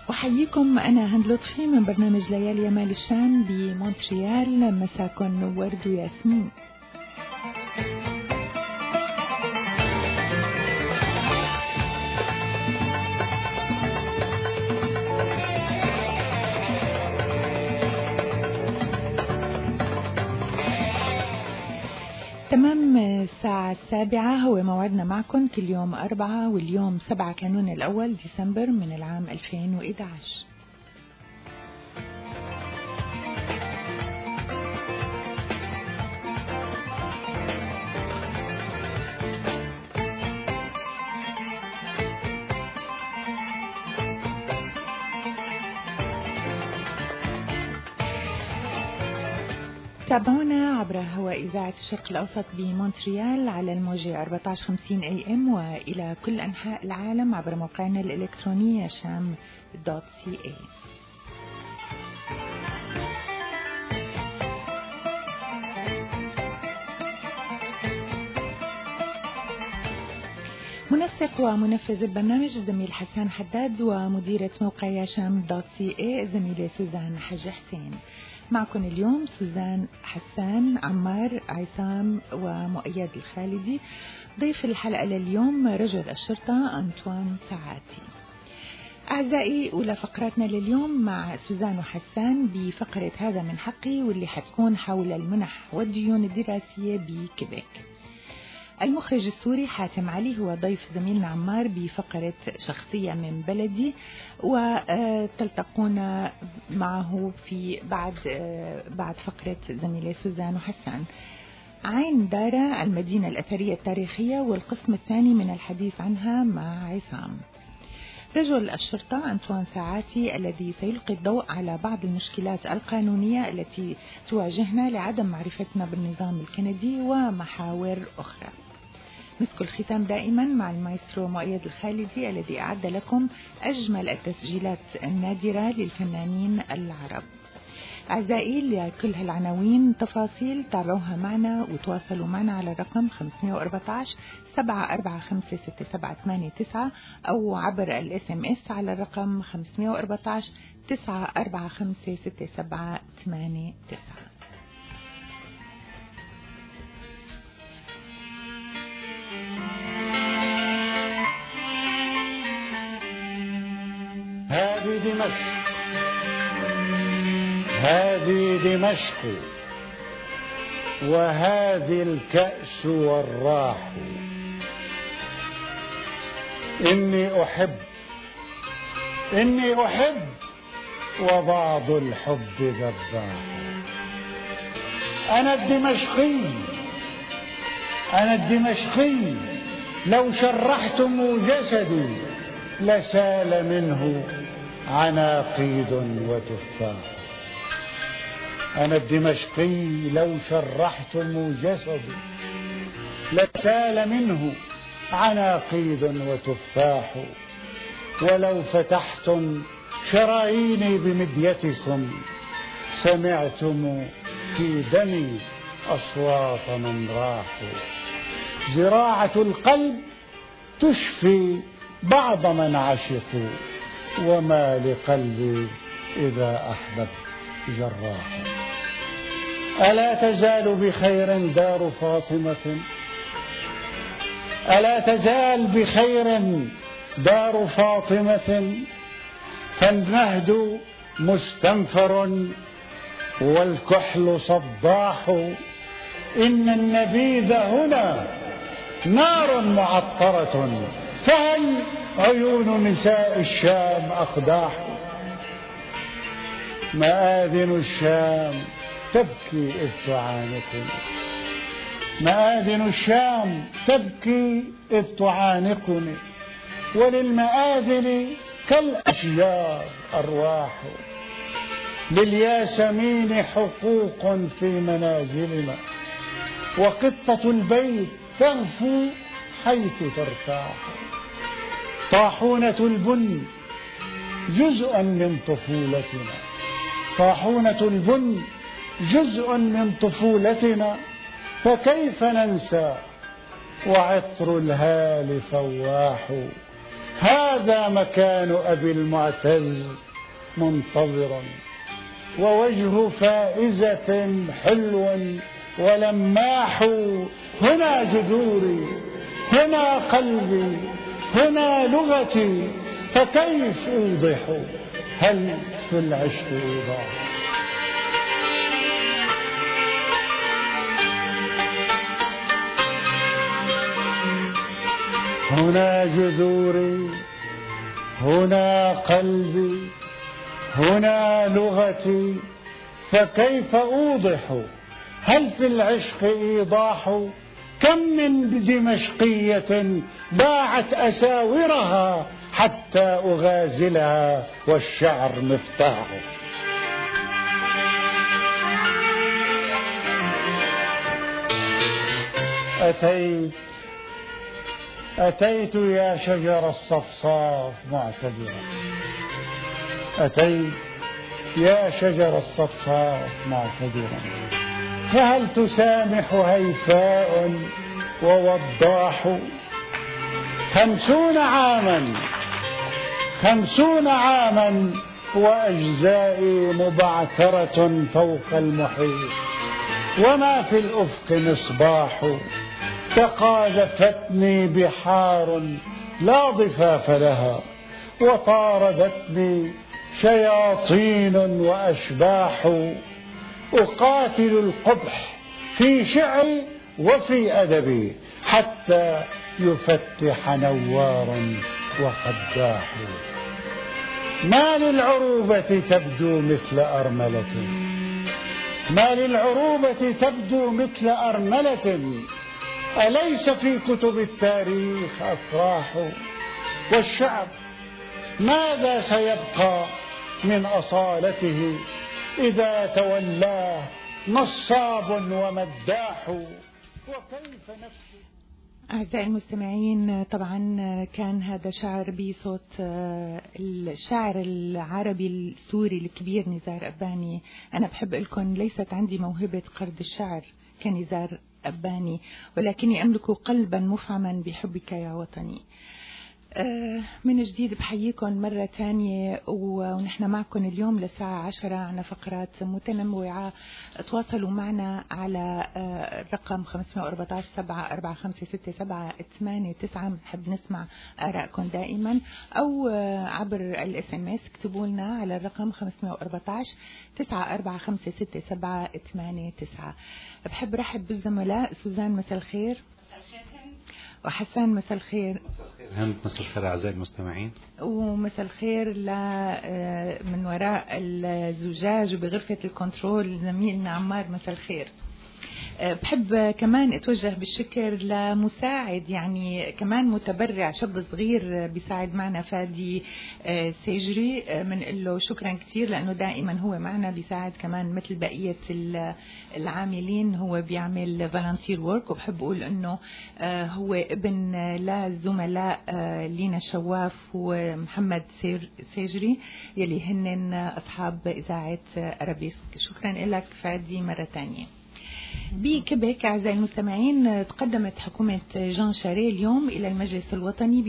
أحييكم، أنا هند لطفي من برنامج ليالي يمال الشام بمونتريال. مساكن ورد وياسمين. تمام الساعة 7 هو موعدنا معكم كل يوم 4 واليوم 7 كانون الأول ديسمبر من العام 2011. تابعونا عبر هواء إذاعة الشرق الأوسط بمونتريال على الموجة 1450 AM وإلى كل أنحاء العالم عبر موقعنا الإلكتروني sham.ca. منسق ومنفذ البرنامج الزميل حسان حداد، ومديرة موقع sham.ca الزميلة سوزان حج حسين. معكم اليوم سوزان، حسان، عمار، عصام ومؤيد الخالدي. ضيف الحلقة لليوم رجل الشرطة أنطوان ساعاتي. أعزائي، أولى فقراتنا لليوم مع سوزان وحسان بفقرة هذا من حقي، واللي حتكون حول المنح والديون الدراسية بكيبيك. المخرج السوري حاتم علي هو ضيف زميلنا عمار بفقرة شخصية من بلدي، وتلتقون معه في بعد فقرة زميلة سوزان وحسان. عين دارة، المدينة الأثرية التاريخية، والقسم الثاني من الحديث عنها مع عصام. رجل الشرطة أنطوان ساعاتي الذي سيلقي الضوء على بعض المشكلات القانونية التي تواجهنا لعدم معرفتنا بالنظام الكندي ومحاور أخرى. مسك الختام دائما مع المايسترو مؤيد الخالدي الذي أعد لكم أجمل التسجيلات النادرة للفنانين العرب. أعزائي، لكل هالعناوين تفاصيل تابعوها معنا وتواصلوا معنا على الرقم 514 745 6789 أو عبر الSMS على الرقم 514 945 6789. هذه دمشق وهذه الكأس والراح. إني أحب وبعض الحب ذباح. أنا الدمشقي لو شرحتم جسدي لسال منه عناقيد وتفاح. أنا الدمشقي لو شرحتم جسدي لسال منه عناقيد وتفاح. ولو فتحتم شراييني بمديتكم سمعتم في دمي أصوات من راحوا. زراعة القلب تشفي بعض من عشقوا، وما لقلبي إذا أحببت جراح. ألا تزال بخير دار فاطمة، ألا تزال بخير دار فاطمة، فالمهد مستنفر والكحل صداح. إن النبيذ هنا نار معطرة، فهل عيون نساء الشام أقداح. مآذن الشام تبكي إذ تعانقني، مآذن الشام تبكي إذ تعانقني، وللمآذن كالأشجار أرواح. للياسمين حقوق في منازلنا، وقطة البيت تغفو حيث ترتاح. طاحونة البن جزء من طفولتنا، طاحونة البن جزء من طفولتنا، فكيف ننسى وعطر الهال فواح. هذا مكان أبي المعتز منتظرا، ووجه فائزة حلو ولماح. هنا جذوري، هنا قلبي، هنا لغتي، فكيف أوضح؟ هل في العشق إيضاح؟ هنا جذوري، هنا قلبي، هنا لغتي، فكيف أوضح؟ هل في العشق إيضاح؟ كم من دمشقية باعت أساورها حتى أغازلها والشعر مفتاح. أتيت يا شجر الصفصاف معتذرا، أتيت يا شجر الصفصاف معتذرا، فهل تسامح هيفاء ووضاح؟ 50 عاما وأجزائي مبعثرة فوق المحيط، وما في الأفق مصباح. تقاذفتني بحار لا ضفاف لها، وطاردتني شياطين وأشباح. أقاتل القبح في شعري وفي أدبي، حتى يفتح نوار وقداح. ما للعروبة تبدو مثل أرملة، ما للعروبة تبدو مثل أرملة، أليس في كتب التاريخ أفراح؟ والشعب ماذا سيبقى من أصالته إذا تولاه نصاب ومداح؟ وكيف نفسه. أعزائي المستمعين، طبعا كان هذا شعر بصوت الشاعر العربي السوري الكبير نزار أباني. أنا بحب لكم ليست عندي موهبة قرض الشعر كنزار أباني، ولكني أملك قلبا مفعما بحبك يا وطني. من جديد بحييكم مرة تانية، ونحن معكم اليوم للساعة 10 عنا فقرات متنوعة. تواصلوا معنا على الرقم 514-7456789. بنحب نسمع آرائكم دائما، أو عبر الSMS اكتبوا لنا على الرقم 514-7456789. بحب رحب بالزملاء. سوزان مساء الخير، وحسان مساء الخير. هند مساء الخير أعزائي المستمعين. ومساء الخير من وراء الزجاج وبغرفة الكنترول زميلنا عمار. مساء الخير. بحب كمان اتوجه بالشكر لمساعد، يعني كمان متبرع، شاب صغير بيساعد معنا، فادي سيجري. بنقول له شكرا كثير لانه دائما هو معنا بيساعد كمان مثل بقيه العاملين. هو بيعمل فالنتير وورك، وبحب اقول انه هو ابن للزملاء لينا شواف ومحمد سيجري يلي هن اصحاب اذاعه ارابيسك. شكرا لك فادي مره ثانيه. بكيبيك أعزائي المستمعين، تقدمت حكومة جان شاري اليوم إلى المجلس الوطني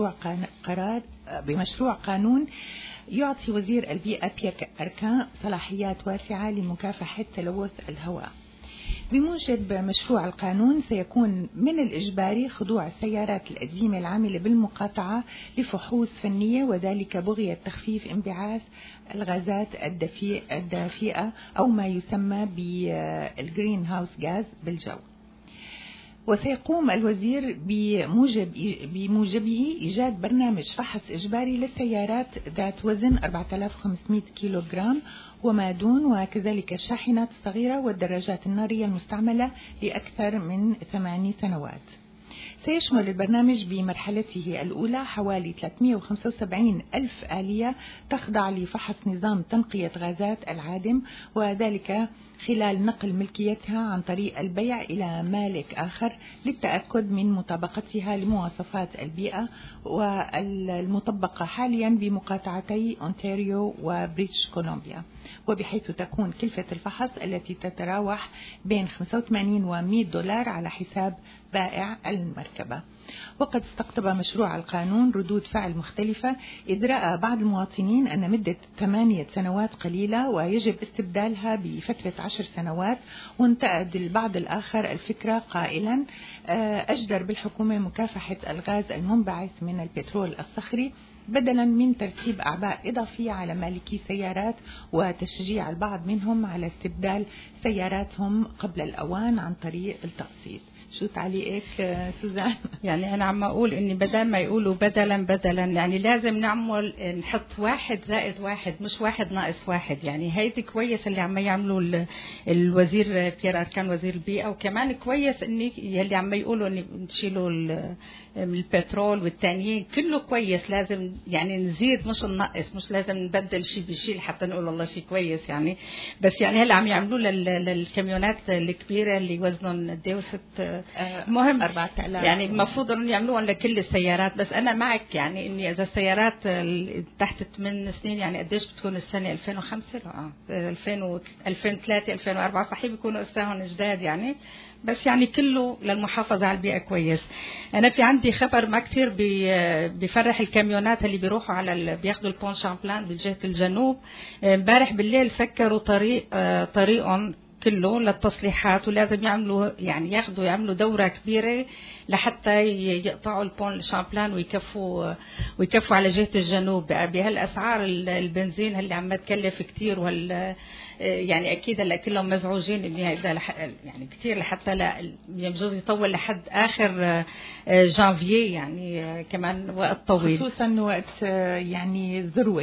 بمشروع قانون يعطي وزير البيئة بيير أركان صلاحيات واسعة لمكافحة تلوث الهواء. بموجب مشروع القانون سيكون من الإجباري خضوع السيارات القديمة العاملة بالمقاطعة لفحوص فنية، وذلك بغية تخفيف انبعاث الغازات الدافئة أو ما يسمى بالجرين هاوس غاز بالجو. وسيقوم الوزير بموجبه إيجاد برنامج فحص إجباري للسيارات ذات وزن 4500 كيلوغرام وما دون، وكذلك الشاحنات الصغيرة والدراجات النارية المستعملة لأكثر من 8 سنوات. سيشمل البرنامج بمرحلته الأولى حوالي 375 ألف آلية تخضع لفحص نظام تنقية غازات العادم، وذلك خلال نقل ملكيتها عن طريق البيع إلى مالك آخر للتأكد من مطابقتها لمواصفات البيئة والمطبقة حاليا بمقاطعتي أونتاريو وبريتش كولومبيا، وبحيث تكون كلفة الفحص التي تتراوح بين 85 و$100 على حساب بائع المركبة. وقد استقطب مشروع القانون ردود فعل مختلفة، إذ رأى بعض المواطنين أن مدة 8 سنوات قليلة ويجب استبدالها بفترة 10 سنوات، وانتقد البعض الآخر الفكرة قائلا أجدر بالحكومة مكافحة الغاز المنبعث من البترول الصخري بدلا من ترتيب أعباء إضافية على مالكي سيارات وتشجيع البعض منهم على استبدال سياراتهم قبل الأوان عن طريق التقسيط. شو تعليقك سوزان؟ يعني أنا عم أقول إني بدل ما يقولوا بدلا يعني لازم نعمل نحط 1 زائد 1 مش 1 ناقص 1. يعني هيدي كويس اللي عم يعملوا الوزير بيير أركان وزير البيئة، وكمان كويس إني اللي عم يقولوا إني نشيلوا البترول والتانيين، كله كويس. لازم يعني نزيد مش ننقص، مش لازم نبدل شيء بشيء حتى نقول الله شيء كويس يعني. بس يعني هلا عم يعملوا للكاميونات الكبيرة اللي وزنهم قد ايه مهم 4000 يعني المفروض انهم يعملوها لكل السيارات. بس انا معك يعني اني اذا السيارات تحت 8 سنين يعني قديش بتكون السنه 2005 2003 2004 صحيح بيكونوا اساهم جداد يعني، بس يعني كله للمحافظة على البيئة كويس. أنا في عندي خبر ما كتير بيفرح الكاميونات اللي بيروحوا بياخدوا البون شامبلان بجهة الجنوب. امبارح بالليل سكروا طريقهم كله للتصليحات، ولازم يعملوا دورة كبيرة لحتى يقطعوا البون شامبلان ويكفوا على جهة الجنوب. بهالأسعار البنزين اللي عم تكلف كتير، يعني أكيد هلا كلهم مزعوجين إن هذا يعني كتير لحتى لا يجوز يطول لحد آخر جانفيي يعني كمان وقت طويل، خصوصا وقت يعني ذروة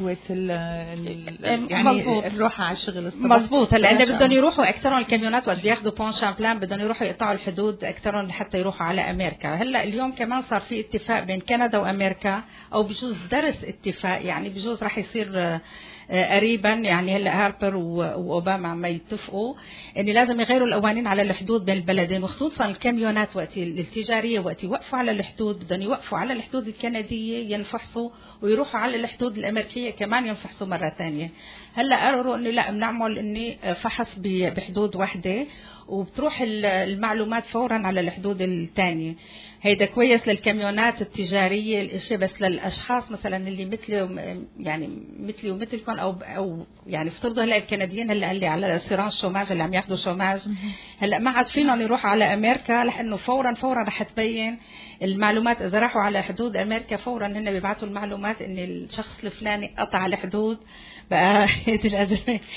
يعني مزبوط. الروحة على الشغل الصبح. مزبوط. هلا إذا بدهم يروحوا أكثرهم الكاميونات وقت بياخدوا بون شامبلان بدهم يروحوا يقطعوا الحدود أكثرهم لحتى يروحوا على أمريكا. هلا اليوم كمان صار في اتفاق بين كندا وأمريكا، أو بجوز درس اتفاق يعني بجوز راح يصير قريبا. يعني هلا هاربر واوباما عم يتفقوا ان لازم يغيروا القوانين على الحدود بين البلدين، وخصوصا الكاميونات وقت التجاريه وقت يوقفوا على الحدود بدهم يوقفوا على الحدود الكنديه ينفحصوا، ويروحوا على الحدود الامريكيه كمان ينفحصوا مره ثانيه. هلا قرروا انه لا بنعمل اني فحص بحدود واحده وبتروح المعلومات فورا على الحدود الثانيه. هيدا كويس للكاميونات التجاريه الاشي، بس للاشخاص مثلا اللي مثلي ومثلكم او يعني افترضوا هلا الكنديين هلا اللي على السيران شوماج اللي عم ياخذوا شوماج هلا ما عاد فينا يروحوا على امريكا، لانه فورا رح تبين المعلومات. اذا راحوا على حدود امريكا فورا هن بيبعثوا المعلومات ان الشخص الفلاني قطع الحدود. بقى لازم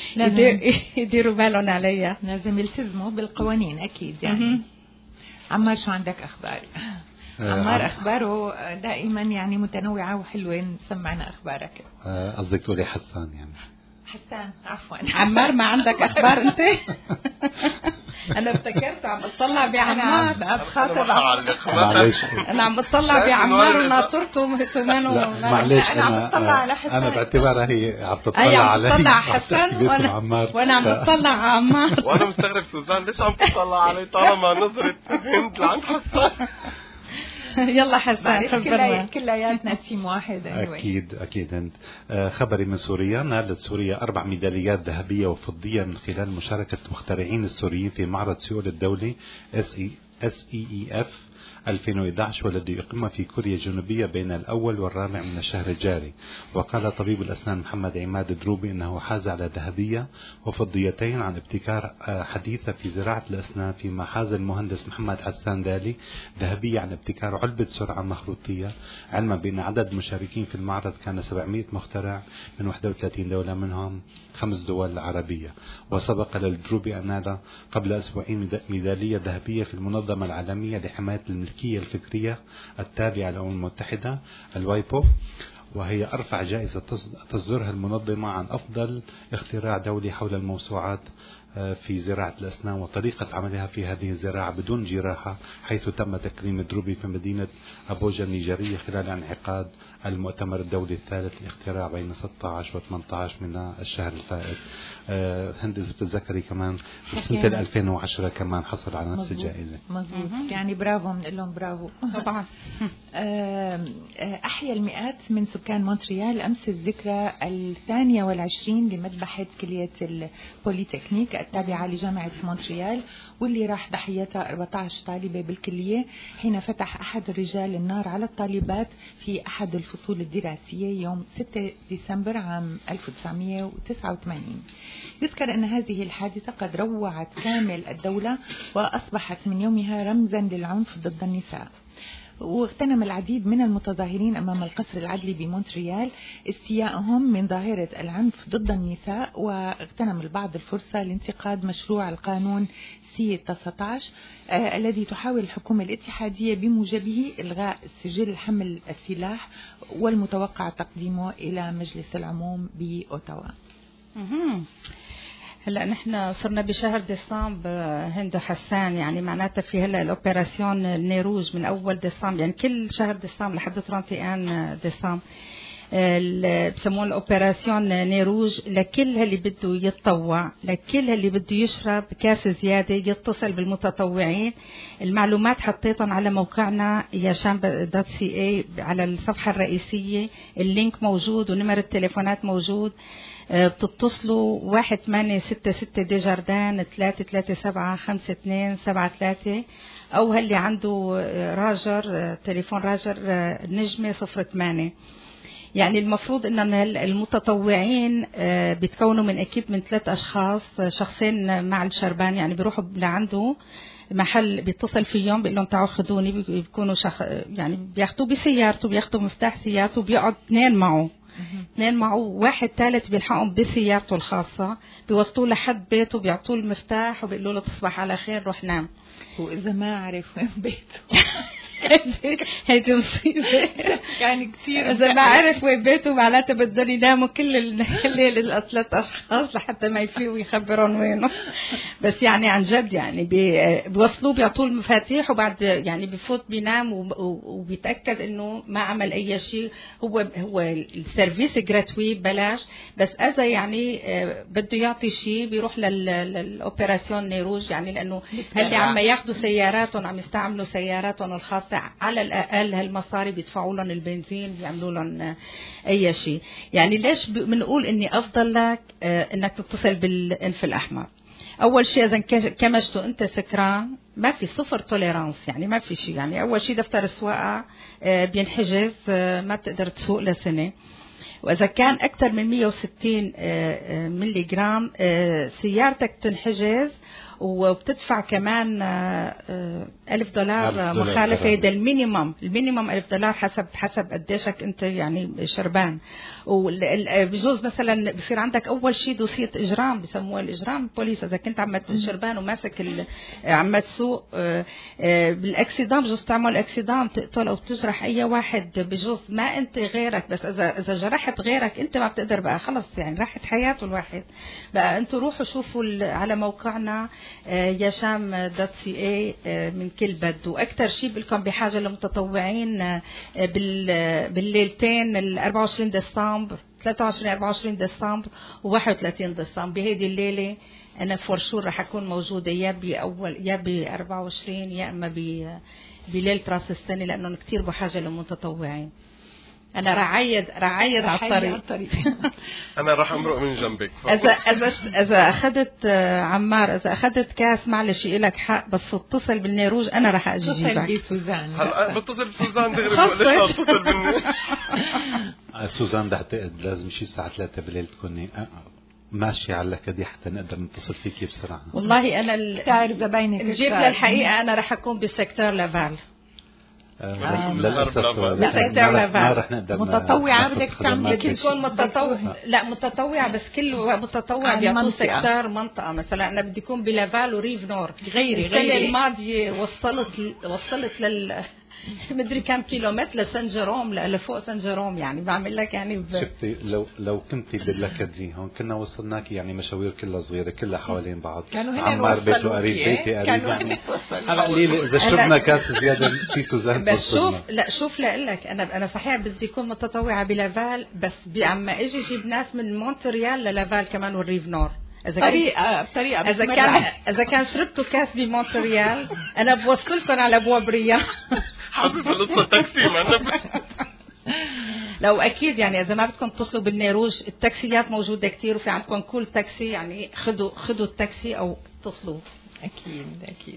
يديروا بالهم عليها، لازم يلتزموا بالقوانين اكيد يعني. عمار شو عندك اخبار؟ عمار اخباره دائما يعني متنوعه وحلوه، سمعنا اخبارك. قصدك تقولي حسان يعني؟ حسان عفوا. عمار ما عندك اخبار انت؟ انا افتكرت عم بتطلع بعمار بخاطب معلش انا عم بتطلع بعمار وناطرته اهتمامه. معلش انا عم بتطلع على حسان، انا باعتبارها هي عم تطلع علي حسان وانا عم بتطلع على عمار. وانا مستغرب سوزان ليش عم تطلع علي طالما نظرة هند لعند حسان. يلا حسان خبرنا. كلياتنا تيم واحد. أكيد هند. خبري من سوريا. نالت سوريا 4 ميداليات ذهبية وفضية من خلال مشاركة المخترعين السوريين في معرض سيول الدولي SEEF 2011 والذي يقيم في كوريا الجنوبية بين الأول والرابع من الشهر الجاري. وقال طبيب الأسنان محمد عماد دروبي أنه حاز على ذهبية وفضيتين عن ابتكار حديثة في زراعة الأسنان، فيما حاز المهندس محمد حسان دالي ذهبية عن ابتكار علبة سرعة مخروطية، علما بأن عدد المشاركين في المعرض كان 700 مخترع من 31 دولة منهم 5 دول عربية. وسبق للدروبي أن نال قبل أسبوعين ميدالية ذهبية في المنظمة العالمية لحماية الملكية الفكرية التابعة للأمم المتحدة الوايبو، وهي أرفع جائزة تصدرها المنظمة عن أفضل اختراع دولي حول الموسوعات في زراعة الأسنان وطريقة عملها في هذه الزراعة بدون جراحة، حيث تم تكريم دروبي في مدينة أبوجا النيجيرية خلال انعقاد المؤتمر الدولي الثالث للاختراع بين 16 و 18 من الشهر الفائت. هند إذا بتتذكري كمان في سنة 2010 كمان حصل على نفس الجائزة. مظبوط. يعني برافو، بنقول لهم برافو طبعا. أحيا المئات من مكان مونتريال أمس الذكرى 22 لمذبحة كلية البوليتكنيك التابعة لجامعة مونتريال، واللي راح ضحيتها 14 طالبة بالكلية حين فتح أحد الرجال النار على الطالبات في أحد الفصول الدراسية يوم 6 ديسمبر عام 1989. يذكر أن هذه الحادثة قد روعت كامل الدولة وأصبحت من يومها رمزا للعنف ضد النساء. واغتنم العديد من المتظاهرين أمام القصر العدلي بمونتريال استيائهم من ظاهرة العنف ضد النساء، واغتنم البعض الفرصة لانتقاد مشروع القانون C-19 الذي تحاول الحكومة الاتحادية بموجبه إلغاء سجل حمل السلاح والمتوقع تقديمه إلى مجلس العموم بأوتاوا. هلا نحن صرنا بشهر ديسمبر هندو حسان، يعني معناتها في هلا الاوبراسيون نيروج من اول ديسمبر، يعني كل شهر ديسمبر لحد 31 ديسمبر بسموه الاوبراسيون نيروج. لكل اللي بده يتطوع، لكل اللي بده يشرب كاس زياده يتصل بالمتطوعين. المعلومات حطيتهم على موقعنا yasham.ca على الصفحه الرئيسيه، اللينك موجود ونمر التليفونات موجود. بتتصلوا 1866 دي جاردان 3375273، او هاللي عنده راجر تليفون راجر نجمة 08. يعني المفروض ان المتطوعين بيتكونوا من اكيب من 3 اشخاص، شخصين مع الشربان، يعني بيروحوا لعنده محل بيتصل فيهم بيقول لهم تعالوا خذوني، بيكونوا يعني بياخذوا بسيارته، بياخذوا مفتاح سيارته، بيقعد 2 معه، 2 معه، واحد ثالث بيلحقهم بسيارته الخاصة، بيوصلوه لحد بيته، بيعطوه المفتاح وبيقولوا له تصبح على خير روح نام. وإذا ما عرف وين بيته هيدي مصيبة يعني كثير. إذا ما عرف وين بيته معناته بدهم يناموا كل الليل 3 أشخاص لحتى ما يفيقوا يخبرون وينه. بس يعني عن جد يعني بيوصلوه بيعطوه المفاتيح، وبعد يعني بفوت بينام وبيتأكد إنه ما عمل أي شيء. هو السيرفيس جراتوي بلاش، بس إذا يعني بده يعطي شيء بيروح للأوبراسيون نيروج، يعني لأنه اللي عم ياخدوا سياراتهم، عم يستعملوا سياراتهم الخاصة، على الأقل هالمصاري بيدفعوا لهم البنزين، بيعملوا لهم أي شيء. يعني ليش بنقول إني أفضل لك إنك تتصل بالإنف الأحمر؟ أول شيء إذا كمشتوا أنت سكران ما في 0 توليرانس، يعني ما في شيء. يعني أول شيء دفتر السواقة بينحجز، ما بتقدر تسوق لسنة. وإذا كان أكثر من 160 ملي جرام سيارتك تنحجز، وبتدفع كمان $1000 مخالفة. هذا المينيمم $1000 حسب قديشك انت يعني شربان. وبجوز مثلا بصير عندك اول شيء دوسية اجرام، بسموها الاجرام بوليس. اذا كنت عم شربان وماسك عم تسوق بالاكسيدام، بجوز تعمل اكسيدام تقتل او تجرح اي واحد، بجوز ما انت غيرك، بس اذا جرحت غيرك انت ما بتقدر بقى، خلص يعني راحت حياته الواحد. بقى انتوا روحوا شوفوا على موقعنا yasham.ca من كل بد. واكثر شيء بلكم بحاجه لمتطوعين بالليلتين 24 ديسمبر 23 ديسمبر و31 ديسمبر. بهيدي الليله انا فور شور رح اكون موجوده يا ب 24 يا اما بليله راس السنه، لانه كثير بحاجه للمتطوعين. انا رعايد على الطريق. انا راح امرق من جنبك. اذا اخذت عمار، اذا اخذت كاس معلش لك حق، بس اتصل بالنيروج انا راح اجي اجيبك. سوزان هلا بتصل بسوزان دغري، ليش اتصل بالني؟ سوزان بعتقد لازم شي الساعه 3 بالليل تكوني ماشي على الكدي حتى نقدر نتصل فيكي بسرعه. والله انا تعرف زباينك نجيب للحقيقه انا راح اكون بسكتور لافال. للأسف ما رح نقدر. متطوعة بدك تعمل تكون متطوع، لا متطوع بس كل متطوع بيعطوه سكتار منطقة. مثلا أنا بدي أكون بلافال وريف نور. غيري السنة الماضية وصلت مدري كم كيلومتر لسان جيروم، لفوق سان جيروم. يعني بعمل لك يعني شفتي لو كنتي باللكدي هون كنا وصلناك، يعني مشاوير كلها صغيرة كلها حوالين بعض. عمار بيته قريب، بيتي قريب. يعني هلا قليلي إذا شربنا كاس زيادة في سوزان. بس شوف لقلك أنا صحيح بدي أكون متطوعة بلافال، بس عم أجي جيب ناس من مونتريال للافال كمان والريف نور. طريقة إذا كان شربتوا كاس بمونتريال أنا بوصلكم على أبواب رياض. حبيب القصة تاكسي معنا. لو اكيد يعني اذا ما بدكم تتصلوا بالنيروج التاكسيات موجوده كتير، وفي عندكم كل تاكسي، يعني خذوا التاكسي او اتصلوا. اكيد.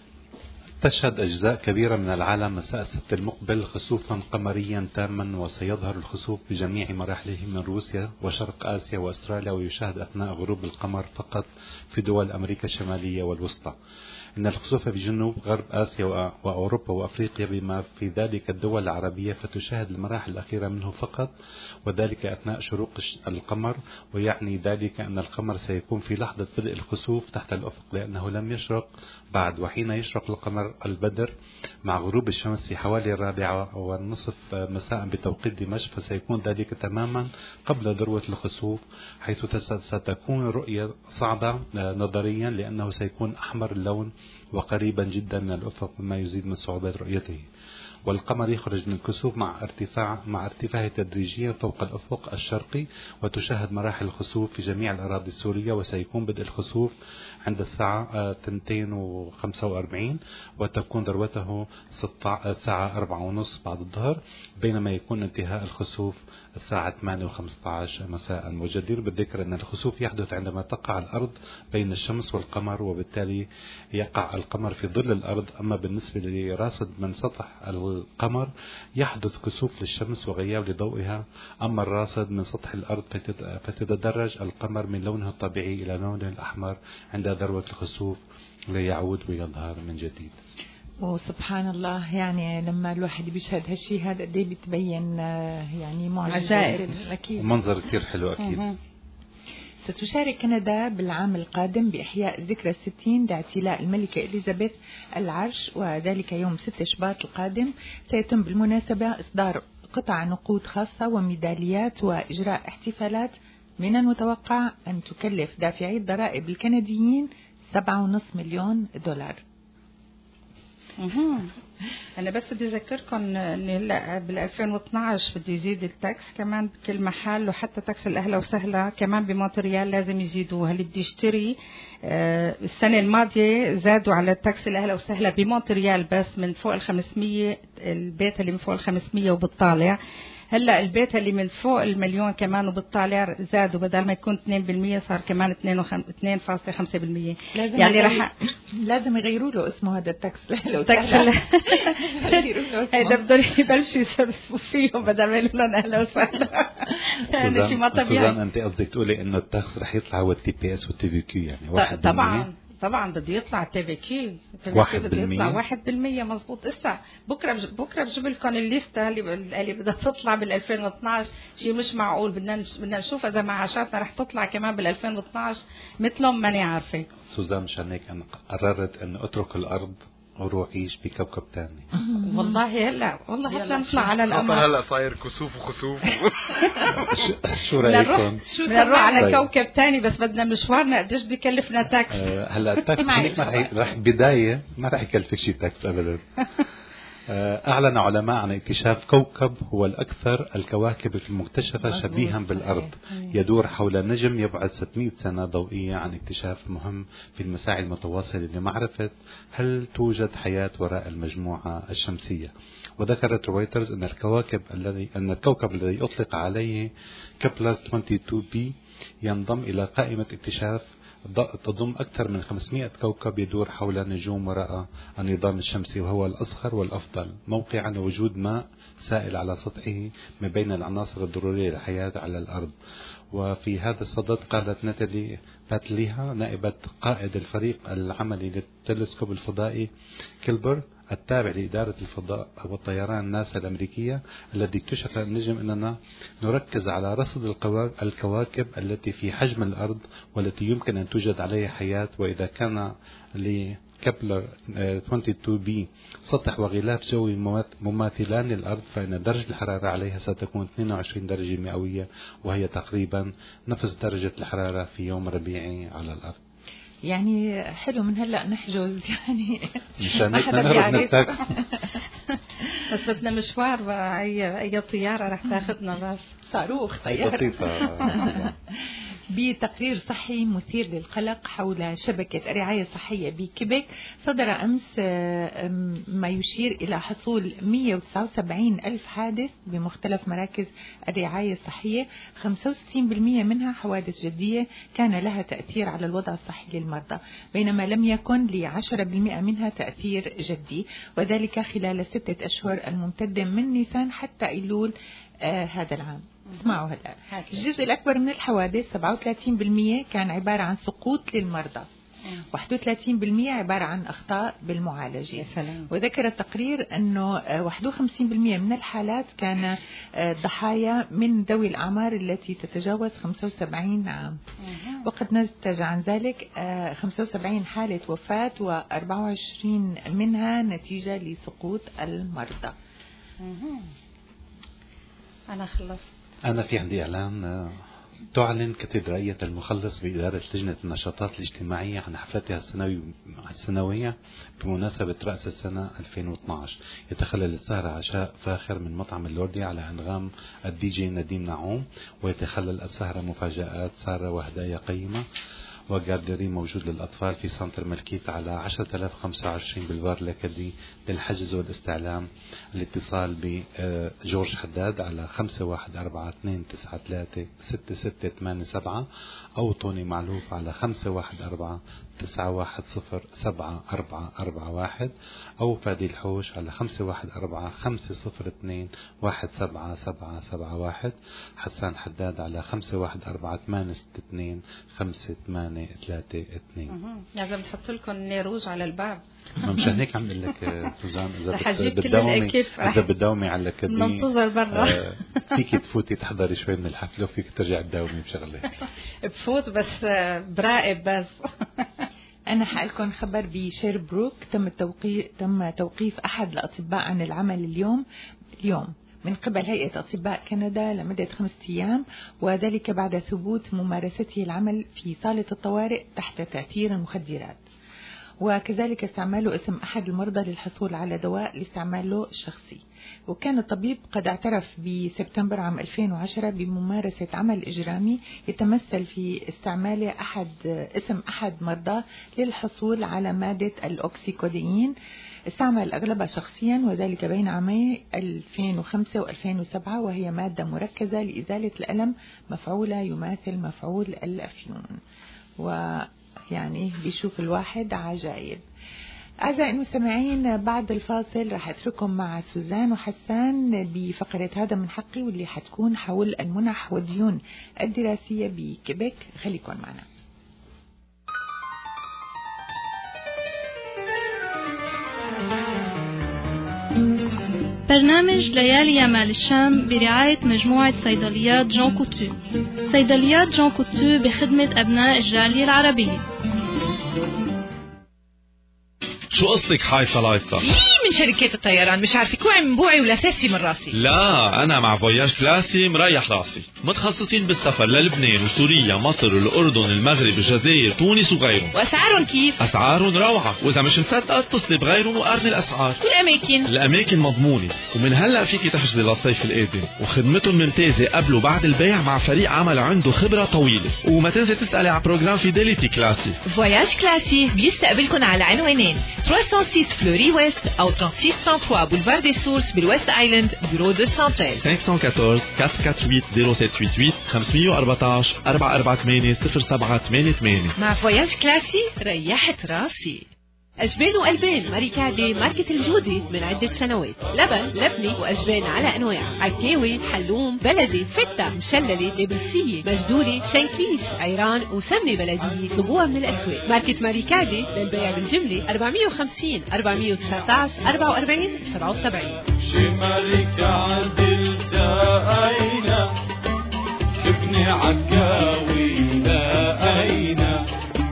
تشهد أجزاء كبيرة من العالم مساء السبت المقبل خسوفا قمريا تاما، وسيظهر الخسوف بجميع مراحله من روسيا وشرق آسيا وأستراليا، ويشاهد أثناء غروب القمر فقط في دول أمريكا الشمالية والوسطى. إن الخسوف بجنوب غرب آسيا وأوروبا وأفريقيا بما في ذلك الدول العربية فتشاهد المراحل الأخيرة منه فقط، وذلك أثناء شروق القمر. ويعني ذلك أن القمر سيكون في لحظة بدء الخسوف تحت الأفق لأنه لم يشرق بعد. وحين يشرق القمر البدر مع غروب الشمس في حوالي 4:30 مساء بتوقيت دمشق، فسيكون ذلك تماما قبل ذروة الخسوف، حيث ستكون رؤية صعبة نظريا لأنه سيكون أحمر اللون وقريبا جدا من الأفق مما يزيد من صعوبة رؤيته. والقمر يخرج من الكسوف مع ارتفاعه تدريجيا فوق الأفق الشرقي، وتشاهد مراحل الخسوف في جميع الأراضي السورية. وسيكون بدء الخسوف عند الساعة 2:45 وتكون ذروته الساعة 4:30 بعد الظهر، بينما يكون انتهاء الخسوف الساعة 8:15 مساء. وجدير بالذكر أن الخسوف يحدث عندما تقع الأرض بين الشمس والقمر، وبالتالي يقع القمر في ظل الأرض. أما بالنسبة لراصد من سطح القمر يحدث كسوف للشمس وغياب لضوئها، أما الراصد من سطح الأرض فتتدرج القمر من لونه الطبيعي إلى لونه الأحمر عند ذروة الخسوف ليعود ويظهر من جديد. وسبحان الله، يعني لما الواحد بيشهد هالشيء هذا قد ايه بتبين يعني معجزة أكيد، منظر كتير حلو أكيد. ستشارك كندا بالعام القادم بإحياء ذكرى 60 لاعتلاء الملكة إليزابيث العرش، وذلك يوم 6 شباط القادم. سيتم بالمناسبة إصدار قطع نقود خاصة وميداليات وإجراء احتفالات من المتوقع أن تكلف دافعي الضرائب الكنديين $7.5 مليون. أنا بس بدي أذكركم إن هلا بال 2012 بده يزيد التاكس كمان بكل محل، وحتى تاكس الأهلا وسهلا كمان بمونتريال لازم يزيدوه. اللي بده يشتري السنة الماضية زادوا على التاكس الأهلا وسهلا بمونتريال بس من فوق 500، البيت اللي من فوق 500 وبالطالع. هلا البيت اللي من فوق 1,000,000 كمان وبالطالع زادوا، بدل ما يكون 2% صار كمان 2.5%. يعني لازم يغيروا له اسمه هذا التاكس. هذا بدهم يبلشوا يصرفوا فيهم بدل ما يقولوا لنا اهلا وسهلا. يعني شيء ما طبيعي. سوزان انت قصدك تقولي انه التاكس رح يطلع هو التي بي اس والتي في كيو، يعني 1%. طبعا بده يطلع تي في كيو، بده يطلع 1%. مزبوط. اسا بكره بجيب لكم الليسته اللي بدها تطلع بال 2012. شيء مش معقول. بدنا نشوف اذا معاشاتنا رح تطلع كمان بال 2012 مثلهم. ماني عارفه سوزان، مشان هيك انا قررت ان اترك الارض وروح عيش بكوكب تاني. والله هلا حتى نطلع على القمر. هلا صاير كسوف وخسوف. شو رايكم؟ نروح على كوكب تاني، بس بدنا مشوارنا قديش بيكلفنا تاكس. هلا التاكس رح بدايه ما رح يكلفك شيء تاكس ابدا. أعلن علماء عن اكتشاف كوكب هو الأكثر الكواكب المكتشفة شبيها بالأرض، يدور حول نجم يبعد 600 سنة ضوئية، عن اكتشاف مهم في المساعي المتواصلة لمعرفة هل توجد حياة وراء المجموعة الشمسية. وذكرت رويترز أن الكوكب الذي أطلق عليه كبلر 22b ينضم إلى قائمة اكتشاف تضم أكثر من 500 كوكب يدور حول نجوم وراء النظام الشمسي، وهو الأصغر والأفضل موقعا وجود ماء سائل على سطحه من بين العناصر الضرورية للحياة على الأرض. وفي هذا الصدد قالت ناتالي باتليها نائبة قائد الفريق العملي للتلسكوب الفضائي كيلبر التابع لإدارة الفضاء والطيران ناسا الأمريكية الذي اكتشف النجم، أننا نركز على رصد الكواكب التي في حجم الأرض والتي يمكن أن توجد عليها حياة. وإذا كان لكبلر 22b سطح وغلاف جوي مماثلان للأرض، فإن درجة الحرارة عليها ستكون 22 درجة مئوية، وهي تقريبا نفس درجة الحرارة في يوم ربيعي على الأرض. يعني حلو من هلا نحجز، يعني مشان هيك نهرب من التاكس. بس بدنا مشوار، اي طياره رح تاخذنا؟ بس صاروخ طياره. بتقرير صحي مثير للقلق حول شبكة الرعاية الصحية بكيبيك، صدر أمس ما يشير إلى حصول 179 ألف حادث بمختلف مراكز الرعاية الصحية، 65% منها حوادث جدية كان لها تأثير على الوضع الصحي للمرضى، بينما لم يكن ل10% منها تأثير جدي، وذلك خلال 6 أشهر الممتدة من نيسان حتى أيلول هذا العام. اسمعوا هلا، الجزء الأكبر من الحوادث 37% كان عبارة عن سقوط للمرضى، 31% عبارة عن أخطاء بالمعالجة. وذكر التقرير أنه 51% من الحالات كان ضحايا من ذوي الأعمار التي تتجاوز 75 عام، وقد نتج عن ذلك 75 حالة وفاة و24 منها نتيجة لسقوط المرضى. أنا خلصت. أنا في عندي إعلان. تعلن كاتدرائية المخلص بإدارة لجنة النشاطات الاجتماعية عن حفلتها السنوية بمناسبة رأس السنة 2012. يتخلل السهرة عشاء فاخر من مطعم اللوردي على أنغام الدي جي نديم نعوم، ويتخلل السهرة مفاجآت سارة وهدايا قيمة، وجاردري موجود للأطفال في سنتر ملكيت على 10025 بلفار لكدي. للحجز والاستعلام الاتصال بجورج حداد على 5142936687 أو طوني معلوف على 514-910-7441 أو فادي الحوش على 514-502-17771، حسان حداد على 514-862-5832. لازم تحط لكم نيروج على الباب. مشان هيك عم اقول لك سوزان، إذا بتداومي على الأكاديمي ننتظر برا. فيك تفوتي تحضري شوي من الحفلة وفيك ترجع تداومي بشغلة. بفوت بس براقب بس. أنا حقلكم خبر بشيربروك تم توقيف أحد الأطباء عن العمل اليوم من قبل هيئة أطباء كندا لمدة 5 أيام، وذلك بعد ثبوت ممارسته العمل في صالة الطوارئ تحت تأثير المخدرات، وكذلك استعماله اسم أحد المرضى للحصول على دواء لاستعماله الشخصي. وكان الطبيب قد اعترف بسبتمبر عام 2010 بممارسة عمل إجرامي يتمثل في استعمال اسم أحد مرضاه للحصول على مادة الأوكسيكودين، استعمل أغلبها شخصيا، وذلك بين عامي 2005 و2007، وهي مادة مركزة لإزالة الألم مفعولة يماثل مفعول الأفيون. ويعني بيشوف الواحد عجائب. أعزائي المستمعين، بعد الفاصل رح أترككم مع سوزان وحسان بفقرة هذا من حقي، واللي حتكون حول المنح والديون الدراسية بكيبيك. خليكم معنا. برنامج ليالي يمال الشام برعاية مجموعة صيدليات جون كوتو. صيدليات جون كوتو بخدمة أبناء الجالية العربية. شو قصتك حايصة لايصة؟ من شركات الطيران، مش عارفة كوعي من بوعي ولا ساسي من راسي. لا، أنا مع فوياج كلاسي مريح راسي، متخصصين بالسفر للبنان وسوريا مصر الأردن المغرب الجزائر تونس وغيرهم. وأسعارهم كيف؟ أسعارهم روعة، وإذا مش مصدقة اتصلي بغيرهم وقارني الأسعار. الأماكن مضمونة، ومن هلأ فيكي تحجزي للصيف القادم، وخدمتهم ممتازة قبل وبعد البيع مع فريق عمل عنده خبرة طويلة. وما تنسي تسألي على بروجرام فيديليتي كلاسي. فوياج كلاسي بيستقبلكم على عنوانين 306 فلوري ويست أو 3633 بولفار دي سورس بالويست آيلاند، بيرو 213. 514 448 0788 514 448 0788. مع فوياج كلاسي ريحت راسي. أجبان وألبان ماريكادي ماركة الجودي من عدة سنوات. لبن لبني وأجبان على أنواع، عكاوي حلوم بلدي فتة مشللة نابلسية مجدولة شنكليش عيران وسمنة بلدية. طلبوها من الأسواق. ماركة ماريكادي للبيع بالجملة 450 419 44 77. شمالك عدل داينا ابني عكاوي داينا.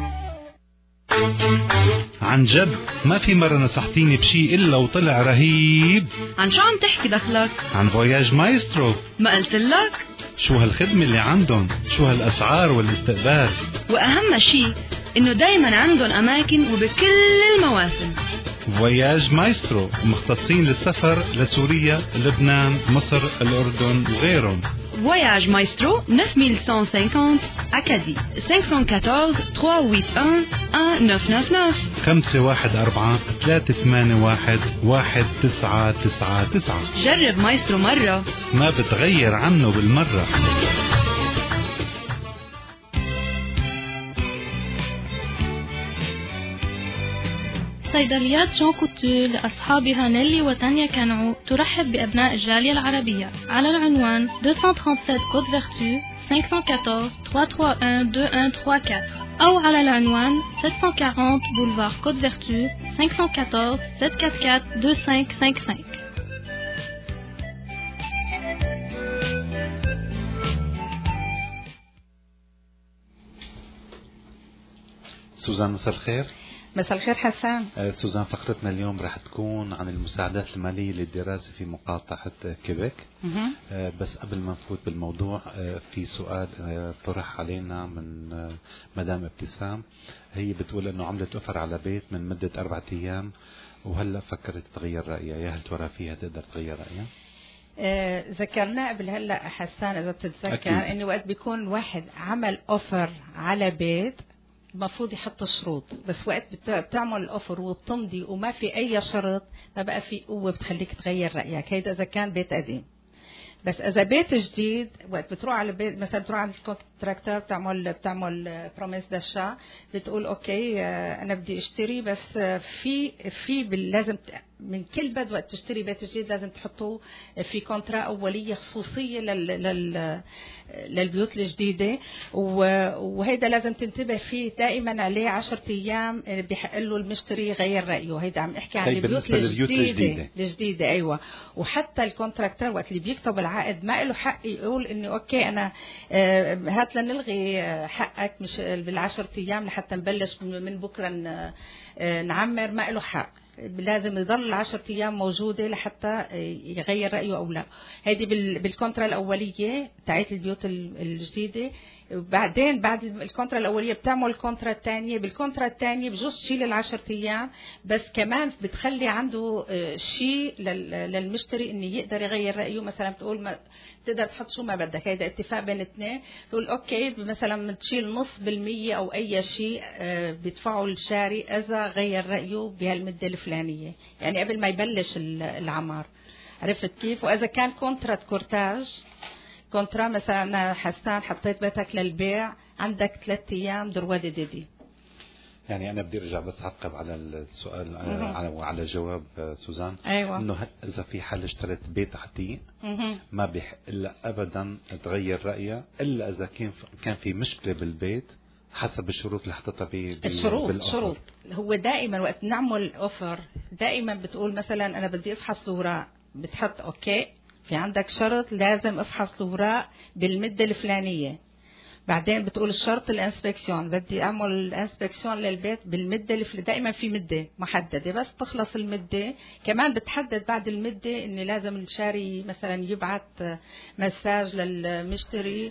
عن جد ما في مرة نصحتيني بشي إلا وطلع رهيب. عن شو عم تحكي دخلك؟ عن فوياج مايسترو. ما قلت لك؟ شو هالخدمة اللي عندهم، شو هالأسعار والاستقبال، وأهم شي إنه دايما عندهم أماكن وبكل المواسم. فوياج مايسترو مختصين للسفر لسوريا، لبنان، مصر، الأردن وغيرهم. Voyage Maestro 9150 Acadie 514 381 1999 514-381-1999. جرب مايسترو مرة ما بتغير عنه بالمرة. صيدليات جون كوتور لأصحابها نيلي وتانيا كانعو ترحب بأبناء الجالية العربية على العنوان 237 كوت فيرتو 514 331 2134 أو على العنوان 740 بولفار كوت فيرتو 514 744 2555. سوزان مساء الخير. مساء الخير حسان. سوزان، فقرتنا اليوم رح تكون عن المساعدات المالية للدراسة في مقاطعة كيبيك. بس قبل ما نفوت بالموضوع في سؤال طرح علينا من مدام ابتسام. هي بتقول انه عملت اوفر على بيت من مدة 4 أيام وهلا فكرت تغير رأيها، يا هل ترى فيها تقدر تغير رأيها؟ ذكرنا قبل هلا حسان اذا بتتذكر انه وقت بيكون واحد عمل اوفر على بيت المفروض يحط شروط، بس وقت بتعمل الاوفر وبتمضي وما في اي شرط ما بقى في قوه بتخليك تغير رايك. هيدا اذا كان بيت قديم. بس اذا بيت جديد وقت بتروح على بيت مثلا بتروح على الكونتراكتور بتعمل بروميس داشا، بتقول اوكي انا بدي اشتري، بس في لازم من كل بد وقت تشتري بيت جديد لازم تحطوه في كونترا أولية خصوصية للبيوت الجديدة، وهيدا لازم تنتبه فيه دائما عليه 10 أيام بيحق له المشتري يغير رأيه. هيدا عم احكي عن البيوت الجديدة. أيوة. وحتى الكونتراكتور وقت اللي بيكتب العقد ما له حق يقول إنه أوكي أنا هات لنلغي حقك مش بال10 أيام لحتى نبلش من بكرة نعمر، ما له حق. لازم يضل 10 أيام موجودة لحتى يغير رأيه أو لا. هذه بالكونترا الأولية تاعت البيوت الجديدة. بعدين بعد الكونترا الأولية بتعمل الكونترا الثانية. بالكونترا الثانية بجوز تشيل ال10 أيام، بس كمان بتخلي عنده شيء للمشتري إنه يقدر يغير رأيه. مثلا بتقول ما تقدر تحط شو ما بدك، هيدا اتفاق بين اثنين. تقول اوكي مثلا تشيل 0.5% او اي شيء بيدفعوا الشاري اذا غير رايه بهالمده الفلانيه، يعني قبل ما يبلش العمار. عرفت كيف؟ واذا كان كونترات كورتاج، كونترا مثلا حسان حطيت بيتك للبيع عندك 3 أيام دروا ديدي. يعني أنا بدي أرجع بس أعقب على السؤال على جواب سوزان. أيوة. إنه إذا في حال اشترت بيت عتيق ما بيحق إلا أبدا تغير رأيها إلا إذا كان في مشكلة بالبيت حسب الشروط اللي حطتها الشروط. هو دائما وقت نعمل أوفر دائما بتقول مثلا أنا بدي أفحص الأوراق، بتحط أوكي في عندك شرط لازم أفحص الأوراق بالمدة الفلانية. بعدين بتقول الشرط الانسبكسيون، بدي اعمل الانسبكسيون للبيت بالمده دائما في مده محدده، بس تخلص المده كمان بتحدد بعد المده اني لازم الشاري مثلا يبعث مساج للمشتري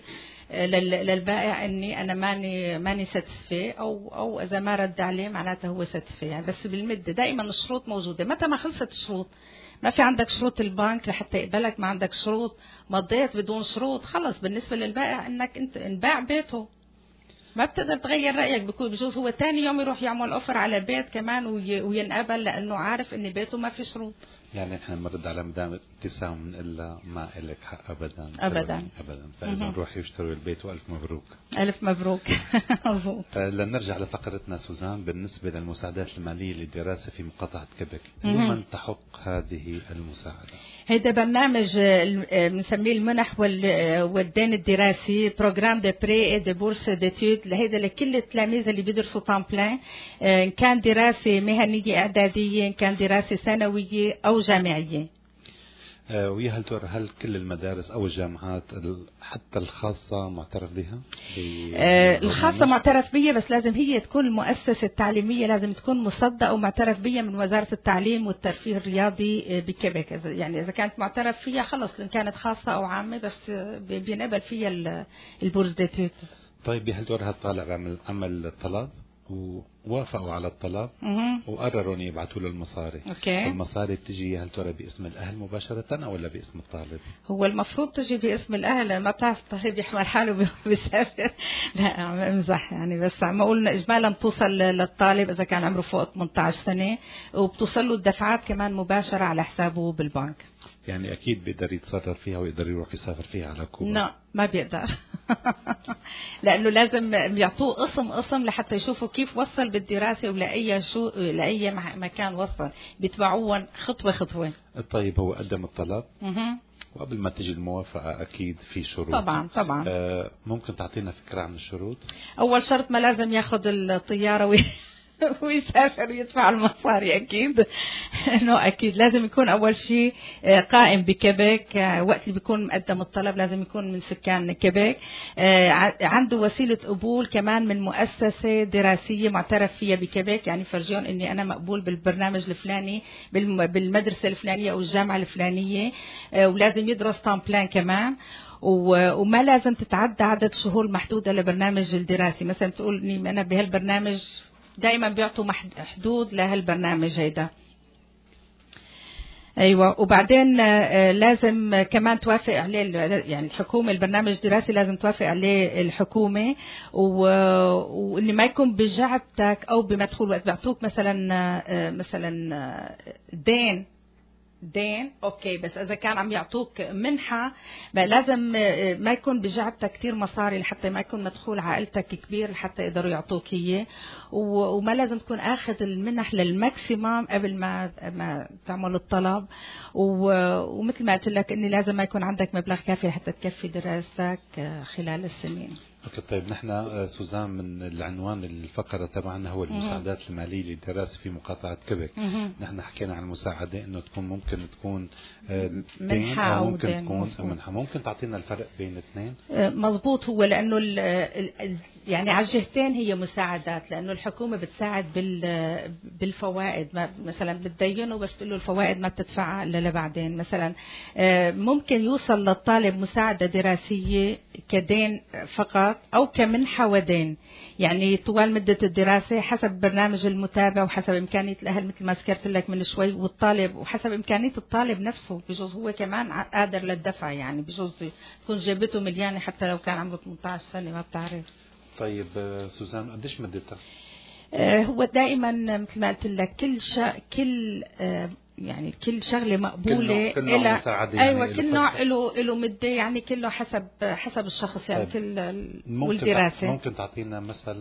للبائع اني انا ماني ساتسفي او اذا ما رد عليه معناته هو ساتسفي. يعني بس بالمده دائما الشروط موجوده. متى ما خلصت الشروط ما في عندك شروط البنك لحتى يقبلك، ما عندك شروط مضيت بدون شروط، خلص بالنسبة للبائع انك انت انباع بيته ما بتقدر تغير رأيك. بجوز هو تاني يوم يروح يعمل اوفر على بيت كمان وينقبل لانه عارف ان بيته ما في شروط. يعني نحن نرد على مدام ابتسام إلا ما إلك حق أبدا أبدا. فإذا نروح يشتروا البيت وألف مبروك. ألف مبروك. لنرجع لفقرتنا سوزان. بالنسبة للمساعدات المالية للدراسة في مقاطعة كيبيك، لمن تحق هذه المساعدة؟ هذا برنامج بنسميه المنح والدين الدراسي، بروجرام دي بري دي بورس ديتود. هذا لكل التلاميذ اللي بيدرسوا طان بلان، إن كان دراسة مهنية إعدادية، إن كان دراسة ثانوية أو جامعية. ويا هل كل المدارس أو الجامعات حتى الخاصة معترف بها؟ الخاصة معترف بها، بس لازم هي تكون المؤسسة التعليمية لازم تكون مصدقة ومعترف بها من وزارة التعليم والترفيه الرياضي بكيبيك. يعني إذا كانت معترف فيها خلص، إن كانت خاصة أو عامة بس بينقبل فيها البورس ديتود. طيب هل هاد طالع عمل طلب ووافقوا على الطلب وقرروا ان يبعثوا له المصاري. اوكي. المصاري بتجي هل ترى باسم الاهل مباشره او ولا باسم الطالب؟ هو المفروض تجي باسم الاهل، ما بتعرف الطالب يحمل حاله بيسافر. لا عم امزح يعني، بس عم اقول اجمالا بتوصل للطالب اذا كان عمره فوق 18 سنه، وبتوصل له الدفعات كمان مباشره على حسابه بالبنك. يعني اكيد بيقدر يتصرف فيها ويقدر يروح يسافر فيها على كوبا. لا ما بيقدر. لانه لازم يعطوه قسم لحتى يشوفوا كيف وصل بالدراسه لاي مكان وصل، بيتبعوه خطوه خطوه. طيب هو قدم الطلب وقبل ما تجي الموافقه اكيد في شروط. طبعا. ممكن تعطينا فكره عن الشروط؟ اول شرط ما لازم ياخذ الطياره ويسافر ويدفع المصاري. أكيد إنه أكيد لازم يكون أول شيء قائم بكيبيك. وقت اللي بيكون مقدم الطلب لازم يكون من سكان كيبيك، عنده وسيلة قبول كمان من مؤسسة دراسية معترف فيها بكيبيك، يعني فرجون إني أنا مقبول بالبرنامج الفلاني بالمدرسة الفلانية أو الجامعة الفلانية، ولازم يدرس تام بلان كمان، وما لازم تتعدى عدد شهور محدودة لبرنامج الدراسي. مثلا تقول إني أنا بهالبرنامج دائما بيعطوا حدود لهالبرنامج هيدا. ايوه. وبعدين لازم كمان توافق عليه يعني الحكومه، البرنامج الدراسي لازم توافق عليه الحكومه، وان ما يكون بجعبتك او بمدخول. وقت بيعطوك مثلا دين اوكي، بس اذا كان عم يعطوك منحه لازم ما يكون بجعبتك كتير مصاري لحتى ما يكون مدخول عائلتك كبير لحتى يقدروا يعطوك اياه، وما لازم تكون اخذ المنح للماكسيمم قبل ما تعمل الطلب، ومثل ما قلت لك اني لازم ما يكون عندك مبلغ كافي حتى تكفي دراستك خلال السنين. اوكي. طيب نحن سوزان من العنوان الفقرة تبعنا هو المساعدات المالية للدراسة في مقاطعة كيبيك. نحن حكينا عن المساعدة انه ممكن تكون منحة او ممكن دين. تكون منحة. ممكن تعطينا الفرق بين الاثنين؟ مزبوط. هو لانه يعني على الجهتين هي مساعدات، لانه الحكومة بتساعد بالفوائد. مثلا بتدينه بس تقول له الفوائد ما بتدفعها الا لبعدين. مثلا ممكن يوصل للطالب مساعدة دراسية كدين فقط أو كمنحة ودين، يعني طوال مدة الدراسة حسب برنامج المتابع وحسب إمكانية الأهل مثل ما ذكرت لك من شوي، والطالب وحسب إمكانية الطالب نفسه. بجوز هو كمان قادر للدفع، يعني بجوز تكون جابته مليانة حتى لو كان عمره 18 سنة ما بتعرف. طيب سوزان قديش مدتها؟ هو دائما مثل ما قلت لك يعني كل شغله مقبوله كل نوع مساعدة. ايوه كل نوع له مده، يعني كله حسب الشخص يعني. كل والدراسه. ممكن تعطينا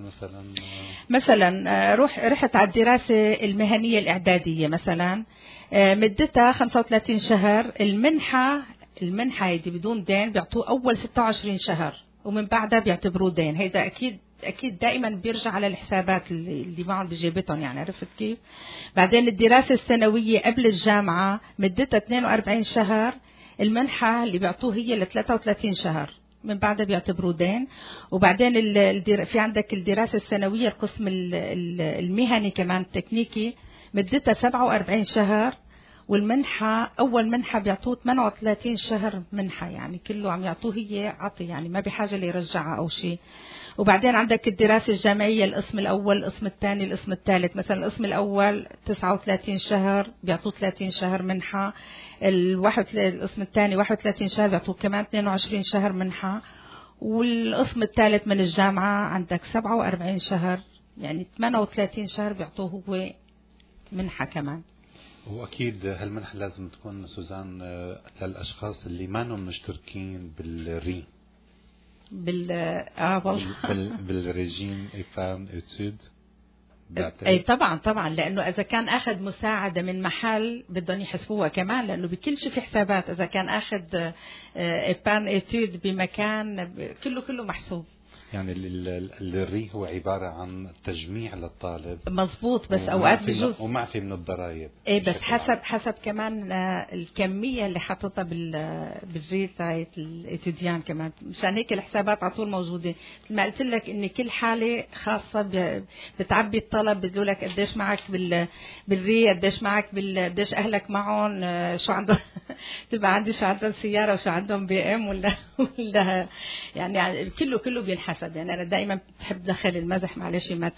مثلا رحت على الدراسه المهنيه الاعداديه مثلا، مدتها 35 شهر. المنحه هيدي بدون دين بيعطوه اول 26 شهر ومن بعدها بيعتبروه دين. هيدا اكيد دائما بيرجع على الحسابات اللي معهم بجيبتهم، يعني عرفت كيف. بعدين الدراسه السنويه قبل الجامعه مدتها 42 شهر، المنحه اللي بيعطوه هي ل 33 شهر من بعدها بيعتبروه دين. وبعدين في عندك الدراسه السنويه القسم المهني كمان تكنيكي مدتها 47 شهر، والمنحة أول منحة بيعطوه 38 شهر منحة، يعني كله عم يعطوه هي عطي، يعني ما بحاجة ليرجعها أو شيء. وبعدين عندك الدراسة الجامعية القسم الأول القسم الثاني القسم الثالث. مثلا القسم الأول 39 شهر بيعطوه 30 شهر منحة، القسم الثاني 31 شهر بيعطوه كمان 22 شهر منحة، والقسم الثالث من الجامعة عندك 47 شهر، يعني 38 شهر بيعطوه هو منحة كمان. وأكيد هالمنحة لازم تكون سوزان للأشخاص اللي ما هم مشتركين بالري بالريجيم إيبان إتسود. اي طبعا لانه اذا كان اخذ مساعده من محل بدهم يحسبوها كمان، لانه بكل شيء في حسابات. اذا كان اخذ إيبان إتسود بمكان كله محسوب. يعني الري هو عبارة عن تجميع للطالب. مزبوط. بس أوقات بجوز ومعفي من الضرائب. إيه بس حسب كمان الكمية اللي حاططها بالري تاعت الاتوديان كمان. مشان هيك الحسابات على طول موجودة. ما قلت لك إن كل حالة خاصة بتعبي الطلب، بيقولوا لك قديش معك بالري، قديش معك قديش أهلك معهم، شو عندهم تبقى عندي شو عندهم سيارة وشو عندهم BM ولا يعني كله بينحسب. يعني أنا دائما بحب دخل المزح، معلش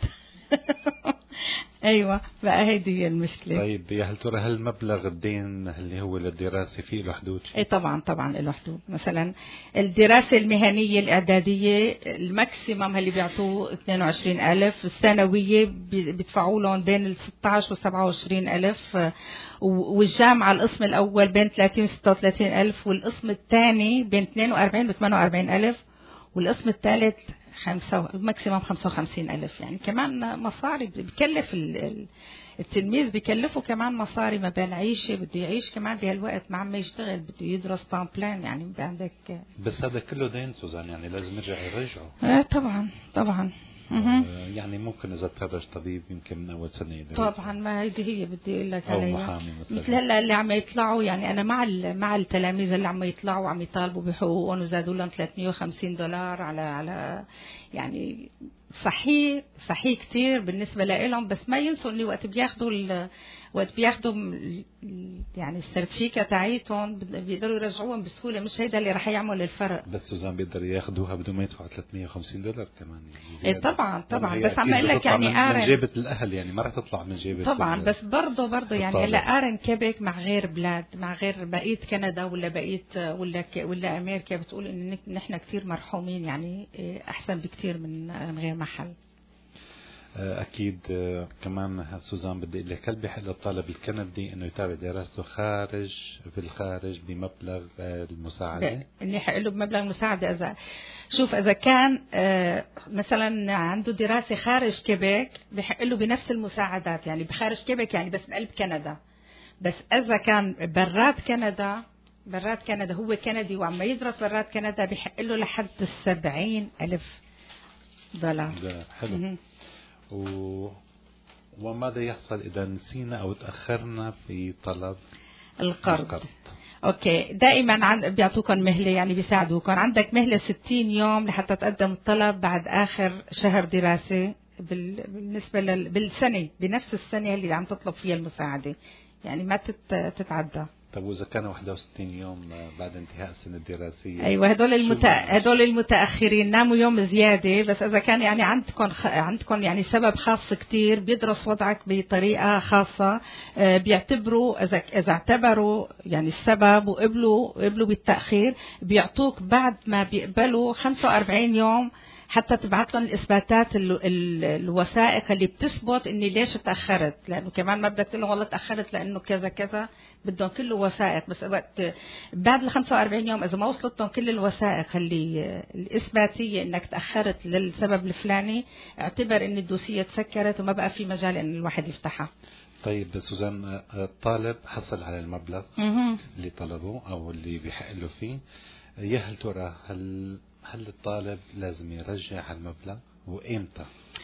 ايوه بقى هيدي هي المشكله. طيب يا هل ترى هل مبلغ الدين اللي هو للدراسه فيه له حدود؟ اي طبعا له حدود. مثلا الدراسه المهنيه الاعداديه الماكسيمم اللي بيعطوه 22,000، الثانويه بيدفعوا لهم بين ال 16 و 27,000، والجامعه القسم الاول بين 30 و 36,000، والقسم الثاني بين 42 و 48,000، والقسم الثالث ماكسيمم 55,000. يعني كمان مصاري بكلف التلميذ، بكلفه كمان مصاري ما بين عيشه، بده يعيش كمان بهالوقت ما عم يشتغل، بده يدرس طان بلان. يعني عندك بس هذا كله دين سوزان، يعني لازم يرجع يرجعه. طبعا يعني ممكن اذا تخرج طبيب يمكن من اول سنه طبعا. ما هيدي هي بدي اقول لك عليها، او محامي مثل هلا اللي عم يطلعوا. يعني انا مع التلاميذ اللي عم يطلعوا عم يطالبوا بحقوقهم وزادوا لهم $350 على يعني صحيح كتير بالنسبه لهم. بس ما ينسوا اني وقت بياخدوا يعني السيرتيفيكا تاعيتهم بيقدروا يرجعوهم بسهوله، مش هيدا اللي رح يعمل الفرق. بس سوزان بيقدروا ياخذوها بدون ما يدفعوا $350 كمان. يعني طبعا بس عم اقول لك يعني من جيبه الاهل، يعني ما رح تطلع من جيبه طبعا. بس برضه يعني هلا قارن كيبك مع غير بلاد، مع غير بقيه كندا ولا بقيه ولا امريكا، بتقول ان نحن كتير مرحومين، يعني احسن بكتير من غير محل. أكيد. كمان سوزان بدي أقول لك هل بحق للطالب الكندي إنه يتابع دراسته في الخارج بمبلغ المساعدة؟ إني حق له بمبلغ المساعدة. إذا كان مثلا عنده دراسة خارج كيبيك بحق له بنفس المساعدات، يعني بخارج كيبيك يعني بس بقلب كندا. بس إذا كان برات كندا هو كندي وعم يدرس برات كندا بحق له لحد $70,000. حلو. وماذا يحصل إذا نسينا أو تأخرنا في طلب القرض؟ أوكي، دائما بيعطوكم مهلة، يعني بيساعدوكم. عندك مهلة 60 يوم لحتى تقدم الطلب بعد آخر شهر دراسة بالنسبة بالسنة، بنفس السنة اللي عم تطلب فيها المساعدة، يعني ما تتعدى. طب وإذا كانوا 61 يوم بعد انتهاء السنة الدراسية؟ أيوة، هدول المتأخرين ناموا يوم زيادة. بس إذا كان يعني عندكم يعني سبب خاص كتير، بيدرس وضعك بطريقة خاصة، بيعتبروا إذا اعتبروا يعني السبب وقبلوا بالتأخير، بيعطوك بعد ما بيقبلوا 45 يوم حتى تبعت لهم الإثباتات الوثائق اللي بتثبت إني ليش تأخرت. لأنه كمان ما بدك تقول والله تأخرت لأنه كذا كذا، بدهم كل وثائق. بس وقت بعد 45 يوم إذا ما وصلتهم كل الوثائق الإثباتية إنك تأخرت للسبب الفلاني، اعتبر إن الدوسية تسكرت وما بقى في مجال إن الواحد يفتحها. طيب سوزان، الطالب حصل على المبلغ اللي طلبه أو اللي بيحق له فيه، يا هل ترى هل الطالب لازم يرجع المبلغ وإمتى؟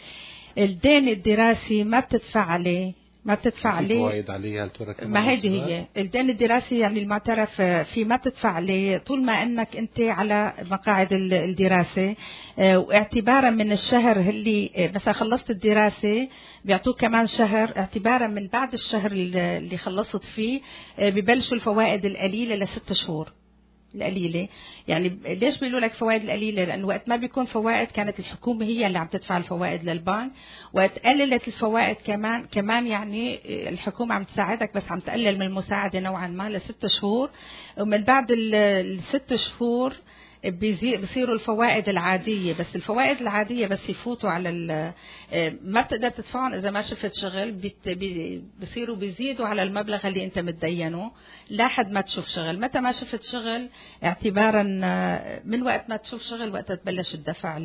الدين الدراسي ما بتدفع عليه فوائد عليه. هل ترى كمان ما هي الدين الدراسي يعني المعترف فيه ما بتدفع عليه طول ما انك انت على مقاعد الدراسة، واعتبارا من الشهر اللي مثلا خلصت الدراسة بيعطوك كمان شهر، اعتبارا من بعد الشهر اللي خلصت فيه ببلشوا الفوائد القليلة ل6 شهور القليلة. يعني ليش بيقولوا لك فوائد القليلة؟ لأنه وقت ما بيكون فوائد كانت الحكومة هي اللي عم تدفع الفوائد للبنك، وقت قللت الفوائد كمان يعني الحكومة عم تساعدك، بس عم تقلل من المساعدة نوعا ما ل6 شهور، ومن بعد ال6 شهور بيصيروا الفوائد العادية. بس الفوائد العادية بس يفوتوا على ما بتقدر تدفعهم إذا ما شفت شغل، بيصيروا بيزيدوا على المبلغ اللي أنت متدينه لحد ما تشوف شغل. متى ما شفت شغل اعتبارا من وقت ما تشوف شغل وقت تبلش الدفع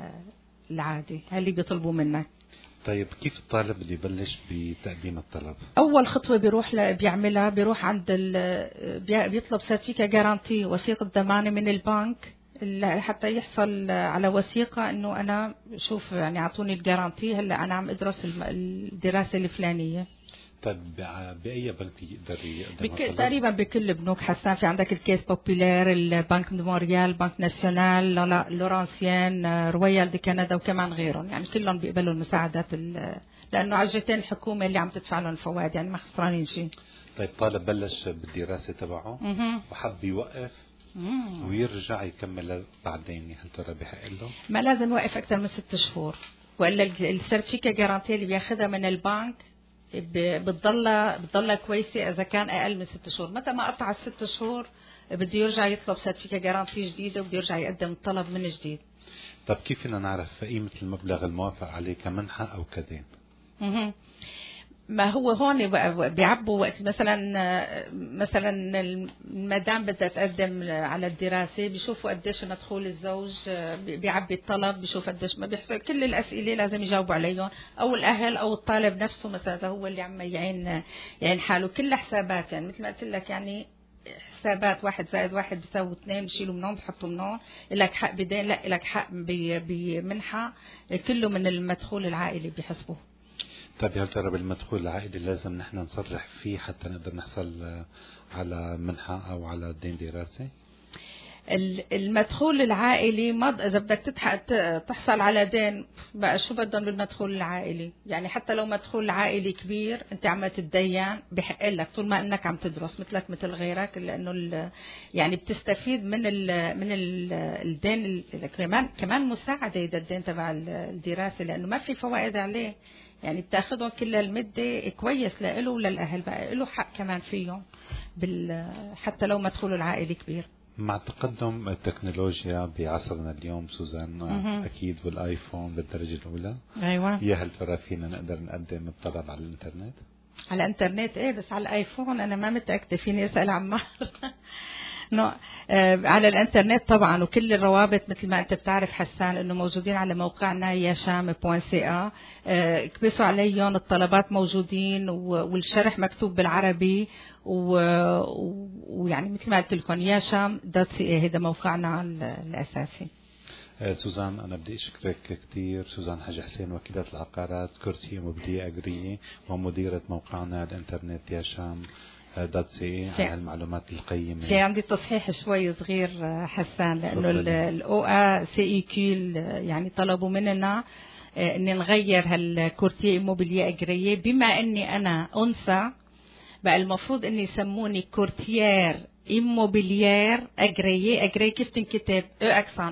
العادي اللي بيطلبوا منك. طيب كيف الطالب اللي يبلش بتقديم الطلب؟ أول خطوة بيروح عند بيطلب سيرتيفيكا جارانتي، وثيقة ضمانة من البنك، حتى يحصل على وثيقة إنه أنا شوف يعني عطوني الجارانتي، هلا أنا عم أدرس الدراسة الفلانية. طيب بأي بنك يقدر يقدم؟ تقريبا بكل بنوك حسان. في عندك الكيس بوبولير، البنك مونريال، بنك ناسيونال، لورانسيان، رويال دي كندا، وكمان غيرهم. يعني كلهم بيقبلوا المساعدات لأنه عجتين الحكومة اللي عم تدفع لهم الفوائد، يعني ما خسرانين شيء. طيب طالب بلش بالدراسة تبعه وحب يوقف ويرجع يكمل بعدين، هل ترى بحق له؟ ما لازم يوقف أكثر من 6 شهور. وإلا السيرتيفيكا جارانتي اللي بياخدها من البنك بتضلها كويسة إذا كان أقل من 6 شهور. متى ما قطع 6 شهور بده يرجع يطلب سيرتيفيكا جارانتي جديدة وبده يرجع يقدم الطلب من جديد. طب كيف فينا نعرف قيمة المبلغ الموافق عليه كمنحة أو كدين؟ ما هو هون بيعبوا وقت مثلا المدام بدها تقدم على الدراسة بيشوفوا قديش مدخول الزوج، بيعبي الطلب، بيشوف قديش ما بيحصل، كل الأسئلة لازم يجاوبوا عليهم، أو الأهل أو الطالب نفسه مثلا هو اللي عم يعين حاله. كل حسابات يعني مثل ما قلت لك، يعني حسابات 1 زائد 1 بيساوي 2، بشيلوا منهم بحطوا منهم، لك حق بدين، لا لك حق بمنحة، كله من المدخول العائلي بيحسبوه. طيب يا ترى بالمدخول العائلي لازم نحن نصرح فيه حتى نقدر نحصل على منحة أو على دين دراسي؟ المدخول العائلي إذا بدك تحصل على دين بقى شو بدهم بالمدخول العائلي؟ يعني حتى لو مدخول عائلي كبير أنت عم تتدين بحق لك طول ما أنك عم تدرس مثلك مثل غيرك، لأنه يعني بتستفيد من الدين كمان مساعدة إذا الدين تبع الدراسة، لأنه ما في فوائد عليه، يعني بتاخدهم كل المدة كويس لإله وللأهل، بقى له حق كمان فيهم حتى لو مدخوله العائلي كبير. مع تقدم التكنولوجيا بعصرنا اليوم سوزان، أكيد بالآيفون بالدرجة الأولى، أيوة، يا هل ترى فينا نقدر نقدم الطلب على الإنترنت؟ على الإنترنت إيه، بس على الآيفون أنا ما متأكدة، فيني أسأل عمار. على الانترنت طبعا، وكل الروابط مثل ما انت بتعرف حسان انه موجودين على موقعنا yasham.ca، اكبسوا عليهم، الطلبات موجودين والشرح مكتوب بالعربي، ويعني مثل ما قلت لكم yasham.ca هذا موقعنا الاساسي. سوزان، أنا بدي أشكرك كثير. سوزان حاج حسين، وكيلة العقارات كورتيه إموبيلية أجرية ومديرة موقعنا الانترنت yasham.ca على المعلومات القيمة. في عندي تصحيح شوي صغير حسان، لأنه الOACEQ يعني طلبوا مننا أن نغير هالكورتيه إموبيلية أجرية، بما أني أنا أنثى بقى المفروض أني يسموني كورتيير إموبيليير أجرية. كيف تنكتب؟ أكسان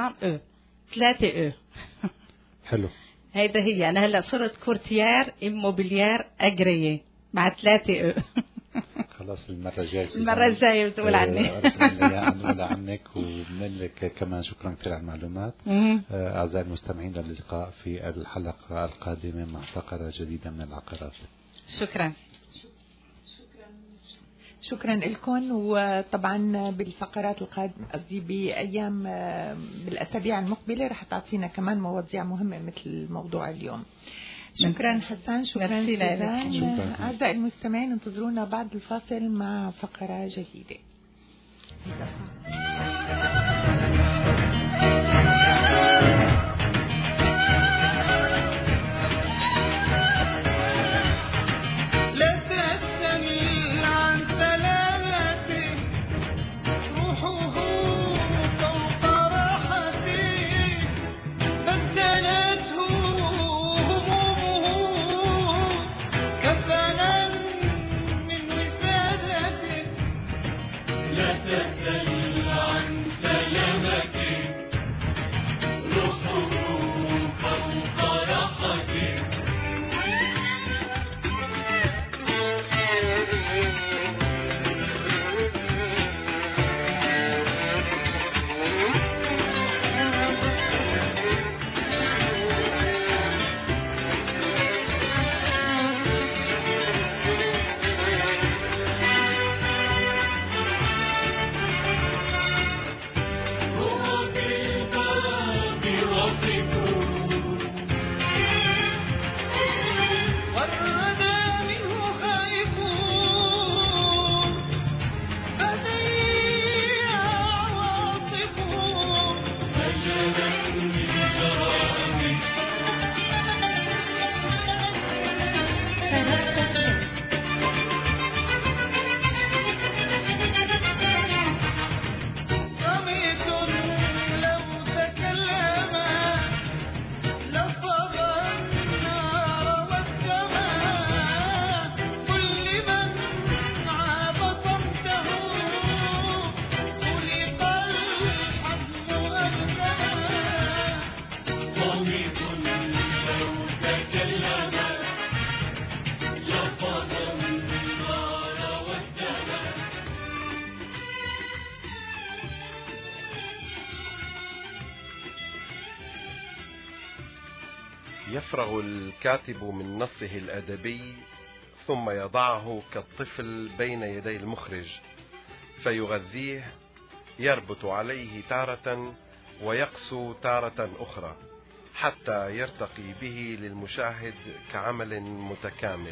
3 حلو. هيدا هي، أنا هلأ صرت كورتيير إموبيليير أجرية مع 3 خلاص المرة الجاية بتقول عني. نقول عنك وبنقول لك كمان شكرا كثير على المعلومات. أعزائي المستمعين، للقاء في الحلقة القادمة مع فقرة جديدة من العقارات. شكرا لكم. وطبعا بالفقرات القادمة، قصدي بأيام بالأسابيع المقبلة رح تعطينا كمان مواضيع مهمة مثل موضوع اليوم. شكرا حسان، شكرا سوزان. أعزائي المستمعين، انتظرونا بعد الفاصل مع فقرة جديدة. لا تسأل يفرغ الكاتب من نصه الأدبي ثم يضعه كالطفل بين يدي المخرج فيغذيه، يربط عليه تارة ويقسو تارة أخرى حتى يرتقي به للمشاهد كعمل متكامل.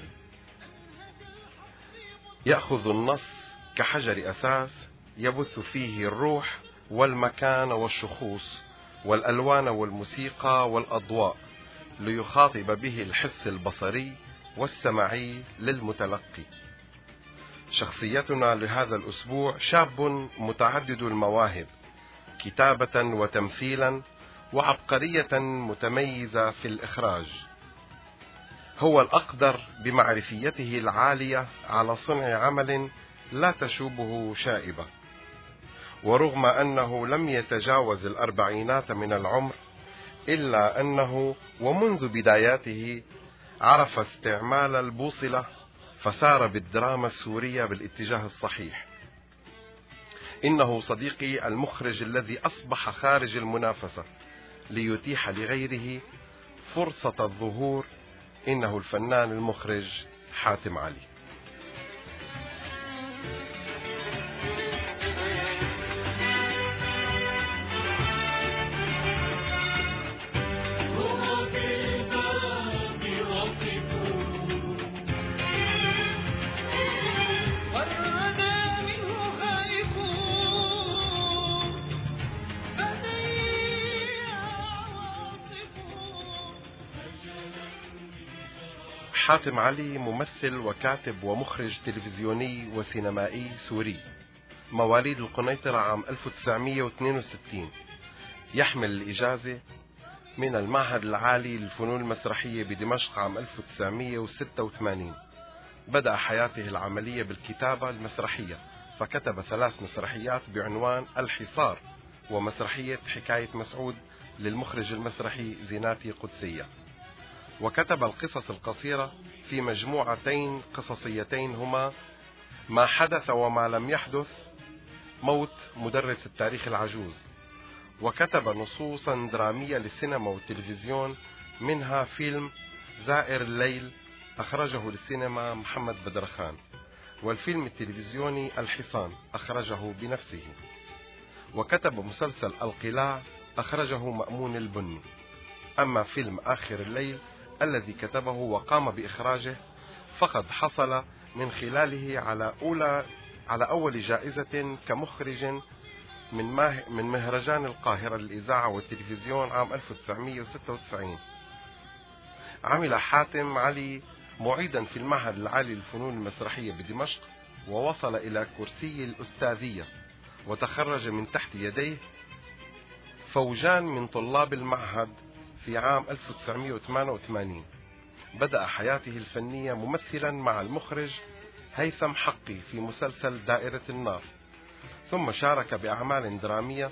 يأخذ النص كحجر أساس يبث فيه الروح والمكان والشخوص والألوان والموسيقى والأضواء ليخاطب به الحس البصري والسمعي للمتلقي. شخصيتنا لهذا الأسبوع شاب متعدد المواهب كتابة وتمثيلا وعبقرية متميزة في الإخراج. هو الأقدر بمعرفيته العالية على صنع عمل لا تشوبه شائبة، ورغم أنه لم يتجاوز 40 من العمر إلا أنه ومنذ بداياته عرف استعمال البوصلة فسار بالدراما السورية بالاتجاه الصحيح. إنه صديقي المخرج الذي أصبح خارج المنافسة ليتيح لغيره فرصة الظهور. إنه الفنان المخرج حاتم علي. حاتم علي ممثل وكاتب ومخرج تلفزيوني وسينمائي سوري، مواليد القنيطرة عام 1962. يحمل الإجازة من المعهد العالي للفنون المسرحية بدمشق عام 1986. بدأ حياته العملية بالكتابة المسرحية، فكتب 3 مسرحيات بعنوان الحصار ومسرحية حكاية مسعود للمخرج المسرحي زيناتي قدسية، وكتب القصص القصيرة في مجموعتين قصصيتين هما ما حدث وما لم يحدث، موت مدرس التاريخ العجوز، وكتب نصوصا درامية للسينما والتلفزيون منها فيلم زائر الليل أخرجه للسينما محمد بدرخان، والفيلم التلفزيوني الحصان أخرجه بنفسه، وكتب مسلسل القلاع أخرجه مأمون البني. أما فيلم آخر الليل الذي كتبه وقام بإخراجه فقد حصل من خلاله على أول جائزة كمخرج من مهرجان القاهرة للإذاعة والتلفزيون عام 1996. عمل حاتم علي معيدا في المعهد العالي للفنون المسرحية بدمشق، ووصل إلى كرسي الأستاذية، وتخرج من تحت يديه فوجان من طلاب المعهد في عام 1988. بدأ حياته الفنية ممثلا مع المخرج هيثم حقي في مسلسل دائرة النار، ثم شارك بأعمال درامية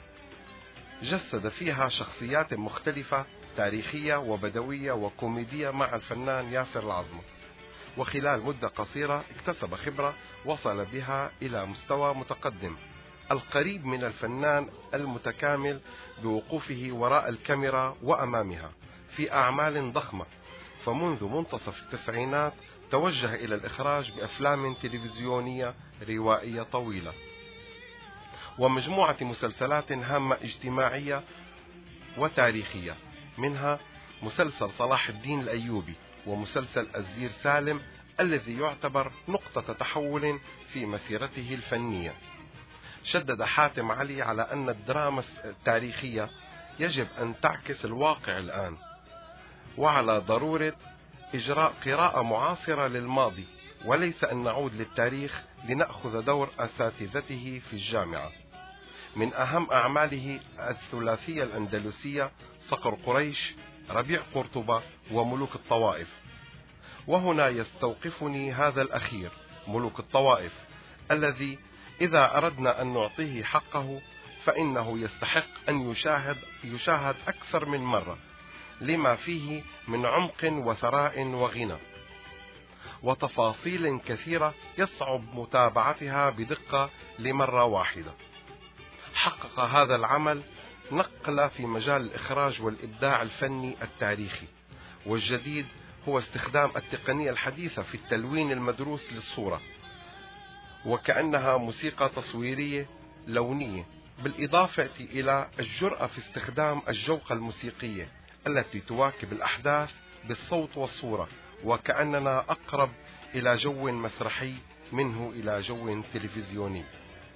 جسد فيها شخصيات مختلفة تاريخية وبدوية وكوميدية مع الفنان ياسر العظمة، وخلال مدة قصيرة اكتسب خبرة وصل بها إلى مستوى متقدم القريب من الفنان المتكامل بوقوفه وراء الكاميرا وأمامها في أعمال ضخمة. فمنذ منتصف التسعينات توجه إلى الإخراج بأفلام تلفزيونية روائية طويلة ومجموعة مسلسلات هامة اجتماعية وتاريخية، منها مسلسل صلاح الدين الأيوبي ومسلسل الزير سالم الذي يعتبر نقطة تحول في مسيرته الفنية. شدد حاتم علي على أن الدراما التاريخية يجب أن تعكس الواقع الآن، وعلى ضرورة إجراء قراءة معاصرة للماضي، وليس أن نعود للتاريخ لنأخذ دور أساتذته في الجامعة. من أهم أعماله الثلاثية الأندلسية صقر قريش، ربيع قرطبة، وملوك الطوائف. وهنا يستوقفني هذا الأخير ملوك الطوائف، الذي إذا أردنا أن نعطيه حقه فإنه يستحق أن يشاهد أكثر من مرة، لما فيه من عمق وثراء وغنى وتفاصيل كثيرة يصعب متابعتها بدقة لمرة واحدة. حقق هذا العمل نقلة في مجال الإخراج والإبداع الفني التاريخي، والجديد هو استخدام التقنية الحديثة في التلوين المدروس للصورة، وكأنها موسيقى تصويرية لونية، بالإضافة إلى الجرأة في استخدام الجوقة الموسيقية التي تواكب الأحداث بالصوت والصورة، وكأننا أقرب إلى جو مسرحي منه إلى جو تلفزيوني.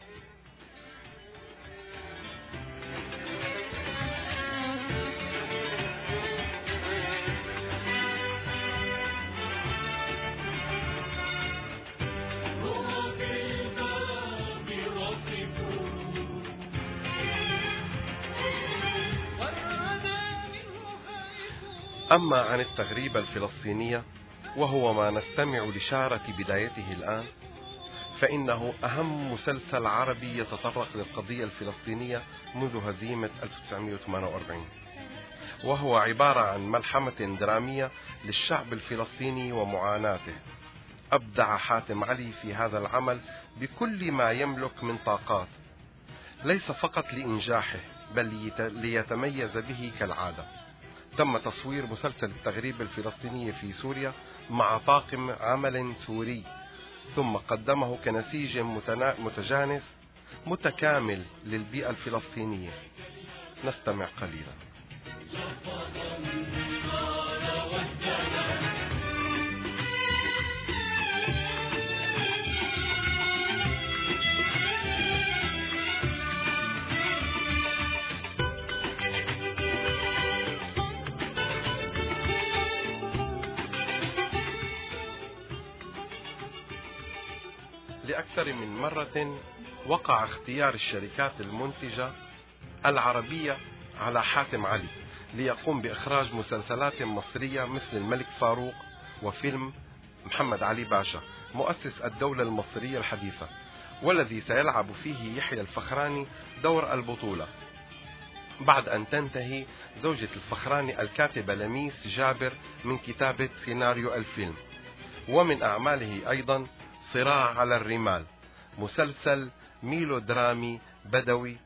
أما عن التغريبة الفلسطينية، وهو ما نستمع لشارة بدايته الآن، فإنه أهم مسلسل عربي يتطرق للقضية الفلسطينية منذ هزيمة 1948، وهو عبارة عن ملحمة درامية للشعب الفلسطيني ومعاناته. أبدع حاتم علي في هذا العمل بكل ما يملك من طاقات، ليس فقط لإنجاحه بل ليتميز به كالعادة. تم تصوير مسلسل التغريبة الفلسطينية في سوريا مع طاقم عمل سوري، ثم قدمه كنسيج متجانس متكامل للبيئة الفلسطينية. نستمع قليلا. لأكثر من مرة وقع اختيار الشركات المنتجة العربية على حاتم علي ليقوم بإخراج مسلسلات مصرية مثل الملك فاروق وفيلم محمد علي باشا مؤسس الدولة المصرية الحديثة، والذي سيلعب فيه يحيى الفخراني دور البطولة بعد أن تنتهي زوجة الفخراني الكاتبة لميس جابر من كتابة سيناريو الفيلم. ومن أعماله أيضا صراع على الرمال، مسلسل ميلودرامي بدوي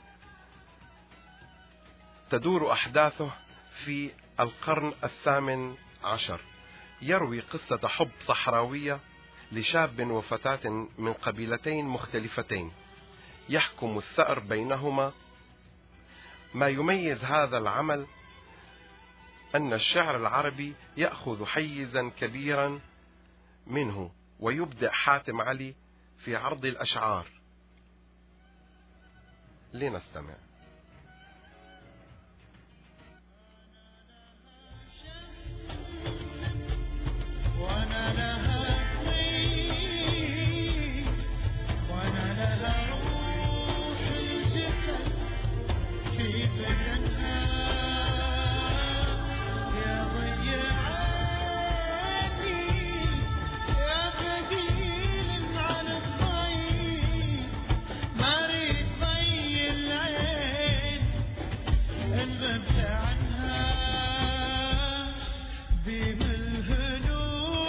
تدور أحداثه في القرن 18، يروي قصة حب صحراوية لشاب وفتاة من قبيلتين مختلفتين يحكم الثأر بينهما. ما يميز هذا العمل أن الشعر العربي يأخذ حيزا كبيرا منه، ويبدع حاتم علي في عرض الأشعار. لنستمع. وانا لها طيب وانا لها روح الجسد في بدنها يا ضيعتي يا بديل عن الضي ما ريد ضي العين انغبت عنها بملهنو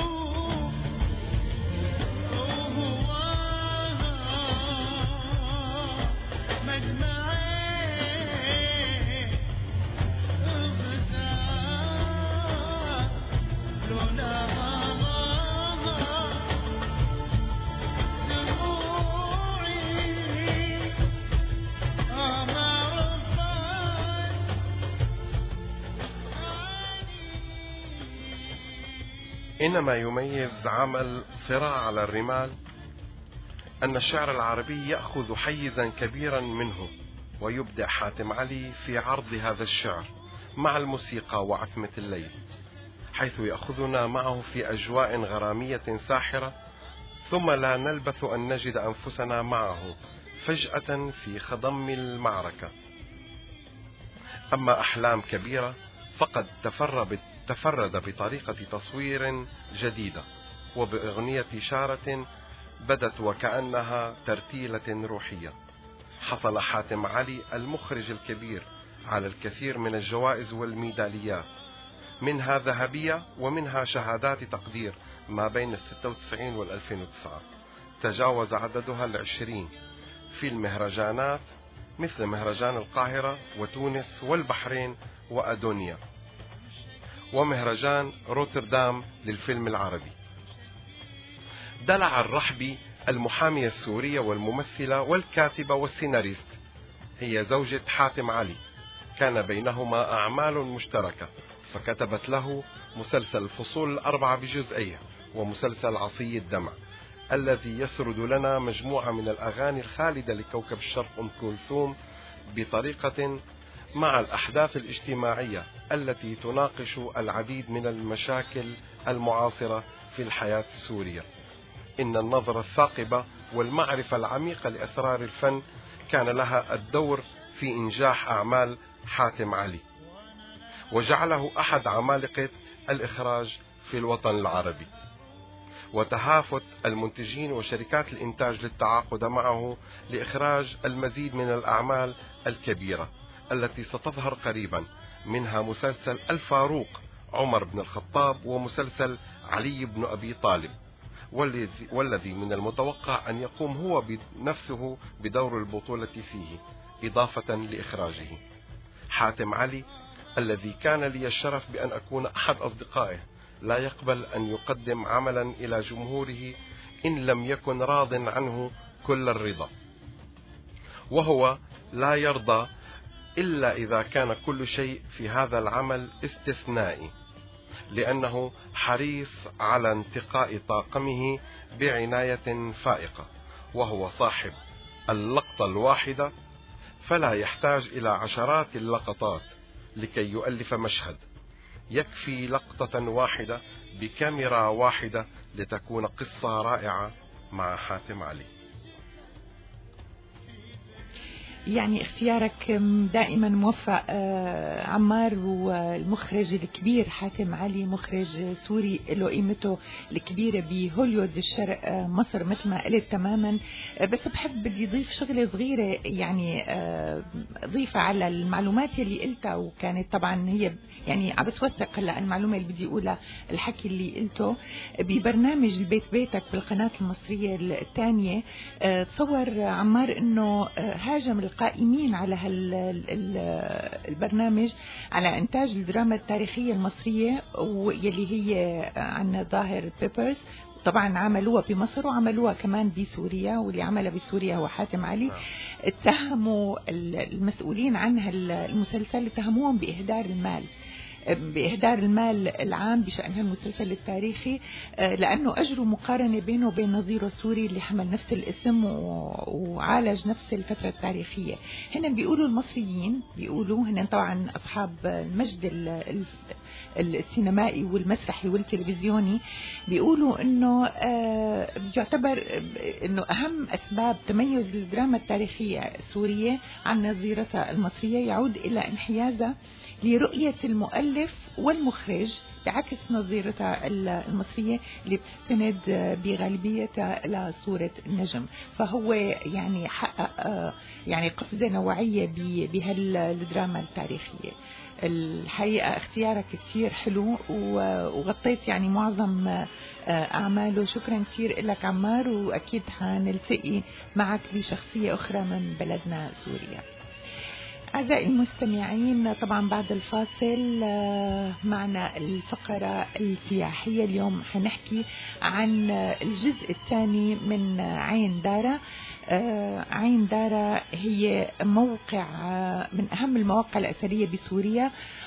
إنما يميز عمل صراع على الرمال أن الشعر العربي يأخذ حيزا كبيرا منه، ويبدع حاتم علي في عرض هذا الشعر مع الموسيقى وعتمة الليل، حيث يأخذنا معه في أجواء غرامية ساحرة، ثم لا نلبث أن نجد أنفسنا معه فجأة في خضم المعركة. أما أحلام كبيرة فقد تفرد بطريقة تصوير جديدة وبأغنية شارة بدت وكأنها ترتيلة روحية. حصل حاتم علي المخرج الكبير على الكثير من الجوائز والميداليات، منها ذهبية ومنها شهادات تقدير ما بين 96 و 2009، تجاوز عددها 20 في المهرجانات مثل مهرجان القاهرة وتونس والبحرين وأدونيا. ومهرجان روتردام للفيلم العربي. دلع الرحبي المحامية السورية والممثلة والكاتبة والسيناريست، هي زوجة حاتم علي، كان بينهما أعمال مشتركة، فكتبت له مسلسل الفصول 4 بجزئيه ومسلسل عصي الدمع الذي يسرد لنا مجموعة من الأغاني الخالدة لكوكب الشرق أم كلثوم بطريقة مع الأحداث الاجتماعية التي تناقش العديد من المشاكل المعاصرة في الحياة السورية. إن النظرة الثاقبة والمعرفة العميقة لأسرار الفن كان لها الدور في إنجاح أعمال حاتم علي، وجعله أحد عمالقة الإخراج في الوطن العربي. وتهافت المنتجين وشركات الإنتاج للتعاقد معه لإخراج المزيد من الأعمال الكبيرة التي ستظهر قريبا، منها مسلسل الفاروق عمر بن الخطاب ومسلسل علي بن أبي طالب، والذي من المتوقع أن يقوم هو بنفسه بدور البطولة فيه إضافة لإخراجه. حاتم علي الذي كان لي الشرف بأن أكون أحد أصدقائه لا يقبل أن يقدم عملا إلى جمهوره إن لم يكن راض عنه كل الرضا، وهو لا يرضى إلا إذا كان كل شيء في هذا العمل استثنائي، لأنه حريص على انتقاء طاقمه بعناية فائقة، وهو صاحب اللقطة الواحدة، فلا يحتاج إلى عشرات اللقطات لكي يؤلف مشهد، يكفي لقطة واحدة بكاميرا واحدة لتكون قصة رائعة مع حاتم علي. يعني اختيارك دائما موفق عمار، والمخرج الكبير حاتم علي مخرج سوري له قيمته الكبيرة بهوليوود الشرق مصر مثل ما قلت تماما. بس بحب بدي اضيف شغلة صغيرة، يعني ضيفة على المعلومات اللي قلتها، وكانت طبعا هي يعني عم بتوثق هلا المعلومة اللي بدي اقولها، الحكي اللي قلته ببرنامج البيت بيتك بالقناة المصرية الثانية. تصور عمار انه هاجم القائمين على البرنامج على إنتاج الدراما التاريخية المصرية، واللي هي عن ظاهر بيبرز. طبعا عملوها بمصر وعملوها كمان بسوريا، واللي عملها بسوريا هو حاتم علي. اتهموا المسؤولين عن المسلسل، اتهموهم بإهدار المال العام بشأن المسلسل التاريخي، لأنه أجروا مقارنة بينه وبين نظيره السوري اللي حمل نفس الاسم وعالج نفس الفترة التاريخية. هنا بيقولوا المصريين، بيقولوا هنا طبعا أصحاب المجد السينمائي والمسرحي والتلفزيوني، بيقولوا أنه يعتبر أنه أهم أسباب تميز الدراما التاريخية السورية عن نظيرتها المصرية يعود إلى انحيازها لرؤية المؤلف والمخرج بعكس نظيرتها المصرية اللي بتستند بغالبيتها إلى صورة النجم. فهو يعني حقق يعني قصة نوعية بهالدراما التاريخية. الحقيقة اختيارك كتير حلو، وغطيت يعني معظم أعماله. شكرا كتير لك عمار، وأكيد حنلتقي معك بشخصية أخرى من بلدنا سوريا. أعزائي المستمعين، طبعا بعد الفاصل معنا الفقرة السياحية. اليوم حنحكي عن الجزء الثاني من عين دارة. عين دارة هي موقع من أهم المواقع الأثرية بسوريا،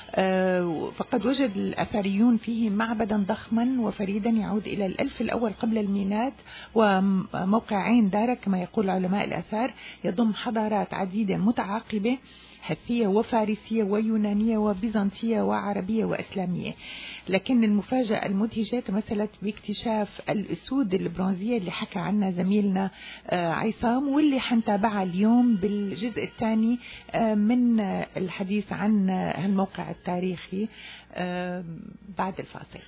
فقد وجد الأثريون فيه معبدا ضخما وفريدا يعود إلى الألف الأول قبل الميلاد. وموقع عين دارة كما يقول علماء الآثار يضم حضارات عديدة متعاقبة، حثية وفارسية ويونانية وبيزنطية وعربية وإسلامية. لكن المفاجأة المدهشة تمثلت باكتشاف الأسود البرونزية اللي حكى عنها زميلنا عصام، واللي حنتابعها اليوم بالجزء الثاني من الحديث عن الموقع التاريخي بعد الفاصل.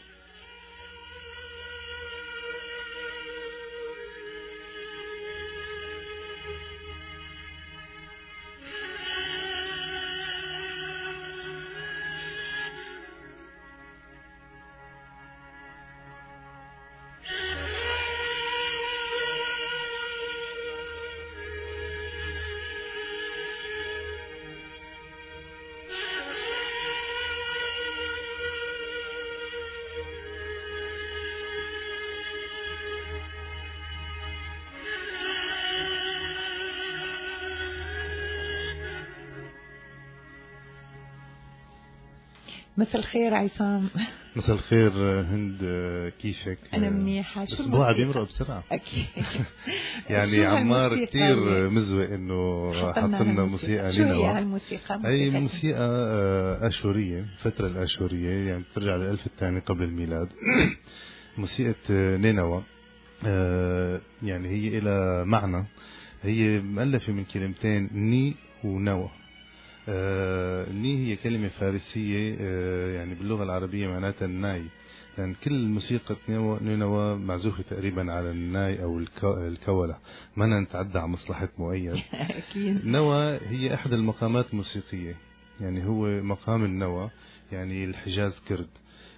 مساء الخير عصام. مساء الخير هند، كيفك؟ أنا منيحة. شو الأسبوع بيمرق بسرعة. أكيد. يعني عمار كتير مزوق إنه حطلنا موسيقى شو نينوى. هي هالموسيقى؟ هي موسيقى آشورية، الفترة الآشورية، يعني بترجع للألف الثاني قبل الميلاد. موسيقى نينوى يعني هي إلى معنى، هي مؤلفة من كلمتين ني ونوى. ني هي كلمة فارسية يعني باللغة العربية معناتها الناي، لأن كل موسيقى نينوى معزوفة تقريبا على الناي أو الكولة، ما نتعدى على مصلحة مؤيد. أكيد. نوى هي أحد المقامات الموسيقية، يعني هو مقام النوى، يعني الحجاز كرد.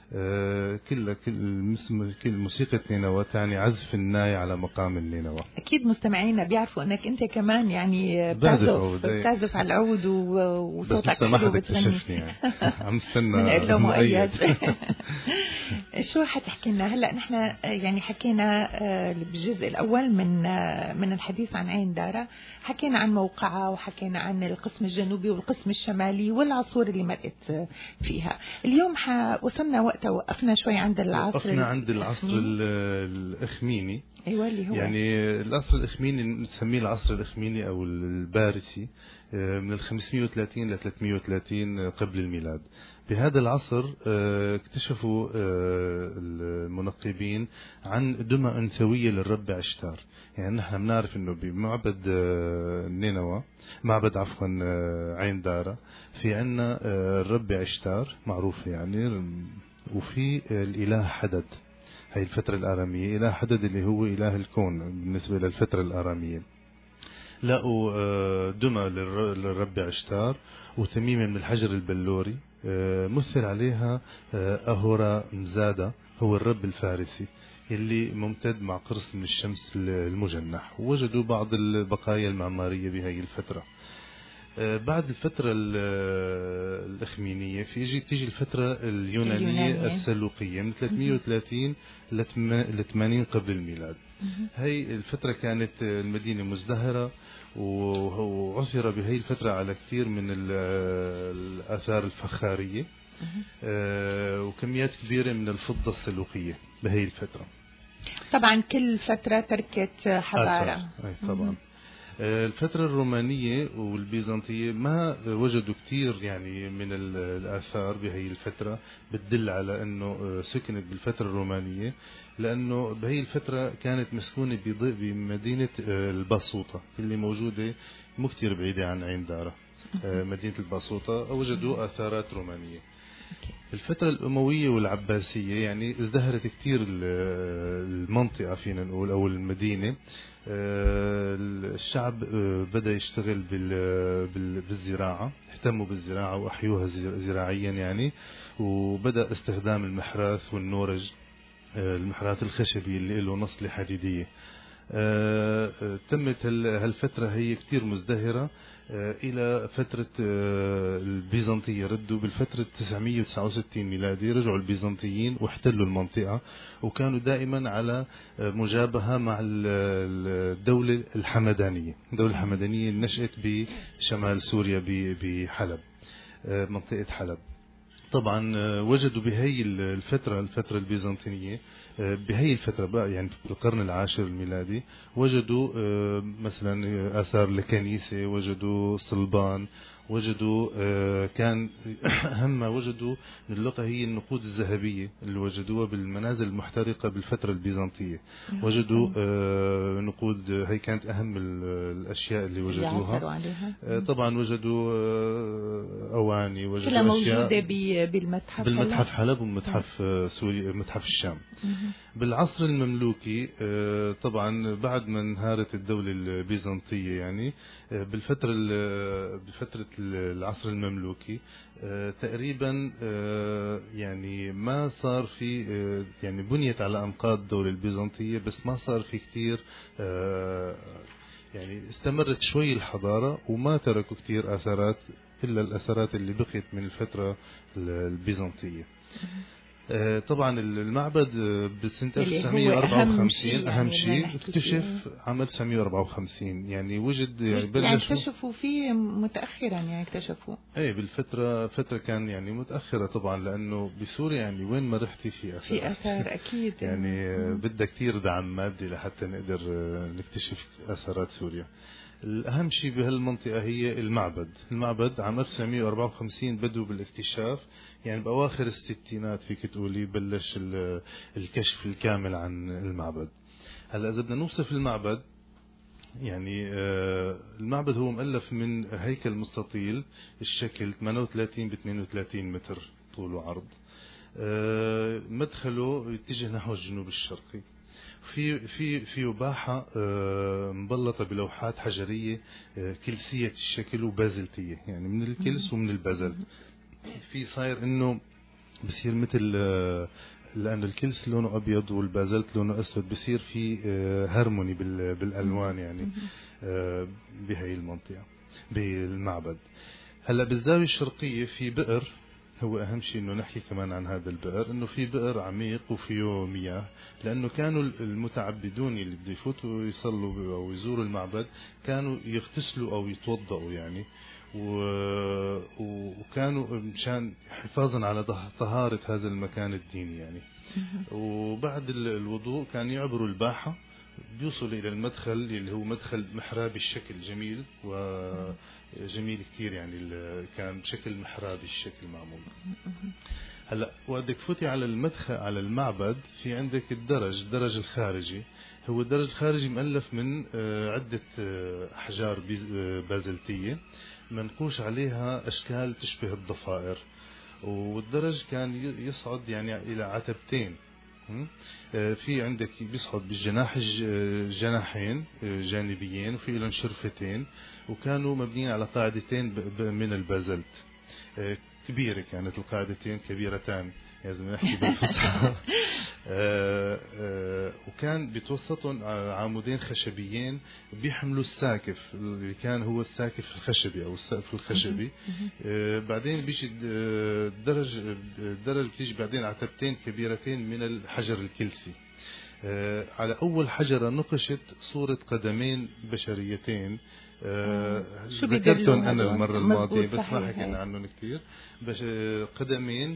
كل موسيقى نينوى تعني عزف الناي على مقام النينوى. أكيد مستمعينا بيعرفوا أنك أنت كمان يعني بتعزف على العود وصوتك حلو بتغني. يعني. عم استنى بنقول له مؤيد. شو حتحكي لنا هلا؟ نحن يعني حكينا بالجزء الأول من الحديث عن عين دارة، حكينا عن موقعها وحكينا عن القسم الجنوبي والقسم الشمالي والعصور اللي مرقت فيها. اليوم وصلنا وقت وقفنا شوي عند العصر. وقفنا عند العصر الإخميني. أيوة اللي هو يعني العصر الإخميني نسميه العصر الإخميني أو البارسي، من 530 ل 330 قبل الميلاد. بهذا العصر اكتشفوا المنقبين عن دمى أنثوية للرب عشتار. يعني نحن بنعرف انه بمعبد نينوى، معبد عفوا عين دارة، في عنا الرب عشتار معروف يعني، وفي الإله حدد. هاي الفترة الآرامية إله حدد اللي هو إله الكون بالنسبة للفترة الآرامية. لقوا دمى للرب عشتار وتميمة من الحجر البلوري مثل عليها أهورا مزادة، هو الرب الفارسي اللي ممتد مع قرص من الشمس المجنح. ووجدوا بعض البقايا المعمارية بهذه الفترة. بعد الفترة الإخمينية تيجي الفترة اليونانية السلوقية من 330 ل 80 قبل الميلاد. هاي الفترة كانت المدينة مزدهرة، وعثر بهاي الفترة على كثير من الآثار الفخارية وكميات كبيرة من الفضة السلوقية بهاي الفترة. طبعا كل فترة تركت حضارة. طبعا. الفترة الرومانية والبيزنطية ما وجدوا كتير يعني من الآثار بهي الفترة بتدل على أنه سكنت بالفترة الرومانية، لأنه بهي الفترة كانت مسكونة بمدينة الباسوطة اللي موجودة مو كتير بعيدة عن عين دارة. مدينة الباسوطة وجدوا آثارات رومانية. الفترة الأموية والعباسية يعني ازدهرت كتير المنطقة فينا نقول أو المدينة. الشعب بدأ يشتغل بالزراعة، اهتموا بالزراعة وأحيوها زراعيا يعني، وبدأ استخدام المحراث والنورج، المحراث الخشبي اللي له نصلة حديدية. تمت هالفترة هي كتير مزدهرة إلى فترة البيزنطية. ردوا بالفترة 969 ميلادي، رجعوا البيزنطيين واحتلوا المنطقة، وكانوا دائما على مجابهة مع الدولة الحمدانية. الدولة الحمدانية نشأت بشمال سوريا بحلب، منطقة حلب. طبعا وجدوا بهي الفترة البيزنطينية، بهي الفترة بقى يعني بالقرن العاشر الميلادي، وجدوا مثلا آثار لكنيسة، وجدوا صلبان، وجدوا كان أهم ما وجدوا من اللقطة هي النقود الذهبية اللي وجدوها بالمنازل المحترقة بالفترة البيزنطية. وجدوا نقود، هي كانت أهم الأشياء اللي وجدوها. طبعا وجدوا أواني، وجدوا كلها موجودة بالمتحف حلب ومتحف سوريا، متحف الشام. بالعصر المملوكي طبعا بعد ما انهارت الدولة البيزنطية يعني بفترة العصر المملوكي تقريبا يعني ما صار في يعني بنيت على أنقاض الدولة البيزنطية، بس ما صار في كتير يعني استمرت شوي الحضارة وما تركوا كتير آثارات إلا الأثرات اللي بقيت من الفترة البيزنطية. طبعا المعبد بسنة اللي هو 1954 أهم أهم شيء شيء يعني اكتشف عام 1954 يعني وجد يعني يعني بلشوا اكتشفوا فيه متأخرا يعني اكتشفوا ايه فترة كان يعني متأخرة طبعا لأنه بسوريا يعني وين ما رحتي في أثر في أثار أكيد يعني بدها كتير دعم مادي لحتى نقدر نكتشف أثارات سوريا. الأهم شيء بهالمنطقة هي المعبد عام 1954 بدوا بالاكتشاف يعني بأواخر الستينات فيك تقولي بلش الكشف الكامل عن المعبد. هلا إذا بدنا نوصف المعبد يعني المعبد هو مؤلف من هيكل مستطيل الشكل 38 ب 32 متر طول وعرض. مدخله يتجه نحو الجنوب الشرقي. في باحة مبلطة بلوحات حجرية كلسية الشكل وبازلتية يعني من الكلس ومن البازلت. في صاير انه بصير مثل لأن الكلس لونه أبيض والبازلت لونه أسود بصير في هارموني بالألوان يعني بهاي المنطقة بالمعبد. هلا بالزاوية الشرقية في بئر، هو أهم شيء إنه نحكي كمان عن هذا البئر، إنه في بئر عميق وفيه مياه، لأنه كانوا المتعبدون اللي بده يفوتوا يصلوا أو يزوروا المعبد كانوا يغتسلوا أو يتوضأوا يعني، وكانوا مشان حفاظا على طهارة هذا المكان الديني يعني. وبعد الوضوء كان يعبروا الباحة بيوصلوا إلى المدخل اللي هو مدخل محرابي الشكل جميل وجميل كثير يعني كان بشكل محرابي الشكل معمول. هلا وقت تفوتي على المدخل على المعبد في عندك الدرج الخارجي. هو الدرج الخارجي مؤلف من عدة أحجار بازلتية منقوش عليها أشكال تشبه الضفائر، والدرج كان يصعد يعني إلى عتبتين. في عندك بيصعد بالجناح جناحين جانبيين وفي لهم شرفتين، وكانوا مبنيين على قاعدتين من البازلت كبيرة، كانت القاعدتين كبيرتان لازم نحكي بالفصحى. وكان بتوسطهم عمودين خشبيين بيحملوا الساقف اللي كان هو الساقف الخشبي او السقف الخشبي. بعدين بيجي الدرج بتيجي بعدين عتبتين كبيرتين من الحجر الكلسي. على اول حجرة نقشت صورة قدمين بشريتين. ذكرتهم انا المرة الماضية بس ما حكينا عنهم كثير. قدمين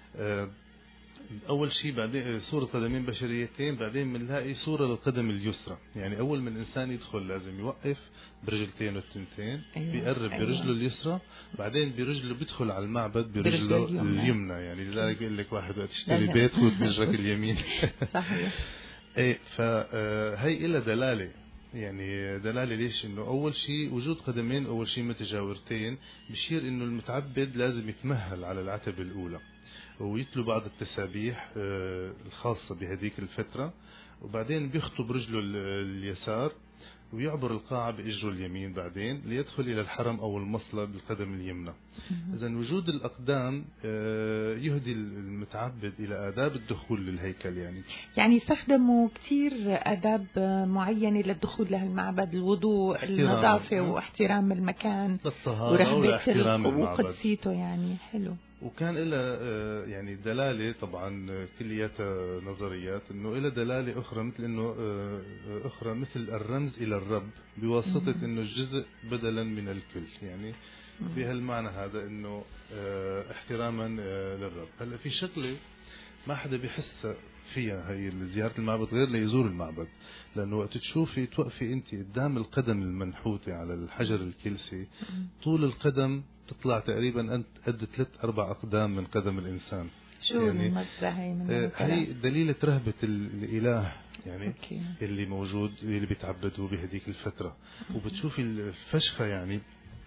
أول شيء، بعدين صورة قدمين بشريتين، بعدين بنلاقي صورة للقدم اليسرى. يعني أول من الإنسان يدخل لازم يوقف برجلتين والتنتين. بيقرب برجله اليسرى، بعدين برجله بيدخل على المعبد برجله اليمنى. يعني لذلك بيقول لك واحد وقت تشتري بيت فوت برجلك اليمين. صحيح. إيه فهي إلها دلالة، يعني دلالة ليش؟ إنه أول شيء وجود قدمين أول شيء متجاورتين بشير إنه المتعبد لازم يتمهل على العتبة الأولى ويتلو بعض التسابيح الخاصة بهذيك الفترة، وبعدين بيخطب رجله اليسار ويعبر القاعة بإجره اليمين بعدين ليدخل إلى الحرم أو المصلى بالقدم اليمنى. إذن وجود الأقدام يهدي المتعبد إلى آداب الدخول للهيكل. يعني استخدموا كثير آداب معينة للدخول لهالمعبد، الوضوء، النظافة واحترام المكان ورهبة وقدسيته. يعني حلو. وكان لها يعني دلالة طبعا كلياتها نظريات، انه لها دلالة اخرى مثل انه مثل الرمز الى الرب بواسطة انه الجزء بدلا من الكل. يعني في هالمعنى هذا انه احتراما للرب. هلا في شغلة ما حدا بيحس فيها هي زيارة المعبد غير ليزور المعبد، لأنه وقت تشوفي توقفي أنت قدام القدم المنحوتة على الحجر الكلسي، طول القدم تطلع تقريبا قد 3-4 أقدام من قدم الإنسان. شو يعني هي دليلة رهبة الإله يعني اللي موجود اللي بيتعبدوا بهديك الفترة. وبتشوفي الفشخة يعني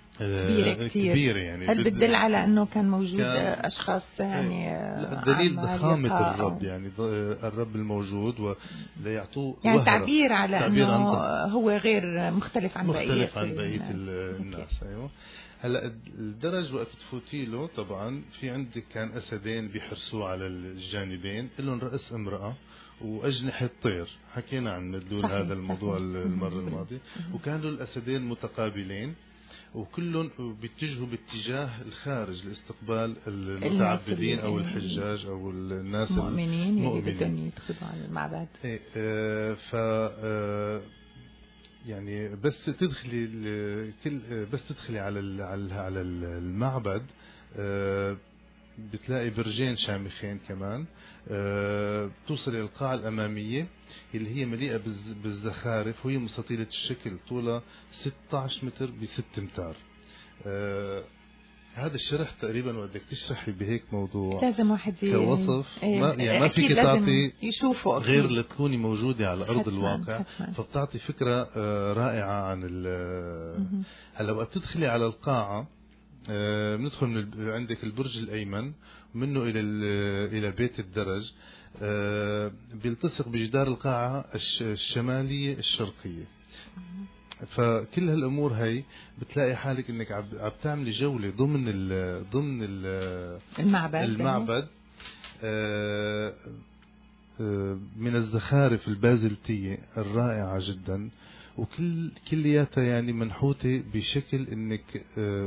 كبيرة يعني. هل بتدل على أنه كان موجود أشخاص يعني دليل ضخامة الرب، يعني الرب الموجود وليعطوه يعني تعبير على أنه هو غير مختلف عن بقية الناس. أيوة. هلا الدرج وقت تفوتي له طبعا في عندك كان أسدين بيحرسوه على الجانبين، لهم رأس امرأة وأجنحة طير. حكينا عن مدلول هذا الموضوع المرة الماضية. وكانوا الأسدين متقابلين وكلهم بيتجهوا باتجاه الخارج لاستقبال المتعبدين أو الحجاج أو الناس المؤمنين اللي بدهم يدخلوا على المعبد. يعني بس تدخلي على المعبد بتلاقي برجين شامخين كمان. بتوصل إلى القاعة الأمامية اللي هي مليئة بالزخارف، وهي مستطيلة الشكل، طولها 16 متر ب6 أمتار. هذا الشرح تقريبا بدك تشرحي بهيك موضوع لازم واحد كوصف ما فيك تعطي يشوفه غير لتكوني موجودة على أرض الواقع، فبتعطي فكرة رائعة عن هلا وقت تدخلي على القاعة بندخل عندك البرج الأيمن، ومنه إلى بيت الدرج، بيلتصق بجدار القاعة الشمالية الشرقية. فكل هالأمور هاي بتلاقي حالك إنك عم تعملي جولة ضمن المعبد من الزخارف البازلتية الرائعة جدا، وكلياتها يعني منحوتة بشكل إنك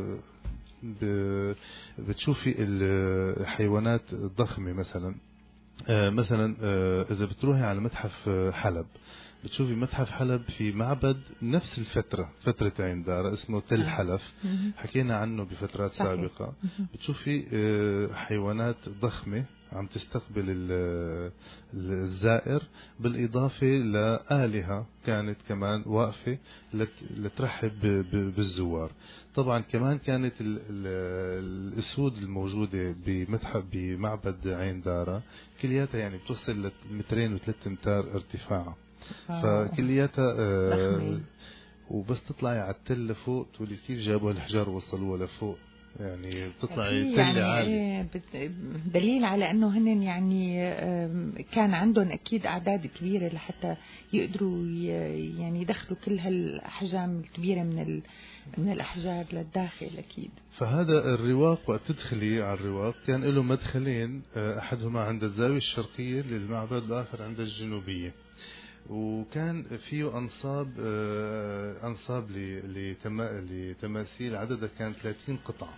بتشوفي الحيوانات الضخمة. مثلا إذا بتروحي على متحف حلب بتشوفي متحف حلب في معبد نفس فترة عين دارة اسمه تل حلف، حكينا عنه بفترات سابقة. بتشوفي حيوانات ضخمة عم تستقبل الزائر، بالإضافة لآلهة كانت كمان واقفة لترحب بالزوار. طبعا كمان كانت الأسود الموجودة بمعبد عين دارة كلياتها يعني بتوصل ل 2 و3 أمتار ارتفاع، فكلياتها وبس تطلعي على التل لفوق تقولي كيف جابوا الحجار ووصلوها لفوق، يعني بتطلعي تل عالي. دليل على انه هن يعني كان عندهم اكيد اعداد كبيره لحتى يقدروا يعني يدخلوا كل هالاحجام الكبيره من الاحجار للداخل اكيد. فهذا الرواق وقت تدخلي على الرواق كان له مدخلين، احدهما عند الزاويه الشرقيه للمعبد، الاخر عند الجنوبيه، وكان فيه أنصاب لتماثيل عددها كان 30 قطعة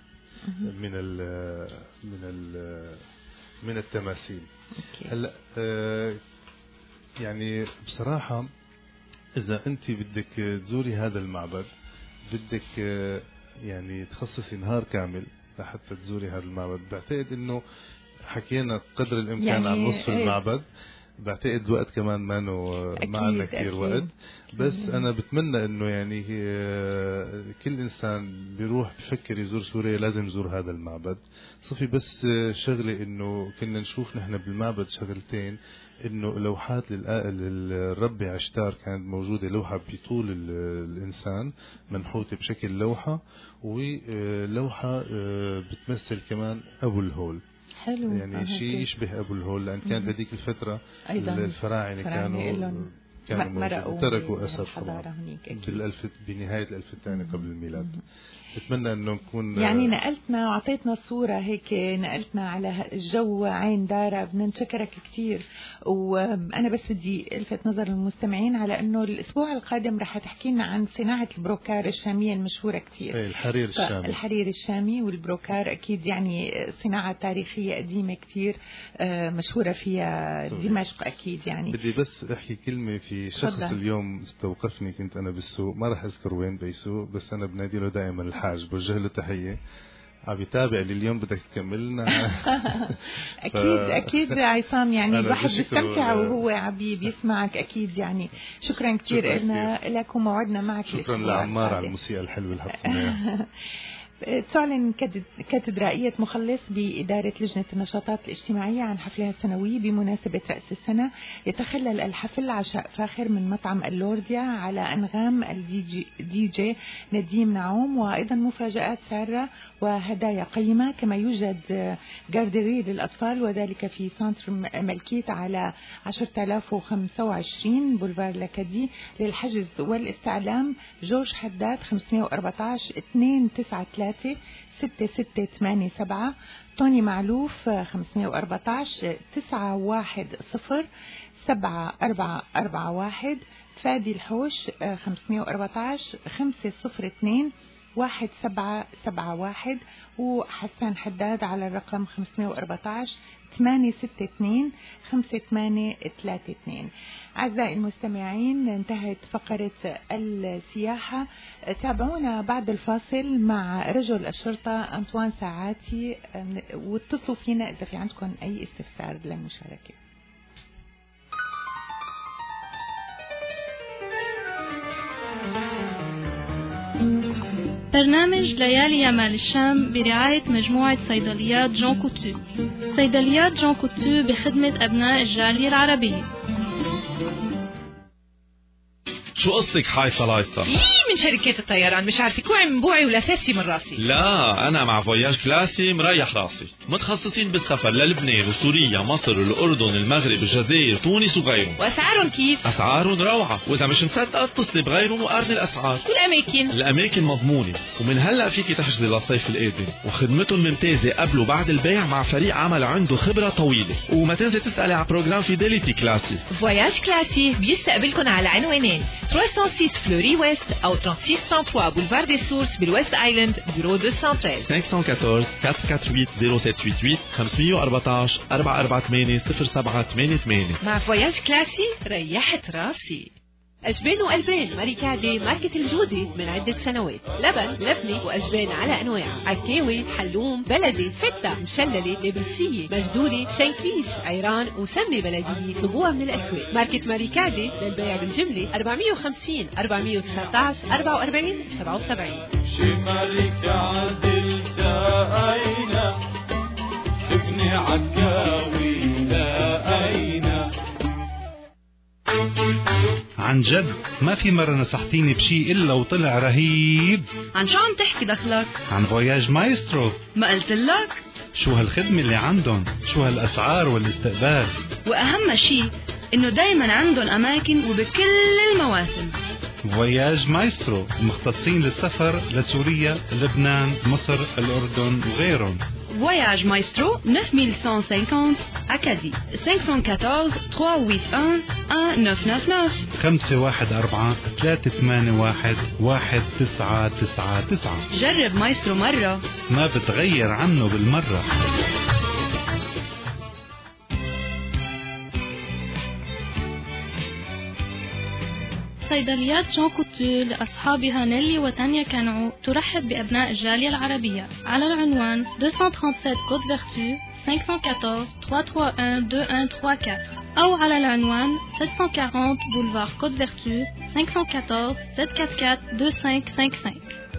من التماثيل. هلا يعني بصراحة إذا أنت بدك تزوري هذا المعبد بدك يعني تخصصي نهار كامل لحتى تزوري هذا المعبد. بعتقد إنه حكينا قدر الإمكان يعني عن نصف المعبد، بعتقد وقت كمان معنا كثير وقت، بس أنا بتمنى إنه يعني كل إنسان بيروح بفكر يزور سوريا لازم يزور هذا المعبد. صفي بس شغلة إنه كنا نشوف نحن بالمعبد شغلتين، إنه لوحات للرب عشتار كانت موجودة، لوحة بطول الإنسان منحوتة بشكل لوحة، ولوحة بتمثل كمان أبو الهول. حلو. يعني شيء يشبه أبو الهول، لأن كانت هذيك الفترة الفراعنة كانوا تركوا أثر بنهاية الألف الثاني قبل الميلاد. بتمنى انه نكون يعني نقلتنا وعطيتنا الصورة هيك، نقلتنا على الجو عين دارة. بدنا نشكرك كثير، وانا بس بدي الفت نظر المستمعين على انه الاسبوع القادم رح تحكي لنا عن صناعة البروكار الشامية المشهورة كثير. الحرير الشامي. الحرير الشامي والبروكار اكيد يعني صناعة تاريخية قديمة كثير مشهورة فيها دمشق اكيد. يعني بدي بس احكي كلمة في شخص اليوم استوقفني، كنت انا بالسوق، ما راح اذكر وين بيسوق، بس انا بنادي له دائما الحاج، بوجه له تحية، عم يتابع اللي اليوم بدك تكملنا. اكيد عصام، يعني الواحد بيستمتع وهو عم بيسمعك اكيد. يعني شكرا كثير لك، وموعدنا معك. شكرا لعمار على الموسيقى الحلوة اللي حطيناها. تعلن كاتدرائية مخلص بإدارة لجنة النشاطات الاجتماعية عن حفلها السنوي بمناسبة رأس السنة. يتخلل الحفل عشاء فاخر من مطعم اللورديا على أنغام الدي جي نديم نعوم، وأيضا مفاجآت سارة وهدايا قيمة. كما يوجد جاردري للأطفال، وذلك في سنتر ملكيت على 10025 بولفار لكدي. للحجز والاستعلام جورج حداد 514 293 6687، توني معلوف 514 910 7441، فادي الحوش 514 502 1771 وحسان حداد على الرقم 514 862 5832. أعزائي المستمعين، انتهت فقرة السياحة. تابعونا بعد الفاصل مع رجل الشرطة أنطوان ساعاتي، واتصلوا فينا إذا في عندكم أي استفسار للمشاركة. برنامج ليالي يمال الشام برعاية مجموعة صيدليات جون كوتو. صيدليات جون كوتو بخدمة أبناء الجالية العربية. شو قصتك حايصة لايصة؟ من شركات الطيران، مش عارفة كوعي من بوعي ولا ساسي من راسي. لا، أنا مع فواياج كلاسي مريح راسي، متخصصين بالسفر للبنان وسوريا مصر الأردن المغرب الجزائر تونس وغيرهم. وأسعارهم كيف؟ أسعارهم روعة، وإذا مش مصدقة اتصلي بغيرهم وقارني الأسعار. الأماكن مضمونة، ومن هلا فيكي تحجزي للصيف القادم، وخدمتهم ممتازة قبل وبعد البيع مع فريق عمل عنده خبرة طويلة. وما تنسي تسألي على بروجرام فيديليتي كلاسي. فواياج كلاسي بيستقبلكم على عنوانين 306 فلوري ويست أو 3633 بولفار دي سورس بالويست آيلاند، بيرو 213 514 448 0788 514 448 0788. مع فواياج كلاسي ريحت راسي. أجبان وألبان ماريكادي ماركة الجودي من عدة سنوات. لبن، لبنة وأجبان على أنواع، عكاوي، حلوم، بلدي، فتة، مشللة، لبرسية، مجدولي، شنكليش، عيران وسمنة بلدية طلبوها من الأسواق. ماركة ماريكادي للبيع بالجملة 450 419 44 77. شي ماريكادي التقينا، ابني عكاوي لقينا. عن جد ما في مرة نصحتيني بشي إلا وطلع رهيب. عن شو عم تحكي دخلك؟ عن فواياج مايسترو. ما قلت لك؟ شو هالخدمة اللي عندهم، شو هالأسعار والاستقبال، وأهم شي إنه دايما عندهم أماكن وبكل المواسم. فواياج مايسترو مختصين للسفر لسوريا، لبنان، مصر، الأردن وغيرهم. Voyage Maestro 9150 Acadie 514 381 1999 514 381 1999. جرب مايسترو مرة ما بتغير عنه بالمرة. صيدليات جون كوتو لأصحابها نيلي وتانيا كانعو ترحب بأبناء الجالية العربية على العنوان 237 كوت فيرتو 514 331 2134 أو على العنوان 740 بولفار كوت فيرتو 514 744 2555.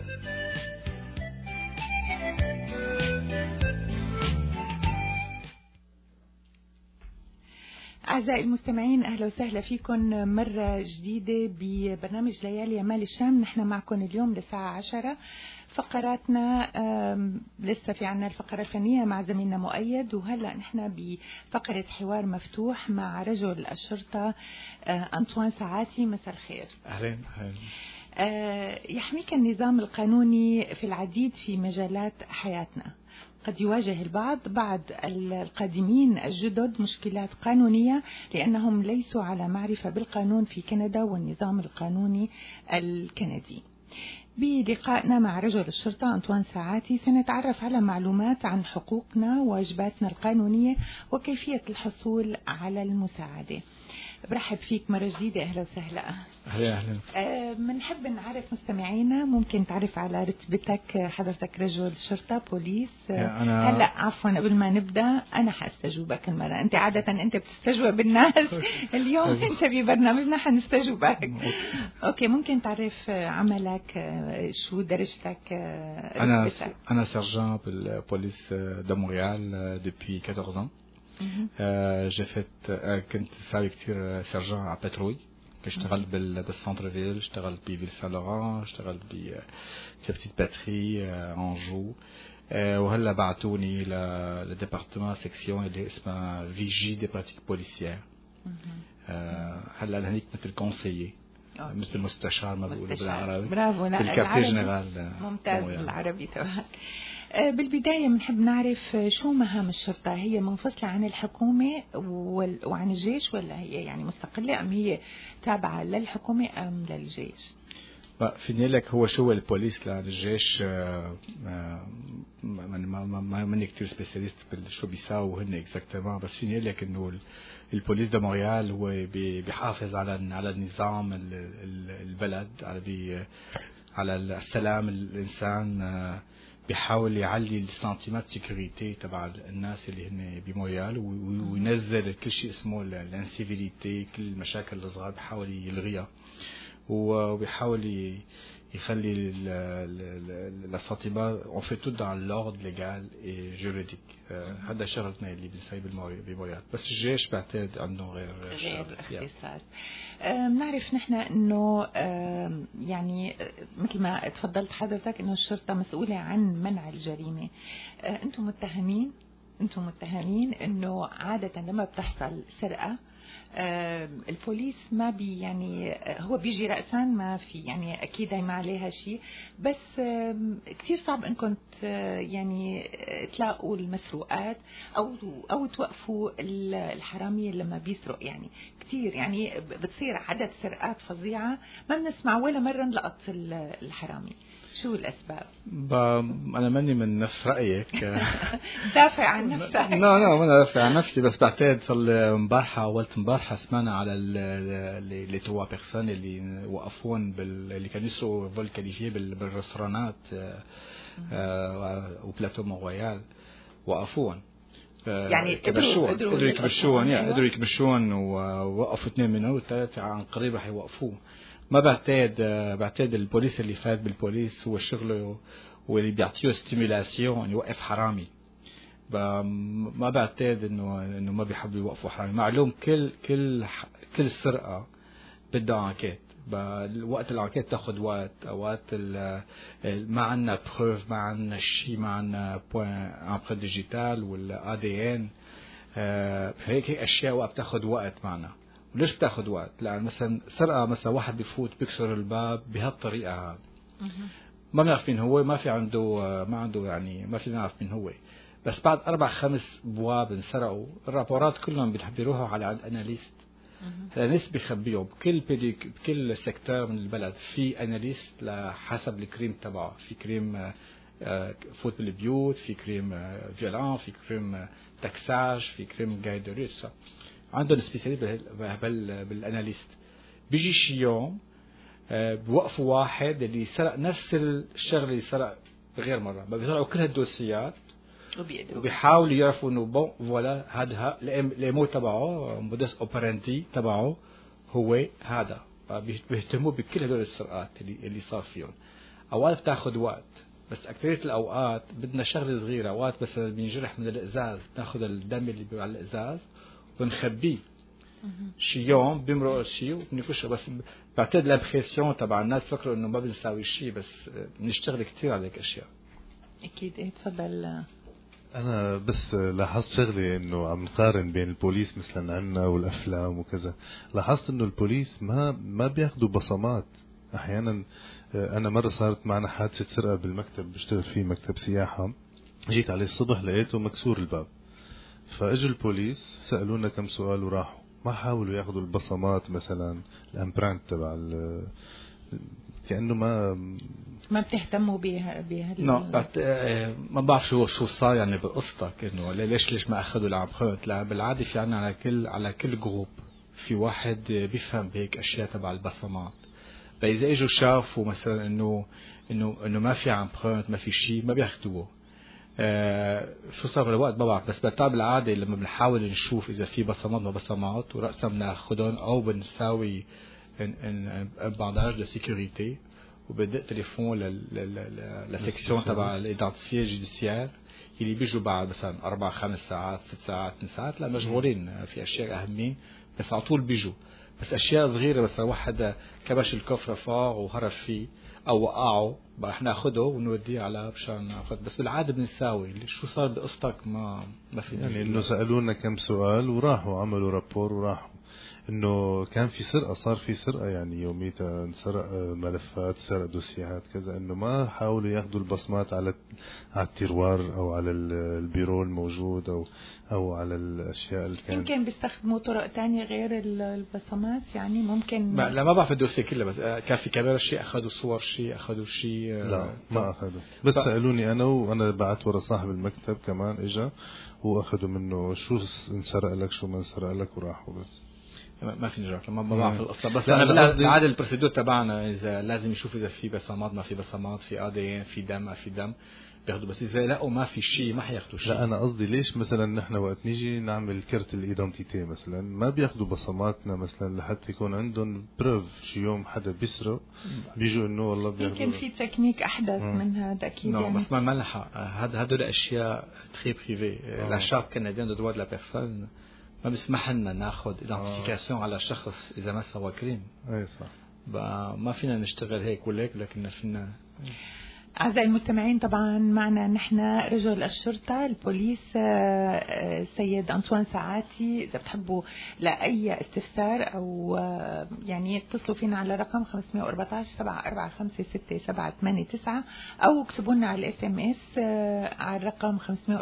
أعزائي المستمعين، أهلا وسهلا فيكم مرة جديدة ببرنامج ليالي يمال الشام. نحن معكم اليوم لساعة 10. فقراتنا لسه في عنا الفقرة الفنية مع زميلنا مؤيد، وهلأ نحن بفقرة حوار مفتوح مع رجل الشرطة أنطوان ساعاتي. مساء الخير. أهلا. يحميك النظام القانوني في العديد في مجالات حياتنا. قد يواجه بعض القادمين الجدد مشكلات قانونية لأنهم ليسوا على معرفة بالقانون في كندا والنظام القانوني الكندي. بلقائنا مع رجل الشرطة أنطوان ساعاتي سنتعرف على معلومات عن حقوقنا وواجباتنا القانونية وكيفية الحصول على المساعدة. برحب فيك مرة جديدة. أهلا وسهلا. أهلا. بنحب نعرف مستمعينا، ممكن تعرف على رتبتك؟ حضرتك رجل شرطة بوليس. هلا عفوا قبل ما نبدأ أنا حاستجوبك المرة. أنت عادة أنت بتستجوب بالناس اليوم أنت ببرنامجنا حنستجوبك. أوكي، ممكن تعرف عملك، شو درجتك، رتبتك؟ أنا سيرجان بالبوليس دو مونريال depuis 14 ans. كنت ساوي كتير سيرجان على بتروي، اشتغلت بالسنتر فيل، اشتغلت بفيل سان لوران، اشتغلت بتبتيت باتري انجو، وهلا بعتوني لديبارتمان سيكسيون اللي اسمها فيجي دي براتيك بوليسيير. هلا لهنيك مثل كونسيي، مثل مستشار ما بيقولوا بالعربي. برافو. بالكارتيه جنرال. ممتاز بالعربي تبعك. بالبداية بنحب نعرف شو مهام الشرطة. هي منفصلة عن الحكومة وعن الجيش، ولا هي يعني مستقلة، أم هي تابعة للحكومة أم للجيش؟ فيني لك هو شو البوليس للجيش ماني كتير سبيسياليست بالشو بيساووا هن اكزاكتومون، بس فيني لك انه البوليس دو مونريال هو بيحافظ على النظام البلد، على السلام الانسان، بيحاول يعلي السنتيمات سيكوريتي تبع الناس اللي هن بمونريال، وينزل كل شيء اسمه الانسيفيليتي، كل المشاكل الصغار بيحاول يلغيها، وبيحاول يخلي السنتيمات اون في تو دان لوردر ليغال اي جوريديك. هذا شغلتنا اللي بنسوي بمونريال، بس الجيش بعتقد عنده غير اختصاص. بنعرف نحن انه يعني مثل ما تفضلت حضرتك انه الشرطه مسؤوله عن منع الجريمه. انتم متهمين انه عاده لما بتحصل سرقه البوليس ما بي يعني هو بيجي رأسا، ما في يعني أكيد ما عليها شيء، بس كتير صعب إنكم يعني تلاقوا المسروقات أو توقفوا الحرامية لما بيسرق. يعني كتير يعني بتصير عدد سرقات فظيعة ما بنسمع ولا مرة لقط الحرامي. شو الأسباب؟ أنا ماني من نفس رأيك. دافع عن نفسك. لا ما أنا دافع عن نفسي، بس بعتقد صار امبارحة سمعنا على les 3 personnes اللي وقفون اللي كانوا يسرقوا فول كاليفيه بالرستورانات وبلاتو مونريال، وقفوهم. يعني قدروا يكبشون ووقفوا 2 منهم، والثالث عن قريب رح يوقفوه. ما بعتقد البوليس اللي فات بالبوليس هو شغله واللي بيعطيه ستيمولاسيون يوقف حرامي. ما بعتقد انه ما بيحبوا يوقفوا حرامي. معلوم كل سرقه بدها انكيت، وقت الانكيت تاخذ وقت ما عندنا بروف، ما عندنا شيء، ما عندنا بوين امبرنت ديجيتال ولا ADN، هيك اشياء وقت بتاخذ وقت معنا. وليش بتاخذ وقت؟ لأن مثلا سرقة، مثلا واحد بيفوت بيكسر الباب بهالطريقة هذه، ما بنعرف مين هو، ما عنده يعني ما في نعرف مين هو. بس بعد 4-5 بواب انسرقوا، الرابورات كلهم بيروحوا على الاناليست. الاناليست بيخبيهم بكل سيكتور من البلد في اناليست لحسب الكريم تبعه. في كريم فوت بالبيوت، في كريم فيولان، في كريم تاكساج، في كريم جايدوريس. عندهم سبيسياليست بالاناليست. بيجي شي يوم بوقفوا واحد اللي سرق نفس الشغله اللي سرق غير مره، بيطلعوا كل هالدوسيات وبيحاولوا يعرفوا انه بون فوالا هذا ليمو تبعه، مودس اوبرانتي تبعه هو هذا. بيهتموا بكل هدول السرقات اللي صار فيهم. اوقات بتاخذ وقت، بس اكثريه الاوقات بدنا شغله صغيره. اوقات بس بينجرح من الازاز، ناخذ الدم اللي على الازاز ونخبيه. شي يوم بيمرق شيء وبنكشه. بس بعتقد الامبريسيون تبع الناس فكروا انه ما بنساوي شيء، بس بنشتغل كثير على هيك اشياء. اكيد. تفضل. انا بس لاحظت شغله، انه عم نقارن بين البوليس مثلا عنا والافلام وكذا. لاحظت انه البوليس ما بياخذوا بصمات احيانا. انا مره صارت معنا حادثه سرقه بالمكتب بشتغل فيه، مكتب سياحه. جيت عليه الصبح لقيته مكسور الباب، فاجوا البوليس سالونا كم سؤال وراحوا. ما حاولوا ياخذوا البصمات مثلا الامبرانت تبع كانه ما بتهتموا بها. ما بعرف شو صار يعني بقصتك، انه ليش ما اخذوا الامبرانت. لا بالعاده في عنا على كل جروب في واحد بيفهم بهيك اشياء تبع البصمات. فاذا اجوا شافوا مثلا انه ما في امبرانت، ما في شيء، ما بياخذوه. شو صار بالوقت ما بعرف، بس بالعاده لما بنحاول نشوف اذا في بصمات ما بصمات، ورأسا بناخذهم او بنساوي بانداج دو سيكوريتي، وبدق تليفون للسكسيون تبع الايدنتيتي جوديسيير اللي بيجوا بعد مثلا 4-5 ساعات 6 ساعات 2 ساعات. لا مشغولين في اشياء اهمين، بس على طول بيجوا. بس اشياء صغيره، بس واحد كبش الكفر فار وهرب فيه او وقعه، رح ناخده ونوديه على مشان ناخذ. بس بالعاده بنساوي. شو صار بقصتك ما في يعني انه سالونا كم سؤال وراحوا عملوا رابور وراحوا. انه كان في سرقة، صار في سرقة يعني يوميتها انسرق ملفات، سرق دوسيات كذا، انه ما حاولوا ياخذوا البصمات على التيروار او على البيرو الموجود او على الاشياء اللي كان. يمكن بيستخدموا طرق تانية غير البصمات، يعني ممكن لا ما بعرف الدوسيه كله، بس كان في كاميرا شيء اخذوا صور شيء اخذوا شيء. لا ما اخذوا، بس سالوني انا، وانا بعت ورا صاحب المكتب كمان اجا واخذوا منه شو انسرق لك شو ما انسرق لك وراحوا. بس ما في نجاح، ما بعرف القصه، بس انا بالعاده البروسيدور تبعنا اذا لازم يشوف اذا في بصمات ما في بصمات، في ADN في دم ما في دم بياخذوا، بس اذا لقوا ما في شيء ما حياخذوا شيء. لا انا قصدي ليش مثلا نحن وقت نيجي نعمل كرت الايدنتيتي مثلا ما بياخذوا بصماتنا مثلا لحتى يكون عندهم بروف شي يوم حدا بيسرق بيجوا انه والله بياخذوا. يمكن في تكنيك احدث من هذا اكيد يعني. بس ما لحق هدول اشياء تري بريفي. لا شارت كنديان دو دروا دو لا بيرسون ما بيسمح لنا ناخذ ايدنتيفيكاسيون على شخص اذا ما سوى كريم. اي صح. ما فينا نشتغل هيك ولا هيك، لكن فينا. أعزائي المستمعين، طبعا معنا نحن رجل الشرطة البوليس سيد أنطوان ساعاتي. إذا بتحبوا لأي استفسار أو يعني اتصلوا فينا على رقم 514-745-6789 أو اكتبوا لنا على SMS على الرقم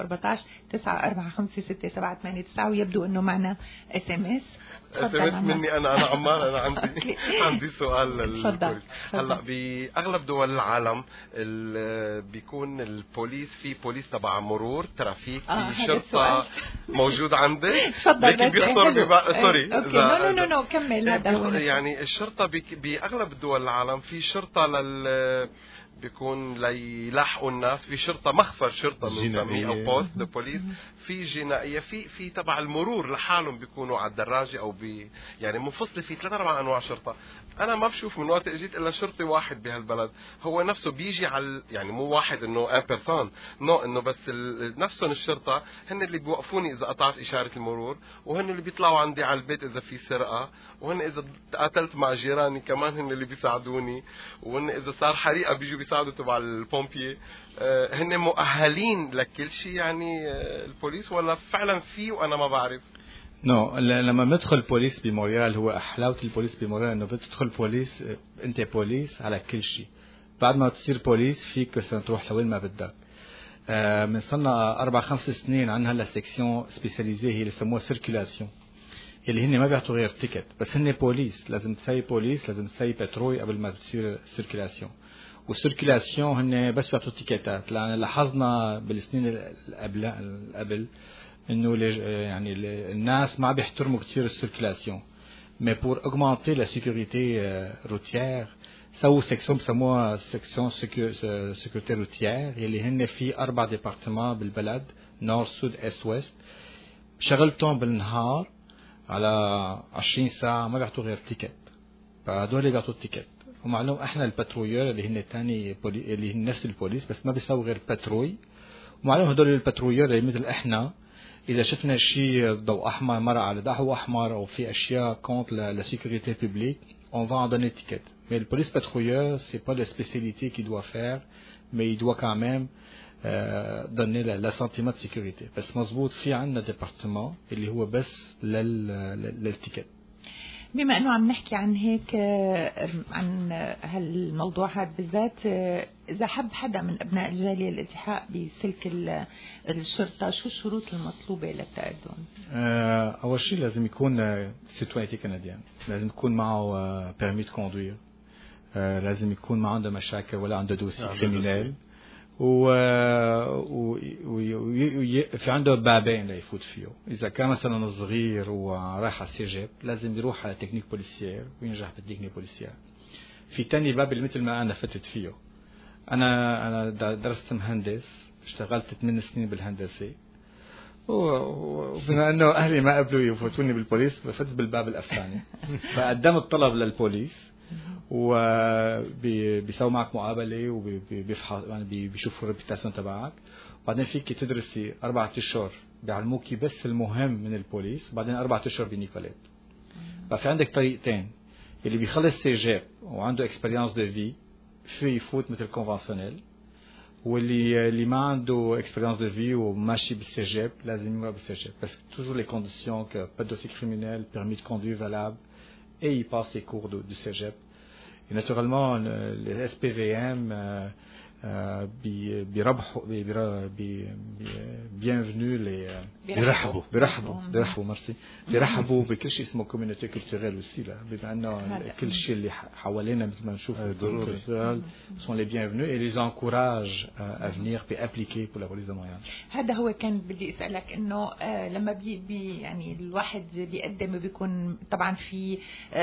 514-945-6789. ويبدو أنه معنا SMS مني انا عمار. انا عندي سؤال للبوليس. هلا باغلب دول العالم بيكون البوليس في بوليس تبع مرور ترافيك، في شرطه موجود عندك لكن بيخطر سوري نو كمل. هذا يعني الشرطه باغلب دول العالم في شرطه بيكون ليلاحقوا الناس، في شرطه مخفر، شرطه بنسميه او بوست دو بوليس، في جنائيه، في تبع المرور لحالهم بيكونوا على الدراجه او يعني منفصله. في 3-4 انواع شرطه. انا ما بشوف من وقت اجيت الا شرطي واحد بهالبلد، هو نفسه بيجي على يعني مو واحد انه ان بيرسون انه بس نفسهم الشرطه هن اللي بيوقفوني اذا قطعت اشاره المرور، وهن اللي بيطلعوا عندي على البيت اذا في سرقه، وهن اذا تقاتلت مع جيراني كمان هن اللي بيساعدوني، وهن اذا صار حريقه بيجوا بيساعدوا تبع البومبيي. هن مؤهلين لكل شيء يعني البوليس، ولا فعلا في وانا ما بعرف؟ لما ندخل بوليس بمونريال، هو حلاوة البوليس بمونريال انه بتدخل بوليس انت بوليس على كل شيء. بعد ما تصير بوليس فيك بس تروح لوين ما بدك. من صرنا 4-5 سنين عندنا هلا سيكسيون سبيسياليزيه هي اللي يسموها سيركيلاسيون، اللي هن ما بيعطوا غير تيكت، بس هن بوليس لازم تسوي بوليس، لازم تسوي بتروي قبل ما تصير سيركيلاسيون. والسيركيلاسيون هن بس بيعطوا تيكتات، لان لاحظنا بالسنين قبل انه يعني الناس ما بيحترموا كثير السيركيلاسيون. مي بور اوغمانتي لا سيكوريتي روتيير سووا سيكسيون بسموها سيكسيون سيكوريتي روتيير، يلي هن في 4 ديبارتمان بالبلد، نور سود است ويست، شغلتهم بالنهار على 20 ساعه ما بيعطوا غير تيكت، فهدول اللي بيعطوا التيكت. ومعلوم احنا الباترويور اللي هن تاني اللي هن نفس البوليس بس ما بيسووا غير باتروي. ومعلوم هدول الباترويور اللي مثل احنا إذا شفنا شيء ضوء أحمر مرة على ضوء أحمر أو في أشياء contre la sécurité publique, on va en donner étiquette. Mais le police patrouilleur, c'est pas la spécialité qu'il doit faire, mais il doit quand même donner l'assentiment de sécurité. بس مزبوط في عنا département اللي هو بس للتيكت. بما أنه عم نحكي عن هيك عن هالموضوع هذا بالذات، إذا حب حدا من أبناء الجالية الالتحاق بسلك الشرطة، شو الشروط المطلوبة للتقدم؟ أول شيء لازم يكون سيتوانيتي كنديان، لازم يكون معه بيرمي دو كوندوير، لازم يكون ما عنده مشاكل ولا عنده دوسي كريمينال، في عنده بابين ليفوت فيه. إذا كان مثلا صغير ورايح على السجن لازم يروح على تكنيك بوليسيير وينجح بالتكنيك بوليسيير. في تاني باب اللي مثل ما أنا فتت فيه. أنا درست مهندس، اشتغلت 8 سنين بالهندسة، وبما أنه أهلي ما قبلوا يفوتوني بالبوليس فتت بالباب الأفساني. فقدمت طلب للبوليس وبيسوي معك مقابله وبيفحص يعني بيشوفوا الريبيتاسيون تبعك، وبعدين فيك تدرسي 4 أشهر بيعلموكي بس المهم من البوليس، وبعدين 4 أشهر بنيكوليت. ففي عندك طريقتين، اللي بيخلص سيجاب وعنده اكسبيرينس دو في في يفوت مثل كونفنسيونيل، واللي ما عنده expérience de vie وماشي بالسجاب لازم يمرق بالسجاب parce que toujours les conditions que pas de dossier criminel, permis de conduire valable et il passe les cours du cégep. Et naturellement les SPVM bienvenue les بيرحبوا بكل شيء اسمه communauté culturelle aussi là بما انه كل شيء اللي حوالينا مثل ما نشوف sont les bienvenus et les encouragent à venir et appliquer pour la police de Montréal. هذا هو كان بدي اسالك انه لما يعني الواحد بيقدم بيكون طبعا في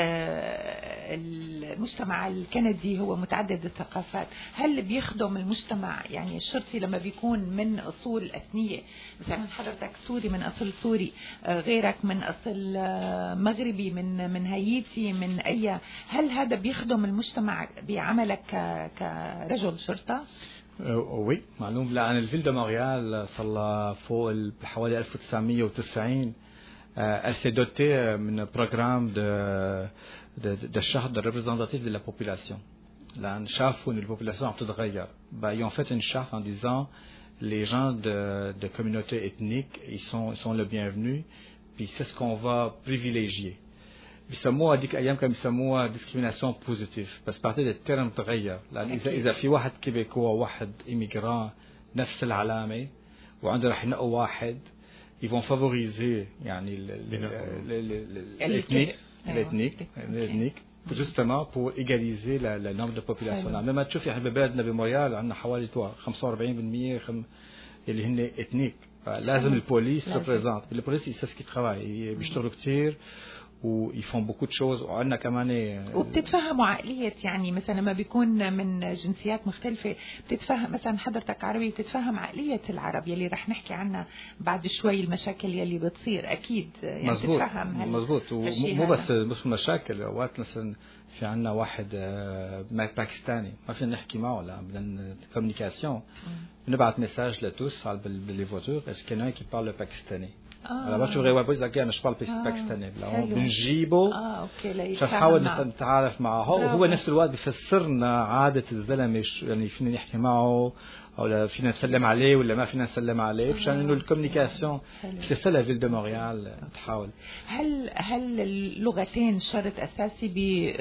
المجتمع الكندي هو متعدد الثقافات، هل بيخدم المجتمع يعني الشرطي لما بيكون من اصول اثنيه، مثلا حضرتك سوري من اصل سوري، غيرك من اصل مغربي من هايتي من اي، هل هذا بيخدم المجتمع بعملك كرجل شرطه؟ وي معلوم. لأن الفيل دو مونريال صار لها فوق حوالي 1990 elle s'est dotée من programme de charte de représentatif de la population. لأن شافوا إن الpopulation عم تتغير. Ils ont fait une charte en disant les gens de communautés ethniques ils sont le bienvenu, puis c'est ce qu'on va privilégier. بيسموها هذيك الايام كانوا بيسموها ديسكريميناسيون بوزيتيف، بس بعتقد الترم تغير، لان اذا في واحد كيبيكوا وواحد ايميغران نفس العلامه وعنده رح ينقوا واحد يفون فافوريزي يعني الاتنيك justement pour égaliser le nombre de population. لما تشوف يعني ببلدنا بمونريال عندنا حوالي 45% اللي هن اتنيك، لازم البوليس ريبريزنت. البوليس يسكي ترافاي بيشتغلوا كتير ويفهم beaucoup de choses، وعندنا كمان وبتتفهموا عقلية يعني مثلا لما بيكون من جنسيات مختلفة بتتفهم، مثلا حضرتك عربي بتتفهم عقلية العرب يلي رح نحكي عنها بعد شوي، المشاكل يلي بتصير أكيد يعني بتتفهم. مزبوط. ومو بس مشاكل، وقت مثلا في عندنا واحد باكستاني ما فينا نحكي معه، لا بدنا كوميونيكاسيون، بنبعت ميساج لتوس على بالفوتور est-ce qu'il y en a un qui parle le pakistanais. أنا ما شو غير بقول لك أنا شبال باكستاني، لا بنجيبه فنحاول نتعارف معه، وهو نفس الوقت بيفسرنا عادة الزلمة يعني فينا نحكي معه أو فينا نسلم عليه ولا ما فينا نسلم عليه، مشان إنه الكوميونيكاسيون في سلا فيل دو مونريال تحاول. هل اللغتين شرط أساسي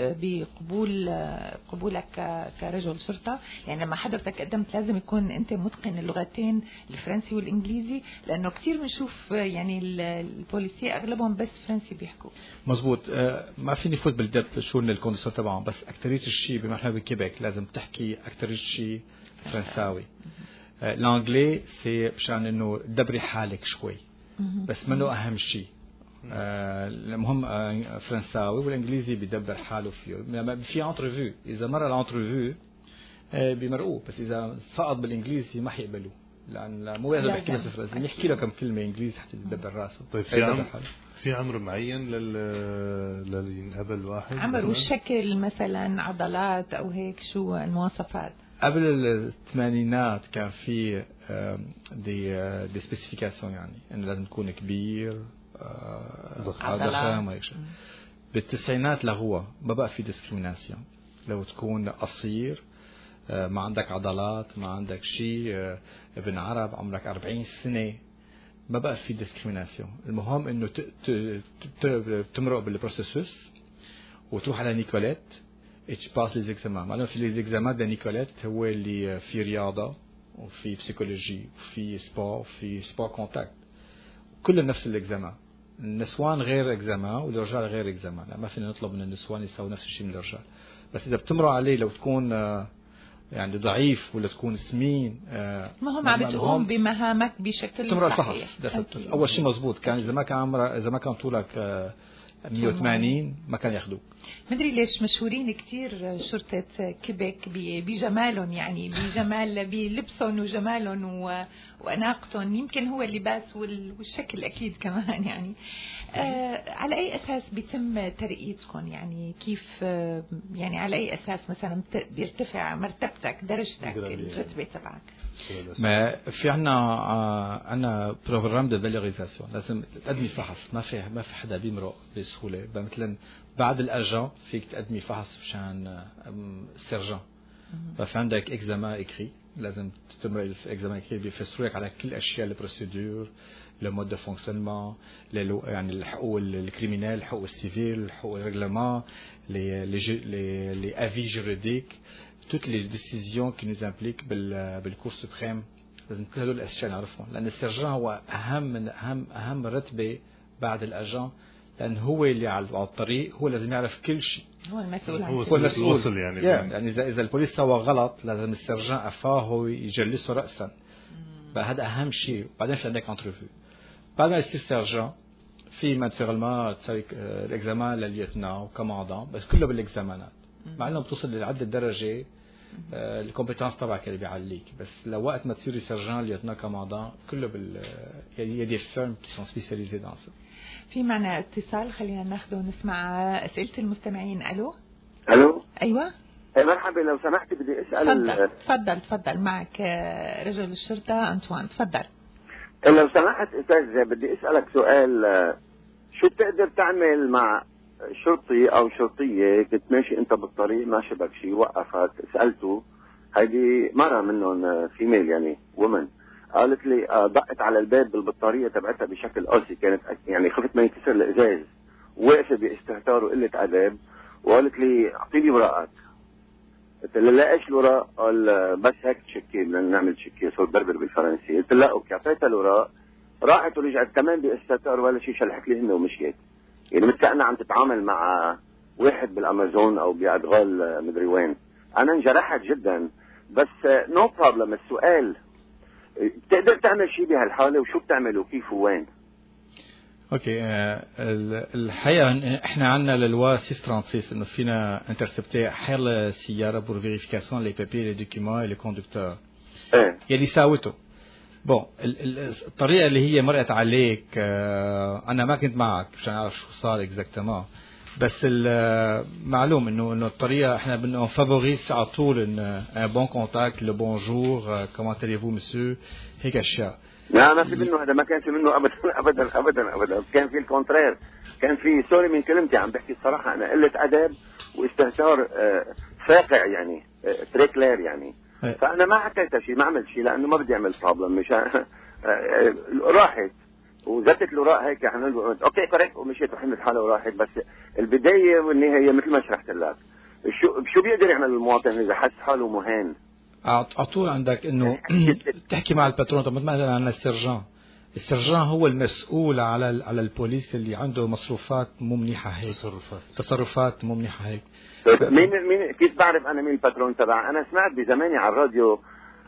بقبولك كرجل شرطة؟ يعني لما حضرتك قدمت لازم يكون أنت متقن اللغتين الفرنسي والإنجليزي، لأنه كثير بنشوف يعني البوليسية أغلبهم بس فرنسي بيحكوا. مزبوط. ما فيني فوت بالدب شو الكونديسيون تبعهم، بس أكترية الشيء بما إحنا بكيبك لازم تحكي أكترية الشيء فرنساوي. الانجلي سي مشان انه دبري حالك شوي، بس منه اهم شيء. المهم فرنساوي، والانجليزي بيدبر حاله فيه. في انترفيو اذا مر الانترفيو بيمرقوه، بس اذا سقط بالانجليزي ما حيقبلوه، لان مو لازم يحكي بس فرنسي، يحكي له كم كلمه انجليزي حتى يدبر راسه. طيب في عمر معين للينقبل واحد؟ عمر والشكل مثلا عضلات او هيك، شو المواصفات؟ قبل الثمانينات كان في دي سبيسيفيكاسيون، يعني انه لازم تكون كبير ضخم وهيك. بالتسعينات لهو ما بقى في ديسكريميناسيون، لو تكون قصير ما عندك عضلات ما عندك شيء، ابن عرب عمرك 40 سنة ما بقى في ديسكريميناسيون. المهم انه تمرق بالبروسيسوس وتروح على نيكوليت tu passes les examens. معلومة في les examens de نيكوليت هو اللي في رياضة وفي بسيكولوجي وفي سبور وفي سبور كونتاكت، كل نفس الإكزامان. النسوان غير إكزامان والرجال غير إكزامان، ما فينا نطلب من النسوان يسووا نفس الشيء من الرجال، بس إذا بتمرق عليه لو تكون يعني ضعيف ولا تكون سمين ما عم بتقوم بمهامك بشكل صحيح. أول شيء مزبوط كان إذا ما كان طولك 180 ما كان ياخذوك. مدري ليش مشهورين كتير شرطة كيبك بجمالهم، يعني بجمال بلبسهم وجمالهم وأناقتهم، يمكن هو اللباس والشكل أكيد كمان يعني. على أي أساس بيتم ترقيتكم؟ يعني كيف يعني على أي أساس مثلا بيرتفع مرتبتك درجتك الرتبة تبعك؟ ما في عنا بروجرام دو فالوريزاسيون، لازم تقدمي فحص. ما في حدا بيمرق بسهوله. مثلا بعد الاجان فيك تقدمي فحص مشان سيرجان، ففي عندك اكزامان اكري، لازم تستمر الاكزامان اكري بيفسروك على كل اشياء البروسيدور، لو مود دو فونكسيونمون، يعني الحقوق الكريمينال، الحقوق السيفيل، الحقوق الريغلمان، لي افي جوريديك، toutes les décisions qui nous impliquent بالكور سوبريم. لازم كل هدول الاشياء نعرفهم، لان السيرجان هو اهم رتبه بعد الاجان، لان هو اللي على الطريق، هو لازم يعرف كل شيء، هو المسؤول عن هو المسؤول يعني اذا البوليس سوى غلط لازم السيرجان افاه يجلسه راسا، فهذا اهم شيء. وبعدين في عندك انترفيو بعد ما يصير سيرجان، في ناتشورالمون تسوي الاكزامان لليوتنا وكوماندان، بس كله بالاكزامانات، مع انه بتوصل لعدة درجه الكومبيتنس تبعك اللي بيعليك، بس لو وقت ما تصير سيرجان ليوتنا كوماندان كله il y a des firmes qui sont spécialisées dans ça. في معنا اتصال، خلينا ناخده ونسمع أسئلة المستمعين. الو ايوه مرحبا، لو سمحت بدي اسال. تفضل معك رجل الشرطه انطوان، تفضل. لو سمحت استاذ بدي اسالك سؤال، شو بتقدر تعمل مع شرطي او شرطيه كنت ماشي انت بالطريق ماشي بك شيء وقفك، سالته، هيدي مره منهم فيميل يعني وومن، قالت لي دقت على الباب بالبطاريه تبعتها بشكل قاسي، كانت يعني خفت ما ينكسر الازاز، وقفت باستهتار وقله اداب، وقالت لي اعطيني ورقك. قلت لها لا ايش الوراق؟ قال بس هيك تشكي، بدنا نعمل تشكي، صوت بربر بالفرنسي. قلت لها اوكي، اعطيتها الوراق، راحت ورجعت كمان باستهتار ولا شيء، شلحت لي هن ومشيت. يعني مثل كأنها عم تتعامل مع واحد بالامازون او بادغال مدري وين. انا انجرحت جدا، بس نو بروبلم. السؤال بتقدر تعمل شيء بهالحاله، وشو بتعمل وكيف ووين؟ اوكي، الحقيقه احنا عندنا للوا 636 انه فينا انترسبتي حيل سياره بور فيريفيكاسيون لي بابي لي دوكيومون لي كوندكتور يلي ساوته. بون الطريقه اللي هي مرقت عليك، انا ما كنت معك مشان اعرف شو صار اكزاكتومون، بس معلوم انه الطريقه احنا بدنا فافوريز على طول ان بون كونتاكت، لو بونجور، كومون تيليفو مسيو، هيك اشياء. لا ما في منه هذا، ما كان في منه ابدا ابدا ابدا ابدا، كان في الكونترير، كان في سوري من كلمتي عم بحكي الصراحه، انا قله ادب واستهتار فاقع يعني تريكلير يعني. فانا ما حكيت شيء، ما عملت شيء، لانه ما بدي اعمل بروبلم، مشان راحت وزتت الوراق هيك اوكي كوريكت ومشيت وحملت حالها وراحت. بس البدايه والنهايه مثل ما شرحت لك، شو بيقدر يعمل المواطن اذا حس حاله مهان؟ عطول عندك انه تحكي مع الباترون. طب مثلا عن السرجان هو المسؤول على البوليس اللي عنده مصروفات مو منيحه هيك، تصرفات مو منيحه هيك. مين كيف بعرف انا مين الباترون تبع؟ انا سمعت بزماني على الراديو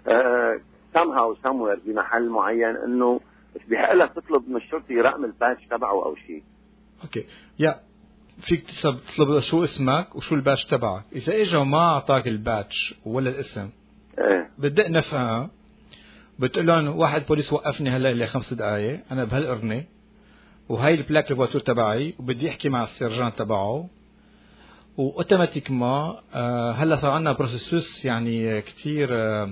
somehow somewhere بمحل معين انه بيحق لك تطلب من الشرطي رقم الباتش تبعه او شيء. اوكي، فيك تطلب شو اسمك وشو الباتش تبعك. اذا اجى ما اعطاك الباتش ولا الاسم، بدق نفقه، بتقول لهم واحد بوليس وقفني هلا لي 5 دقائق، انا بهالقرنه وهي البلاك الفواتور تبعي، وبدي احكي مع السيرجان تبعه، واوتوماتيكمان هلا صار عندنا بروسيسوس يعني كثير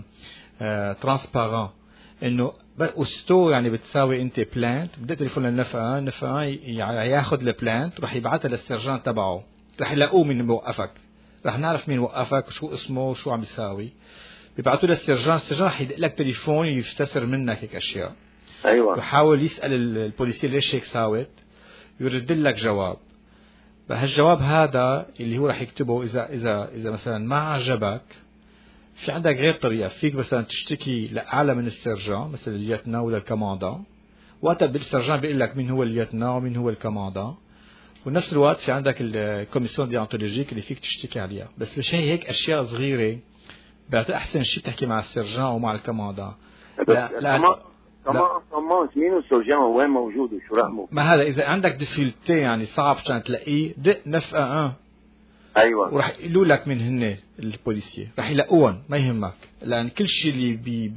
ترانسبارون، انه اوستو يعني بتساوي انت بلانت، بدك تليفون للنفقه ياخذ البلانت وراح يبعثها للسيرجان تبعه، راح يلاقوه مين موقفك، راح نعرف مين وقفك وشو اسمه وشو عم يساوي، بيبعثوا السيرجان راح يدق لك تليفون يستفسر منك هيك اشياء. ايوه، يحاول يسال البوليسي ليش هيك ساوت، يرد لك جواب. فهالجواب هذا اللي هو راح يكتبه اذا مثلا ما عجبك، في عندك غير طريقه، فيك مثلا تشتكي لاعلى من السيرجان، مثلا اليتنا ولا الكماندان، وقتها السيرجان بيقول لك مين هو اليتنا ومين هو الكماندان، ونفس الوقت في عندك الكوميسيون ديونتولوجيك اللي فيك تشتكي عليها. بس مش هيك اشياء صغيره، بعتقد احسن شيء تحكي مع السيرجان ومع الكماندان. كمان مين السيرجان وين موجود وشو رقمه؟ ما هذا اذا عندك ديفيلتي يعني صعب عشان تلاقيه، دق نفقه ايوه، وراح يقولوا لك من هن البوليسيه، راح يلاقوهم ما يهمك، لان كل شيء اللي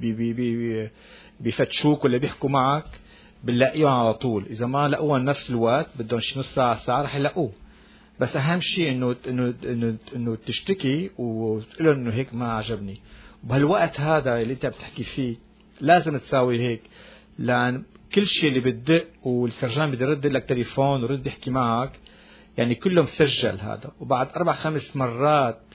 بيفتشوك ولا بيحكوا معك بنلاقيهم على طول. اذا ما لقوهم نفس الوقت بدهم شي نص ساعه راح يلاقوه. بس اهم شيء انه تشتكي وتقول انه هيك ما عجبني، وبهالوقت هذا اللي انت بتحكي فيه لازم تساوي هيك، لان كل شيء اللي بتدق والسرجان بده يرد لك تليفون ورد يحكي معك يعني كله مسجل هذا، وبعد 4-5 مرات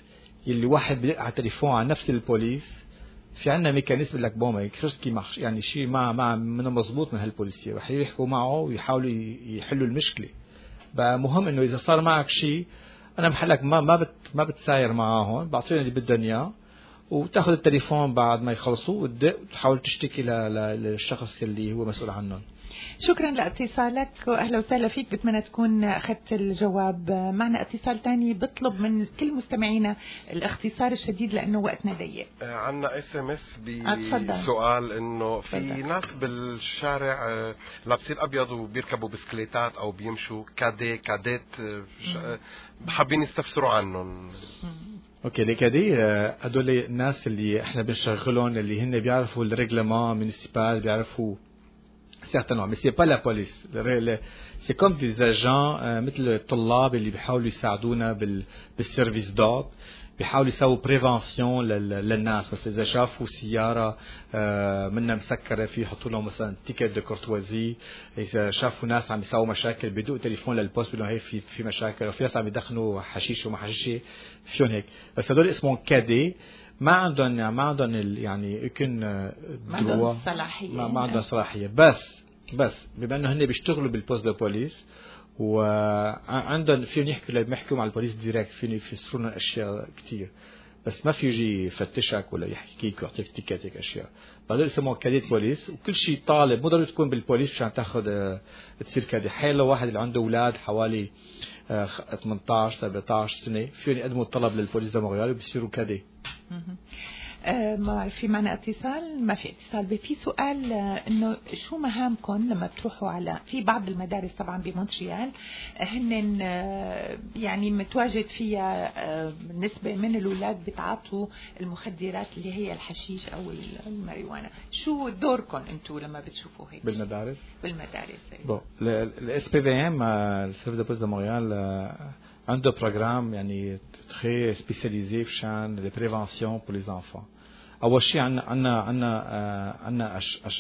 يلي واحد بيدق على التليفون على نفس البوليس، في عندنا ميكانيزم لك بون ما كيفاش كي مارش، يعني شيء مع منه مزبوط من هالبوليسيه، رح يحكوا معه ويحاولوا يحلوا المشكله. بقى مهم انه اذا صار معك شيء انا بحلك ما بتساير معاهم، بعطيهم اللي بدهم اياه وتاخذ التليفون بعد ما يخلصوا وتدق وتحاول تشتكي للشخص اللي هو مسؤول عنهم. شكرا لاتصالك واهلا وسهلا فيك، بتمنى تكون اخذت الجواب. معنا اتصال ثاني بطلب من كل مستمعينا الاختصار الشديد لانه وقتنا ضيق. عندنا SMS بسؤال انه في ناس بالشارع لابسين ابيض وبيركبوا بسكليتات او بيمشوا كاديت حابين يستفسروا عنهم. اوكي لي كادي هدول الناس اللي احنا بنشغلهم اللي هن بيعرفوا الريغلمان مونسيبال، بيعرفوا certainement mais c'est pas la police, c'est comme des agents مثل الطلاب اللي بيحاولوا يساعدونا بالسيرفيس دوغ، بيحاولوا يسووا بريفنسيون للناس. بس اذا شافوا سياره منها مسكره في يحطوا لهم مثلا تيكت دو كورتوازي، اذا شافوا ناس عم يسووا مشاكل بيدقوا تليفون للبوست بيقولوا هي في مشاكل، وفي ناس عم يدخنوا حشيش وما حشيش فيهم هيك. بس هدول اسمهم كادي، ما عندهم يعني يمكن دروا ما عندهم صلاحيه، بس بما انه هن بيشتغلوا بالبوست دو بوليس وعندهم فيهم يحكوا مع البوليس ديريكت، فين يفسروا لنا اشياء كثير، بس ما في يجي يفتشك ولا يحكيك ويعطيك تيكاتك اشياء. هذول يسموه كاديت بوليس، وكل شيء طالب مو ضروري تكون بالبوليس عشان تاخذ تصير كادي. حيلا واحد اللي عنده اولاد حوالي 18 17 سنه فيهم يقدموا الطلب للبوليس دو مونريال وبيصيروا كادي. ما في معنا اتصال؟ ما في اتصال. في سؤال انه شو مهامكم لما بتروحوا على في بعض المدارس طبعا بمونتريال هن يعني متواجد فيها نسبة من الأولاد بتعاطوا المخدرات اللي هي الحشيش أو الماريجوانا، شو دوركم أنتوا لما بتشوفوا هيك بالمدارس؟ بون الاس بي في ام السيرفيس دو بوليس دو مونريال عنده بروجرام يعني très spécialisé مشان لي بريفونسيون بور لي زانفون. اول شيء عندنا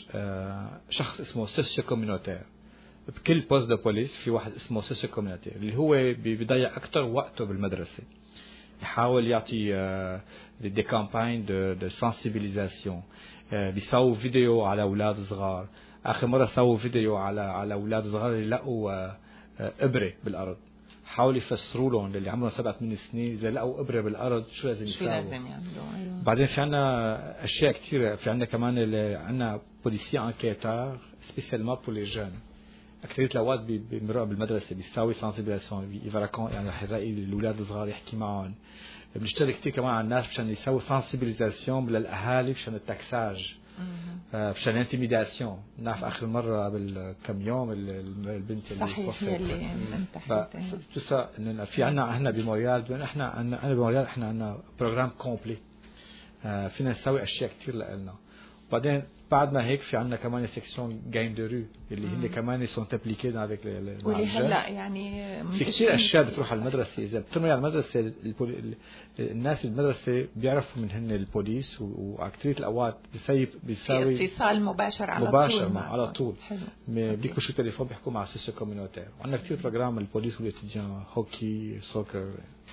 شخص اسمه سوسيو كوميونيتير بكل بوست دو بوليس، في واحد اسمه سوسيو كوميونيتير اللي هو بيضيع اكثر وقته بالمدرسه، يحاول يعطي دي كامباين دو سنسيبيليزاسيون، بيسووا فيديو على اولاد صغار. اخر مره سووا فيديو على اولاد صغار اللي لقوا ابره بالارض، حاولوا يفسروا لهم اللي عمرهم 7-8 سنين اذا لقوا ابره بالارض شو لازم يعملوا. بعدين في عندنا اشياء كثيره، في عندنا كمان عندنا بوليسي انكيتور سبيسيالمون بور لي جون. اكثريه الاوقات بمرق بالمدرسه بيساوي سنسيبيلاسيون، يفرقون يعني رح يلاقي الاولاد الصغار يحكي معهم. بنشتغل كثير كمان على الناس مشان يسووا سنسيبيليزاسيون للاهالي مشان التكساج، مشان الانتيميداسيون. نعرف اخر مره قبل كم يوم البنت اللي صحيح اللي انتحت انه في عندنا بمونريال، احنا بمونريال احنا عندنا بروجرام كومبلي فينا نسوي اشياء كثير لنا. بعدين بعد ما هيك في عندنا كمان سيكسيون جيم دو رو اللي هن كمان سون امبليكي افيك واللي هلا يعني في كثير اشياء بتروح على المدرسه. اذا بتمري على المدرسه الناس بالمدرسه بيعرفوا من هن البوليس، واكثريه الاوقات بيساوي اتصال مباشر على طول بيكبوا شو تليفون بيحكوا مع سوسيو كوميونيتير. وعندنا كثير بروجرام البوليس والاتيديان هوكي سوكر.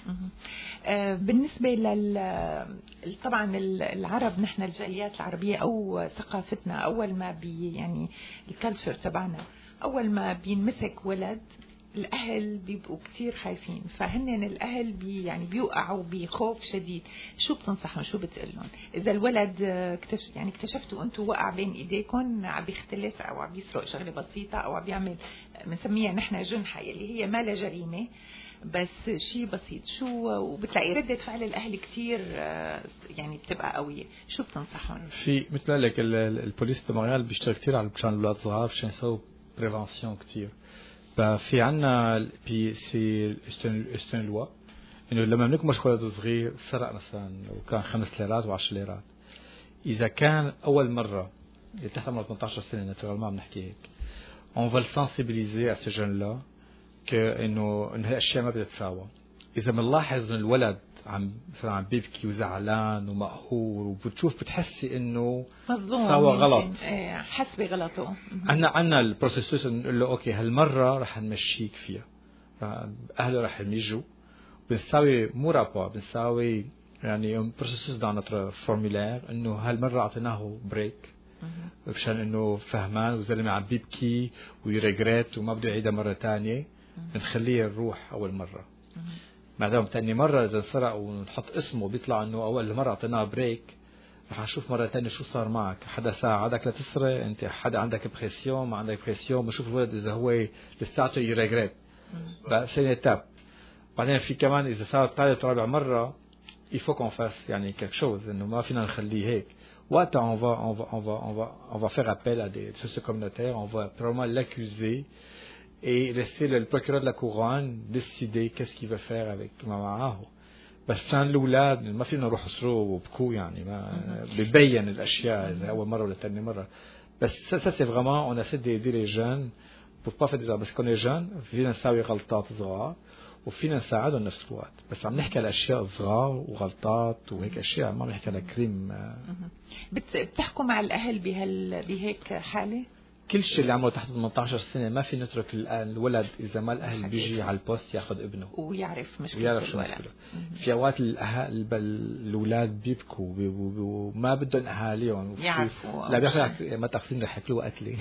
بالنسبة طبعا العرب، نحن الجاليات العربية أو ثقافتنا أول ما يعني الكالتشر تبعنا أول ما بينمسك ولد الأهل بيبقوا كتير خايفين، فهن الأهل يعني بيوقعوا بخوف شديد. شو بتنصحهم؟ شو بتقلهم إذا الولد يعني اكتشفتوا أنتوا وقع بين إيديكم عم بيختلس أو عم بيسرق شغلة بسيطة أو عم بيعمل بنسميها نحن جنحة اللي هي ما لا جريمة بس شيء بسيط، شو وبتلاقي ردة فعل الأهل كتير يعني بتبقى قوية، شو بتنصحهم؟ في مثل لك البوليس دو مونريال بيشتغل كتير على مشان الأولاد الصغار مشان يسووا بريفنسيون كتير. ففي عنا بي سي استون لوا إنه لما بنكمش ولد صغير سرق مثلا وكان 5 ليرات و10 ليرات، إذا كان أول مرة تحت عمر 18 سنة ناتورالمون بنحكي هيك on va le sensibiliser à ce jeune-là إنه هالأشياء ما بدها تساوى. إذا بنلاحظ إن الولد مثلا عم بيبكي وزعلان ومقهور وبتشوف بتحسي إنه سوى غلط، حس بغلطه، عنا البروسيسوس نقول له أوكي هالمرة رح نمشيك فيها، أهله رح يجوا بنساوي مو رابور، بنساوي يعني بروسيس dans notre formulaire انه هالمره اعطيناه بريك مشان انه فهمان وزلمه عم بيبكي ويريجريت وما بده يعيدها مره ثانيه، بنخليه يروح اول مره. ما دام ثاني مره اذا انسرق ونحط اسمه بيطلع انه اول مره اعطيناه بريك، رح نشوف مره ثانيه شو صار معك، حدا ساعدك لتسرق، انت حدا عندك بريسيون ما عندك بريسيون، بنشوف الولد اذا هو لساته يريجريت. سي تاب. بعدين في كمان اذا صار ثالث رابع مره il faut qu'on fasse يعني quelque chose انه ما فينا نخليه هيك. وقتها on va faire appel à des sociétés communautaires, on va probablement l'accuser et laisser le procureur de la couronne décider qu'est-ce qu'il veut faire avec ما معاه. بس كان الاولاد ما فينا نروح نصروا وبكوا يعني ما ببين الاشياء اذا اول مره ولا ثاني مره. بس ça c'est vraiment on essaie d'aider les jeunes pour pas faire des parce qu'on est jeunes فينا نساوي غلطات صغار وفينا نساعدهم نفس الوقت، بس عم نحكي على اشياء صغار وغلطات وهيك اشياء، ما بنحكي على كريم. بتحكوا مع الاهل بهيك حاله؟ كل شيء اللي عمره تحت 18 سنه ما في نترك الولد اذا ما الاهل بيجي على البوست ياخذ ابنه ويعرف مشكله الولد. في اوقات الاولاد بيبكوا وما بدهم اهاليهم يعرفوا لا بياخذوا ما تقصين رح ياكلوا قتله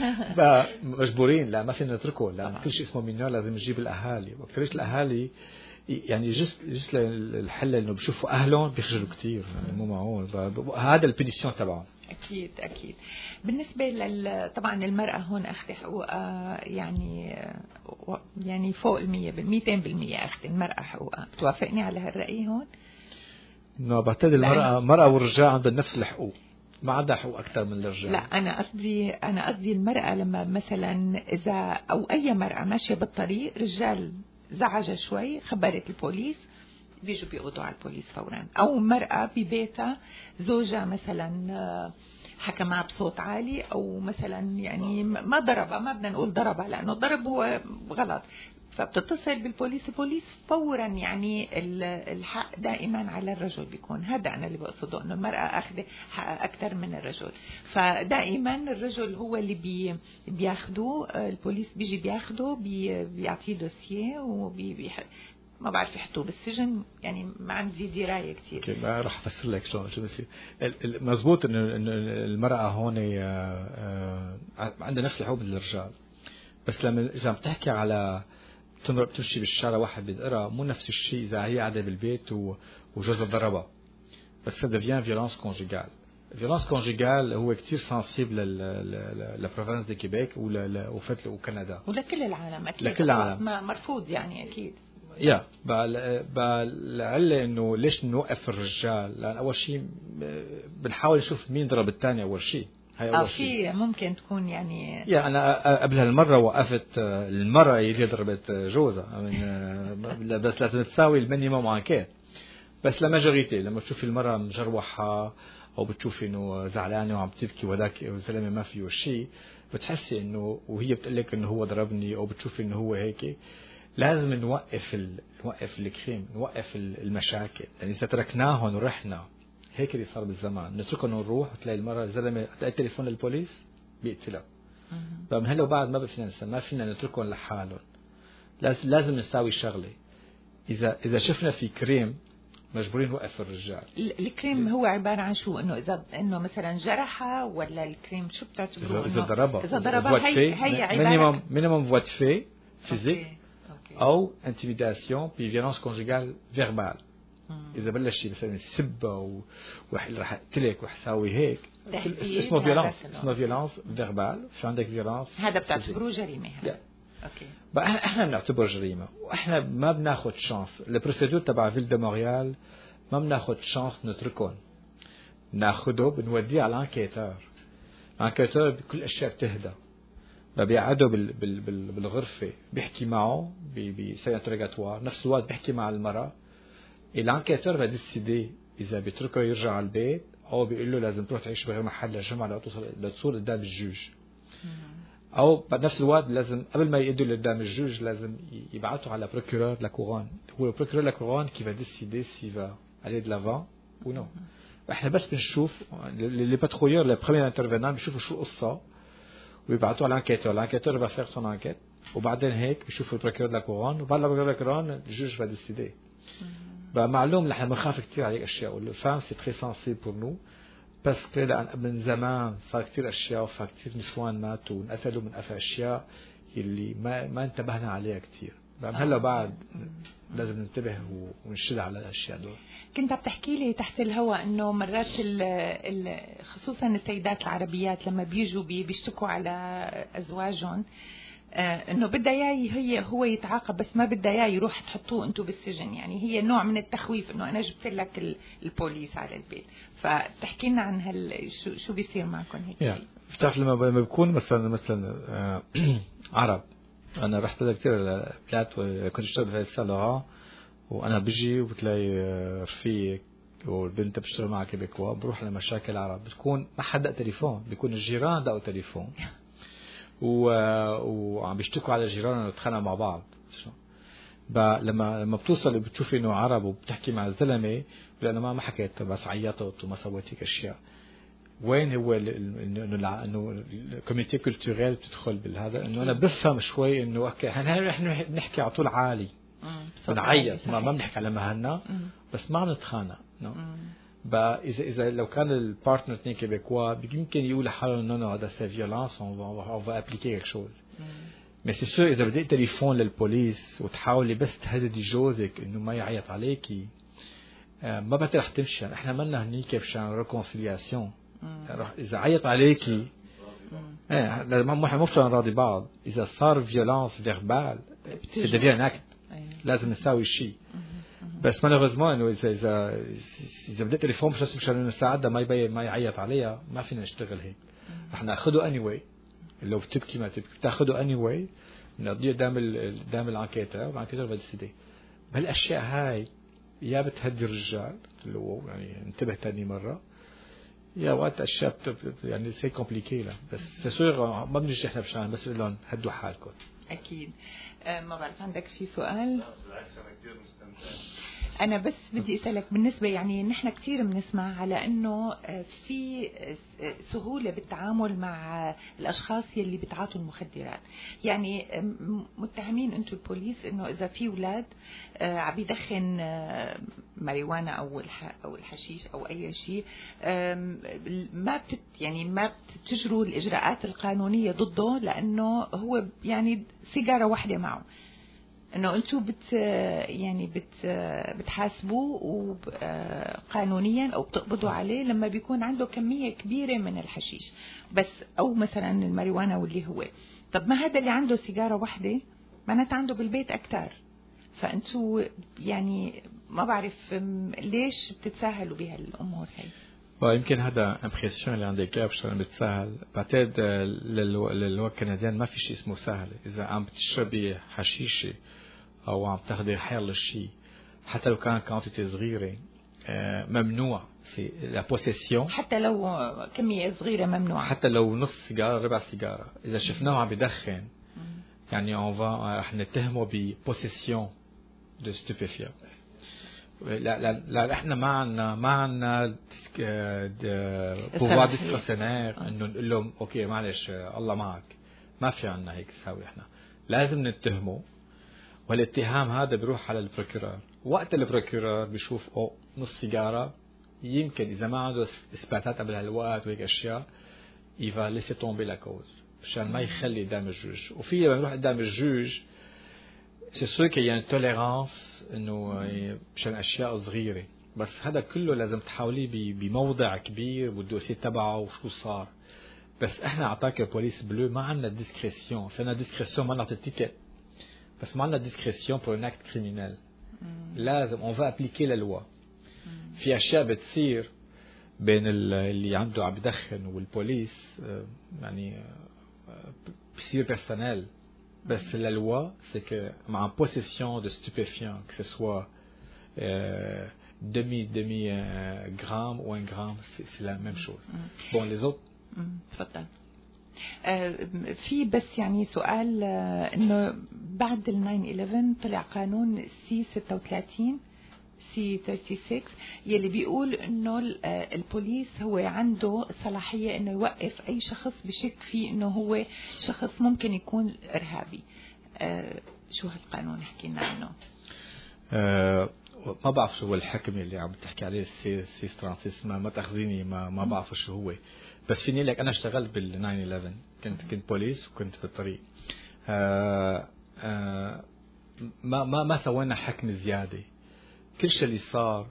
مجبورين لا ما فينا نتركه لان كل شيء اسمه مينور لازم نجيب الاهالي. واكثريه الاهالي يعني جست الحل انه بشوفوا اهلهم بيخجلوا كثير يعني مو معقول. هذا البينيسيون تبعهم. أكيد. بالنسبة طبعا المرأة هون أخذ حقوقها يعني فوق 200% أخذ المرأة حقوقها. بتوافقني على هالرأي هون؟ بعتقد المرأة والرجال عندهم نفس الحقوق، ما عندها حقوق أكثر من الرجال. لا أنا قصدي المرأة لما مثلا إذا أو أي مرأة ماشية بالطريق رجال زعج شوي خبرت البوليس بيجوا بيقضوا على البوليس فورا، او مرأة ببيتها زوجها مثلا حكى معها بصوت عالي او مثلا يعني ما ضربها، ما بدنا نقول ضربها لانه الضرب هو غلط، فبتتصل بالبوليس، البوليس فورا يعني الحق دائما على الرجل بيكون. هذا انا اللي بقصده انه المرأة اخذ حق اكثر من الرجل، فدائما الرجل هو اللي بياخده، البوليس بيجي بياخده بيعطيه دوسيه ما بعرف يحطوه بالسجن، يعني ما عندي درايه كثير. ما راح افسر لك شو بصير. مزبوط انه المراه هون عندها نفس الحقوق مثل الرجال، بس لما اذا عم تحكي على بتمشي بالشارع واحد بيدقرها مو نفس الشيء اذا هي قاعده بالبيت وجوزها ضربها، بس ça devient violence conjugale. violence conjugale هو كتير سنسيبل للبروفنس دي كيبيك وكندا ولكل العالم اكيد، لكل العالم مرفوض يعني اكيد. العلة انه ليش نوقف الرجال؟ لان اول شيء بنحاول نشوف مين ضرب الثاني اول شيء، هاي اول شيء. ممكن تكون يعني انا قبل هالمره وقفت المراه اللي ضربت جوزها بس لازم تساوي المينيموم انكيت. بس لماجوريتي لما تشوفي المراه مجروحه او بتشوفي انه زعلانه وعم تبكي وذاك الزلمه ما فيه شيء، بتحسي انه وهي بتقول لك انه هو ضربني او بتشوفي انه هو هيك، لازم نوقف الكريم، نوقف المشاكل. يعني إذا تركناهم ورحنا هيك اللي صار بالزمان، نتركهم ونروح وتلاقي المرة الزلمة تلاقي تليفون للبوليس بيقتلها. فمن هلا وبعد ما فينا نتركهم لحالهم، لازم نساوي شغلة. إذا شفنا في كريم مجبورين نوقف الرجال. الكريم هو عبارة عن شو؟ إنه مثلا جرحها ولا الكريم شو بتعتبروه؟ إذا ضربها هي عبارة minimum voie de fait physique أو intimidation puis violence conjugale verbale. إذا بلش مثلا سبة ورح أقتلك وحساوي هيك اسمه violence verbale. في عندك violence هذا بتعتبروه جريمة؟ اوكي بقى احنا بنعتبر جريمه واحنا ما بناخذ شانس. البروسيدور تبع فيل دو مونريال ما بناخذ شانس نتركهم، ناخذه بنوديه على الانكيتور. الانكيتور بكل اشياء بتهدى، بيقعده بالغرفه بيحكي معه بسي انتروغاتوار، نفس الوقت بيحكي مع المراه. الانكيتور va décider اذا بيتركه يرجع على البيت او بيقول له لازم تروح تعيش بغير محل للجمعه لتصور قدام الجوج، او بنفس الوقت لازم قبل ما يقدوا قدام الجوج لازم يبعثوا على بروكورور لا كورون. هو البروكورور لا كورون كي فا ديسيدي سي فا aller de l'avant ou non. احنا بس بنشوف لي باترويور لي بروميير انترفينان بيشوفوا شو القصه ويبعثوا على الانكيتور. الانكيتور va faire son enquête وبعدين هيك بيشوفوا البروكورور لا كورون وبعد البروكورور لا كورون الجوج va décider. بقى معلوم نحن بنخاف كثير عليك اشياء والفام سي تري سنسيبل بور نو باسكو لان من زمان صار كثير اشياء وصار كثير نسوان ماتوا وانقتلوا من اشياء اللي ما انتبهنا عليها كثير. هلا بعد لازم ننتبه ونشد على الاشياء دول. كنت بتحكي لي تحت الهواء انه مرات خصوصا السيدات العربيات لما بيجوا بيشتكوا على ازواجهم انه بدها اياه هو يتعاقب بس ما بدها اياه يروح تحطوه انتم بالسجن، يعني هي نوع من التخويف انه انا جبت لك البوليس على البيت. فتحكي لنا عن شو بيصير معكم هيك شيء؟ بتعرف لما بكون مثلا عرب، انا رحت كثير بلاد كنت اشتغل في السالة وانا بجي وبتلاقي رفيق والبنت بتشتغل معها كيبيكوا، بروح لمشاكل عرب بتكون ما حدا تليفون، بيكون الجيران دقوا تليفون وعم بيشتكوا على الجيران وتخانقوا مع بعض. لما بتوصل بتشوفي انه عرب وبتحكي مع الزلمه لانه ما حكيت بس عيطت وما سويت هيك اشياء. وين هو انه الكوميونتي كولتوريل بتدخل بالهذا، انه انا بفهم شوي انه احنا بنحكي على طول عالي بنعيط ما بنحكي على مهلنا بس ما بنتخانق. اذا لو كان البارتنر اثنين كيبيكوا يمكن يقول لحالهم انه هذا سي فيولانس اون فا ابليكي كيك شوز. مي سي سور اذا بدك تليفون للبوليس وتحاولي بس تهددي جوزك انه ما يعيط عليكي ما رح تمشي. احنا مالنا هنيك مشان ريكونسيلياسيون. اذا عيط عليكي احنا مو نراضي بعض. اذا صار فيولانس فيربال بديفيان اكت لازم نساوي شيء. بس مالوغوزمون انه اذا بدك تليفون مشان نساعدها ما يعيط عليها ما فينا نشتغل هيك. رح ناخده اني واي، لو بتبكي ما تبكي بتاخده اني واي بنقضيه قدام الانكيتر والانكيتر بديسيدي. بهالاشياء هاي يا بتهدي الرجال اللي هو يعني انتبه تاني مره، يا وقت اشياء يعني سي كومبليكي لا. بس سيسور ما بنجي احنا بشان بس نقول لهم هدوا حالكم. اكيد. ما بعرف عندك شي سؤال؟ أنا بس بدي أسألك بالنسبة يعني نحن كتير بنسمع على أنه في سهولة بالتعامل مع الأشخاص يلي بتعاطوا المخدرات، يعني متهمين أنتم البوليس أنه إذا في أولاد عم يدخن ماريوانا أو الحشيش أو أي شيء ما بتجروا الإجراءات القانونية ضده لأنه هو يعني سيجارة واحدة معه، انه انتم بتحاسبوه قانونيا او بتقبضوا عليه لما بيكون عنده كميه كبيره من الحشيش بس او مثلا الماريوانا واللي هو. طب ما هذا اللي عنده سيجاره واحده معناتها عنده بالبيت اكثر، فانتم يعني ما بعرف ليش بتتساهلوا بهالامور هي. يمكن هذا امبريسيون اللي عندك اياه عشان بتسهل. بعتقد للو الكنديان ما في شيء اسمه سهل. اذا عم بتشربي حشيشه او عم تاخذي حيل شيء حتى لو كان كانتيتي صغيره ممنوع في لا بوسيسيون، حتى لو كميه صغيره ممنوع، حتى لو نص سيجاره ربع سيجاره. اذا شفناه عم بدخن يعني رح نتهمه ببوسيسيون دو ستوبيفيان. لا احنا ما عندنا بوفوار ديسكريسيونير انه نقول لهم اوكي معلش الله معك، ما في عندنا هيك نساوي. احنا لازم نتهمه والاتهام هذا بيروح على البروكورور. وقت البروكورور بيشوف نص سيجاره يمكن اذا ما عنده اثباتات قبل هالوقت وهيك اشياء يفا ليسي تومبي لا كوز مشان ما يخلي قدام الجوج. وفي لما بيروح قدام الجوج سي سور كي يعني توليرانس انه مشان اشياء صغيره، بس هذا كله لازم تحاوليه بموضع كبير والدوسيه تبعه وشو صار. بس احنا اعطاك البوليس بلو ما عندنا ديسكريسيون. فينا ديسكريسيون ما نعطي تيكت بس ما عندنا ديسكريسيون بور ان اكت كريمينال. لازم اون فا ابليكي لا لوا. في اشياء بتصير بين اللي عنده عم بدخن والبوليس يعني بصير بيرسونيل، بس la loi c'est que en possession de stupéfiants que ce soit demi gramme ou un gramme c'est la même chose. Bon les autres تفضل. في بس يعني سؤال انه بعد ال 9/11 طلع قانون C36 يلي بيقول انه البوليس هو عنده صلاحية انه يوقف اي شخص بشك فيه انه هو شخص ممكن يكون ارهابي. شو هالقانون؟ احكي لنا عنه. ما بعرف شو هو الحكم اللي عم تحكي عليه السي فرانسيس، ما تاخذيني، ما بعرف شو هو. بس فيني لك انا اشتغلت بال 9/11، كنت بوليس وكنت بالطريق. ما سوينا حكم زياده. كل شيء اللي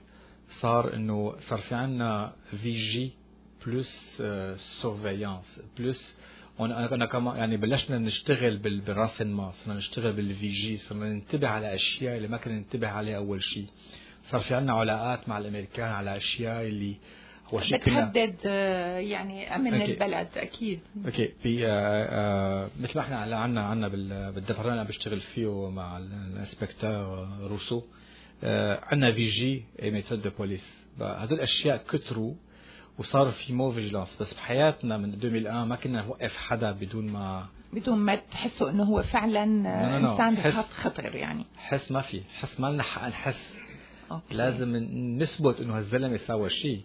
صار انه صار في عنا فيجي بلس سورفيانس بلس. انا كمان يعني بلشنا نشتغل بالراسنما، صرنا نشتغل بالفيجي، صرنا ننتبه على اشياء اللي ما كنا ننتبه عليها اول شيء. صار في عنا علاقات مع الامريكان على اشياء اللي هو شيء بتهدد يعني امن البلد. اكيد. اوكي. مثل ما احنا عنا بالديبارتمان اللي عم بشتغل فيه مع الانسبكتور روسو، عنا فيجي ميثود دو بوليس. هدول الاشياء كتروا وصار في مو فيجلانس. بس بحياتنا من 2001 ما كنا نوقف حدا بدون ما تحسوا انه هو فعلا انسان خطر. يعني حس ما في، حس ما لنا حق نحس. لازم نثبت انه هالزلمه سوى شيء.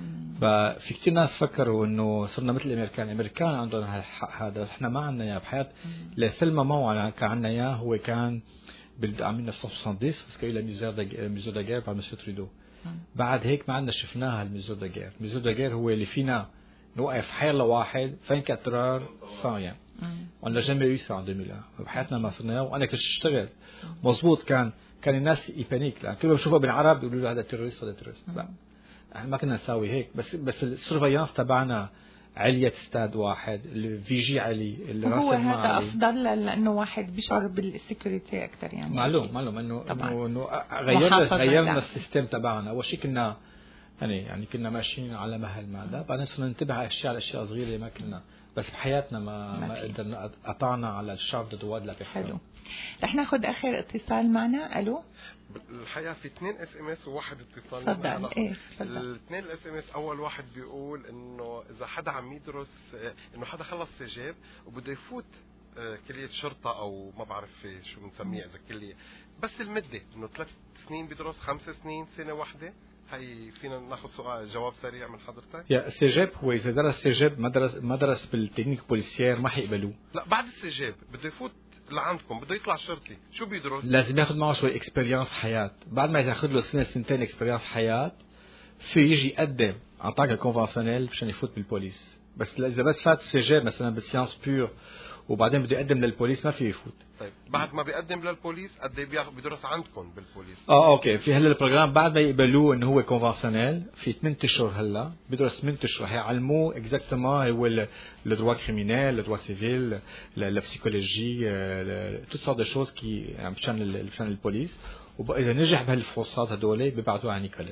ففي كتير ناس فكروا انه صرنا مثل الامريكان عندهم هالحق هذا، احنا ما عندنا اياه بحياتنا. لسلمى ما كان عندنا اياه، هو كان عام 1970 بس كان الميزور داغير مع مسيو ترودو. بعد هيك ما عندنا شفناها الميزور داغير. الميزور داغير هو اللي فينا نوقف حيلا واحد 24 هور صايم. ولا جامي يوصل عند 2001 بحياتنا ما صرنا. وانا كنت اشتغل مزبوط، كان الناس يبانيك لان كل ما بشوفه بالعرب يقولوا له هذا تيروريست هذا تيروريست. لا احنا ما كنا نساوي هيك. بس السيرفيانس تبعنا علية استاد واحد، الفيجي علي، هو هذا افضل لانه واحد بيشعر بالسكيورتي اكثر. يعني معلوم انه غيرنا السيستم تبعنا. اول شيء كنا يعني كنا ماشيين على مهل ماذا، بعدين صرنا ننتبه على اشياء صغيره اللي ما كنا. بس بحياتنا ما قدرنا قطعنا على الشارد دواد لا بيحصل. حلو. رح ناخذ اخر اتصال معنا. الو. الحقيقه في 2 SMS وواحد اتصال. تفضل. الاثنين SMS اول واحد بيقول انه اذا حدا عم يدرس، انه حدا خلص سجاب وبده يفوت كليه شرطه او ما بعرف شو بنسميه اذا كليه، بس المده انه 3 سنين بدرس، 5 سنين، سنه واحده. هي فينا ناخذ جواب سريع من حضرتك؟ يا السجاب هو اذا درس سجاب ما درس بالتكنيك بوليسيير ما حيقبلوه. لا بعد السجاب بده يفوت لعندكم، بده يطلع شرطي، شو بيدرس؟ لازم ياخذ معه شوي اكسبيرينس حياه. بعد ما ياخذ له سنتين اكسبيرينس حياه في يجي يقدم عن طاقه كونفنسيونيل مشان يفوت بالبوليس. بس اذا بس فات سجاب مثلا بالسيانس بيور وبعدين بده يقدم للبوليس ما في يفوت. طيب بعد ما بيقدم للبوليس قد ايه بدرس عندكم بالبوليس؟ اوكي. في هلا البروجرام بعد ما يقبلوه انه هو كونفنسيونيل في 8 اشهر. هلا بدرس 8 اشهر هيعلموه اكزاكتومون هو لو دروا كريمينال، لو دروا سيفيل، لا بسيكولوجي، توت سورت دي شوز كي مشان البوليس. واذا نجح بهالفحوصات هدول بيبعتوه على نيكوليت.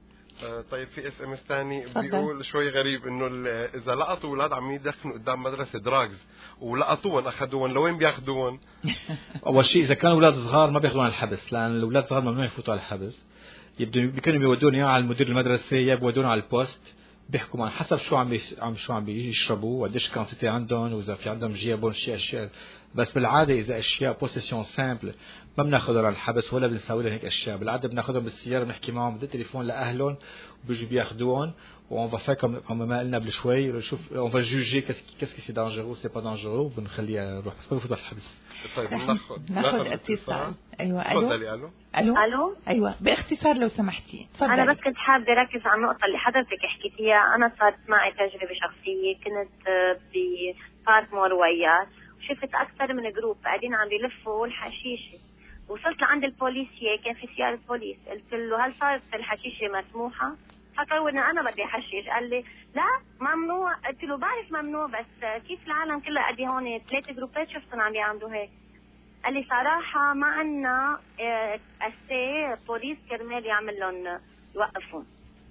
طيب في SMS ثاني بيقول شوي غريب انه اذا لقطوا اولاد عم يدخنوا قدام مدرسه دراجز ولقطوهم اخذوهم لوين بياخذوهم؟ اول شيء اذا كانوا اولاد صغار ما بياخذوهم على الحبس، لان الاولاد صغار ممنوع يفوتوا على الحبس. بيكونوا بيودون اياه على المدير المدرسه يا بيودون على البوست، بيحكوا معهم حسب شو عم بيشربوا وقديش كانتيتي عندهم واذا في عندهم جيابون شيء اشياء. بس بالعاده اذا اشياء بوسيسيون سامبل ما بناخذها على الحبس ولا بنسوي لهم هيك اشياء. بالعاده بناخذهم بالسياره بنحكي معهم بدي تليفون لاهلهم وبيجوا بياخذوهم وون فا فا كم ما قلنا قبل شوي نشوف اون فا جوجي كاسكي سي دانجرو سي با دانجرو بنخليها نروح بس ما بفوتوا على الحبس. طيب ناخذ اتصال. ايوه تفضلي. الو. ايوه باختصار لو سمحتي. تفضلي. انا بس كنت حابه اركز على النقطه اللي حضرتك حكيتيها. انا صارت معي تجربه شخصيه. كنت ببارك مرويات وشفت اكثر من جروب قاعدين عم بيلفوا الحشيشه. وصلت لعند البوليسيه كان في سياره بوليس. قلت له هل صارت الحشيشه مسموحه؟ فكروا ان انا بدي احشش. قال لي لا ممنوع. قلت له بعرف ممنوع بس كيف العالم كلها قد هون 3 جروبات شفتهم عم بيعملوا هيك. قال لي صراحه ما عندنا بوليس كرمال يعمل لهم يوقفون.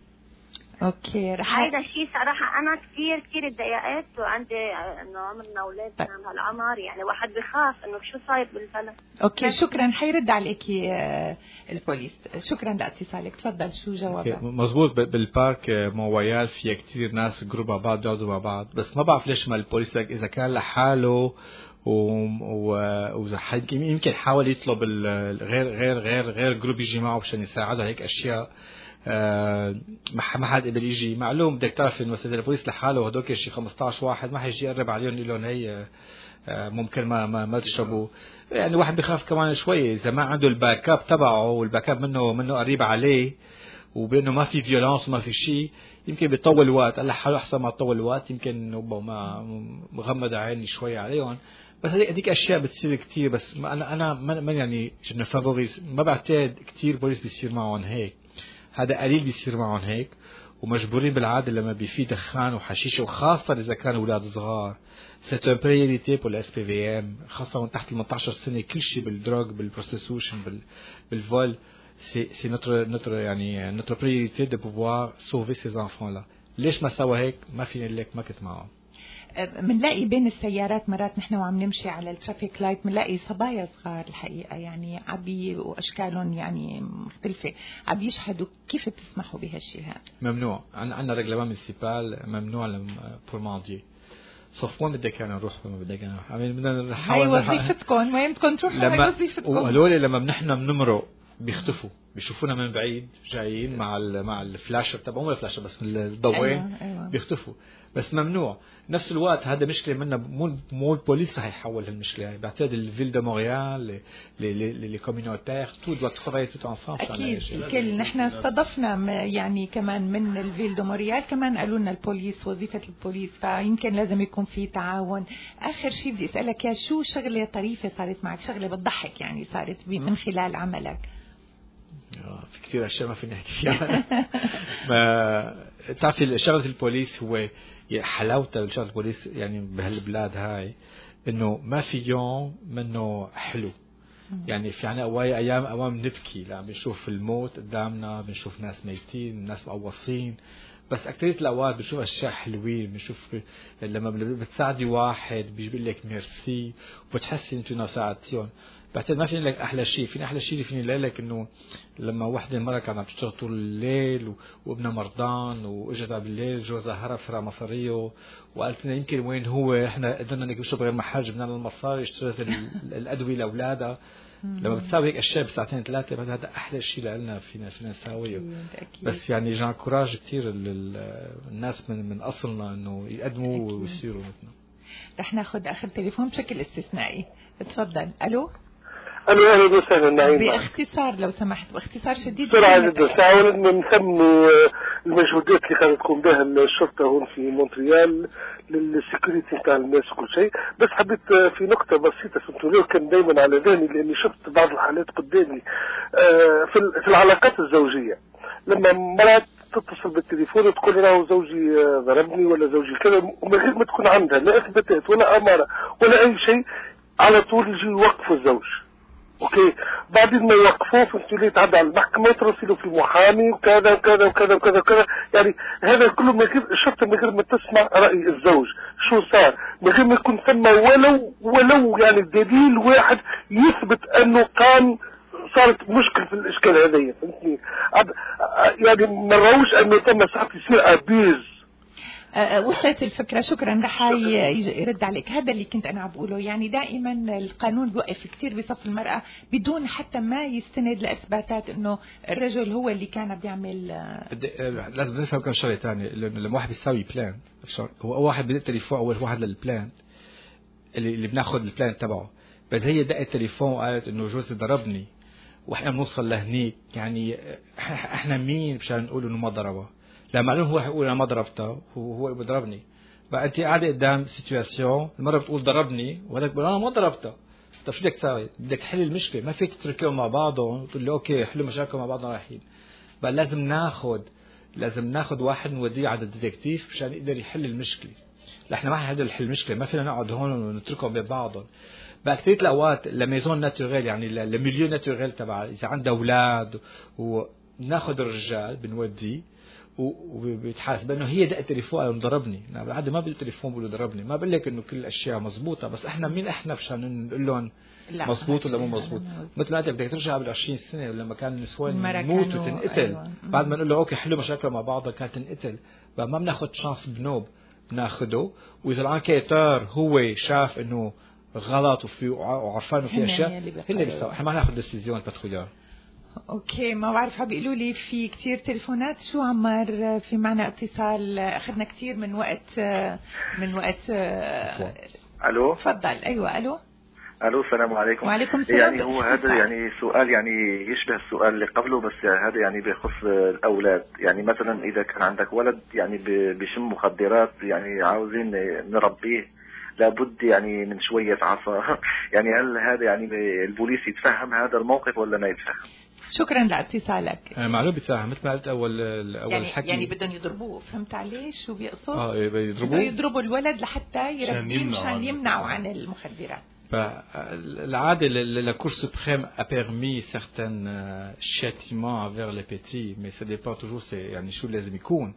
اوكي هذا الشيء صراحه انا كثير اتضايقت. وعندي انه عمرنا اولاد بهالعمر يعني واحد بخاف انه شو صاير بالبلد. اوكي شكرا. حيرد عليكي البوليس. شكرا لاتصالك. تفضل شو جوابك؟ مزبوط. بالبارك مويال في كثير ناس جروب مع بعض بيقعدوا مع بعض. بس ما بعرف ليش ما البوليس اذا كان لحاله يمكن حاول يطلب غير جروب يجي معه عشان يساعده هيك اشياء. ما حد قبل يجي. معلوم بدك تعرف انه وسائل البوليس لحاله هدوك شي 15 واحد ما حيجي يقرب عليهم يقول لهم هي ممكن ما تشربوا. يعني واحد بخاف كمان شوي اذا ما عنده الباك اب تبعه والباك اب منه قريب عليه وبانه ما في فيولانس وما في شيء يمكن بيطول وقت. قال حاله احسن ما تطول الوقت يمكن ما مغمض عيني شوي عليهم. بس هذيك اشياء بتصير كتير. بس انا ما يعني جن فافوريز ما بعتقد كتير بوليس بيصير معهم هيك. هذا قليل بيصير معهم هيك ومجبورين بالعاده لما بيفي دخان وحشيشه وخاصه اذا كانوا اولاد صغار. سيت ان بريوريتي بور الاس بي في ام خاصه من تحت 18 سنه. كل شيء بالدروغ بالبروستيتيوشن بالفول سي نوتر يعني نوتر بريوريتي دو بوفوار سوفي سيز انفون لا. ليش ما سوى هيك؟ ما فيني لك ما كنت معهم. بنلاقي بين السيارات مرات نحن وعم نمشي على الترافيك لايت بنلاقي صبايا صغار الحقيقة يعني عبي وأشكالهم يعني مختلفة عم يشهدوا. كيف بتسمحوا بهالشيء هذا؟ ممنوع. عندنا رجلمان مونسيبال ممنوع بور ماندي. صف وين بدك أنا نروح وين بدك أنا نروح. بدنا نحاول. هاي وظيفتكم وين بدكم تروحوا. هاي وظيفتكم. وهلول لما نحن بنمرق بيختفوا بيشوفونا من بعيد جايين مع الفلاشر تبعهم الفلاشر بس من الضوين. أيوة. بيختفوا. بس ممنوع. نفس الوقت هذا مشكله منا مو البوليس رح يحول هالمشكله. يعني بعتقد الفيل دو مونريال لي كوميونيتير تو دو ترافاي تو انسامبل. اكيد الكل. نحن استضفنا يعني كمان من الفيل دو مونريال كمان قالوا لنا البوليس وظيفه البوليس فيمكن لازم يكون في تعاون. اخر شيء بدي اسالك يا شو شغله طريفه صارت معك شغله بتضحك يعني صارت من خلال عملك؟ في كثير اشياء ما فيني احكي فيها. بتعرفي شغله البوليس هو حلاوتها بشغله البوليس يعني بهالبلاد هاي انه ما في يوم منه حلو. يعني في عنا ايام نبكي لما بنشوف الموت قدامنا بنشوف ناس ميتين ناس مقوصين. بس اكثريه الاوقات بنشوف اشياء حلوين. بنشوف لما بتساعدي واحد بيقول لك ميرسي وبتحسي انت انه ساعدتيهم. بعتقد ما فيني لك احلى شيء. فيني احلى شيء اللي فيني لك انه لما وحده المره كانت عم تشتغل طول الليل وابنها مرضان واجت بالليل جوزها هرب سرق مصاريه وقالت لنا يمكن وين هو. احنا قدرنا نكشف غير محل جبنا لنا المصاري اشتريت الادويه لاولادها. لما بتساوي هيك اشياء بساعتين ثلاثه هذا احلى شيء لنا فينا نساويه. بس يعني جان كوراج كثير الناس من اصلنا انه يقدموا ويصيروا مثلنا. رح ناخذ اخر تليفون بشكل استثنائي. تفضل. الو اهلا وسهلا نعيم. باختصار لو سمحت باختصار شديد. بسرعه جدا. ساعه نسمي المجهودات اللي كانت تقوم بها الشرطه هون في مونتريال للسكيورتي بتاع الناس وكل شيء. بس حبيت في نقطه بسيطه فهمتوا كان دائما على ذهني لاني شفت بعض الحالات قدامي في العلاقات الزوجيه لما مرات تتصل بالتليفون وتقول له زوجي ضربني ولا زوجي كذا ومن غير ما تكون عندها لا اثباتات ولا اماره ولا اي شيء على طول يجي يوقفوا الزوج. اوكي بعدين ما يوقفوه فهمتوا ليه تعدى على المحكمه وترسلوا في محامي وكذا وكذا وكذا وكذا وكذا. يعني هذا كله من غير الشرطه من غير ما تسمع راي الزوج شو صار من غير ما يكون ثم ولو يعني دليل واحد يثبت انه كان صارت مشكله في الاشكال هذايا. فهمتني يعني ما نروش انه تم ساعات يصير ابيز. وصلت الفكرة. شكرا. رح يرد عليك. هذا اللي كنت أنا عم بقوله. يعني دائما القانون بوقف كتير بصف المرأة بدون حتى ما يستند لإثباتات إنه الرجل هو اللي كان بيعمل. لازم نفهم كم شغلة تانية. لما واحد بيساوي بلان هو واحد بدأ التليفون أول واحد للبلان اللي بناخد البلان تبعه. بس هي دقت التليفون وقالت إنه جوزي ضربني وإحنا بنوصل لهنيك. يعني إحنا مين مشان نقول إنه ما ضربه؟ لا معلوم هو يقول أنا ما ضربته هو بضربني. بقى أنت قاعدة قدام سيتواسيون المرة بتقول ضربني وهذاك بيقول أنا ما ضربته. طب شو بدك تساوي؟ بدك تحل المشكلة. ما فيك تتركهم مع بعضهم وتقول له أوكي حلوا مشاكل مع بعضنا رايحين. بقى لازم ناخد واحد نوديه على الديتكتيف مشان يقدر يحل المشكلة. لا إحنا ما حنقدر نحل المشكلة. ما فينا نقعد هون ونتركهم ببعضهم. بقى كثير الأوقات لميزون ناتوريل يعني الميليو ناتوريل تبع إذا عنده أولاد وناخد الرجال بنوديه وبيتحاسب انه هي دقت التليفون ضربني. انا بالعاده ما بالتليفون بقول ضربني. ما بقول لك انه كل الاشياء مزبوطه بس احنا مين احنا مشان نقول لهم مزبوط ولا مو مزبوط. مثل ما انت بدك ترجع بال20 سنه لما كان النسوان يموت وتنقتل. أيوة. بعد ما نقول له اوكي حلوا مشاكل مع بعضها كانت تنقتل. ما بناخذ شانس بنوب بناخده. واذا الانكيتور هو شاف انه غلط وعرفان وفي اشياء اللي بيسووا. احنا ما ناخذ ديسيزيون البترولير. اوكي، ما بعرف بيقولوا لي في كتير تليفونات. شو عمار، في معنا اتصال اخذنا كتير من وقت الو تفضل. ايوه الو السلام عليكم. وعليكم السلام. يعني هو هذا يعني سؤال يعني يشبه السؤال اللي قبله، بس هذا يعني بيخص الاولاد. يعني مثلا اذا كان عندك ولد يعني بيشم مخدرات، يعني عاوزين نربيه، لابد يعني من شوية عصا. يعني هل هذا يعني البوليس يتفهم هذا الموقف ولا ما يتفهم؟ شكرا لاتصالك. معلوم بيتفهم، مثل ما قلت اول حكي. يعني بدهم يضربوه، فهمت عليه شو بيقصد؟ يضربوا الولد لحتى يربيه مشان يمنعوا عن المخدرات. العادة la Cour suprême a permis certains châtiments envers les petits, mais ça dépend toujours يعني شو لازم يكون.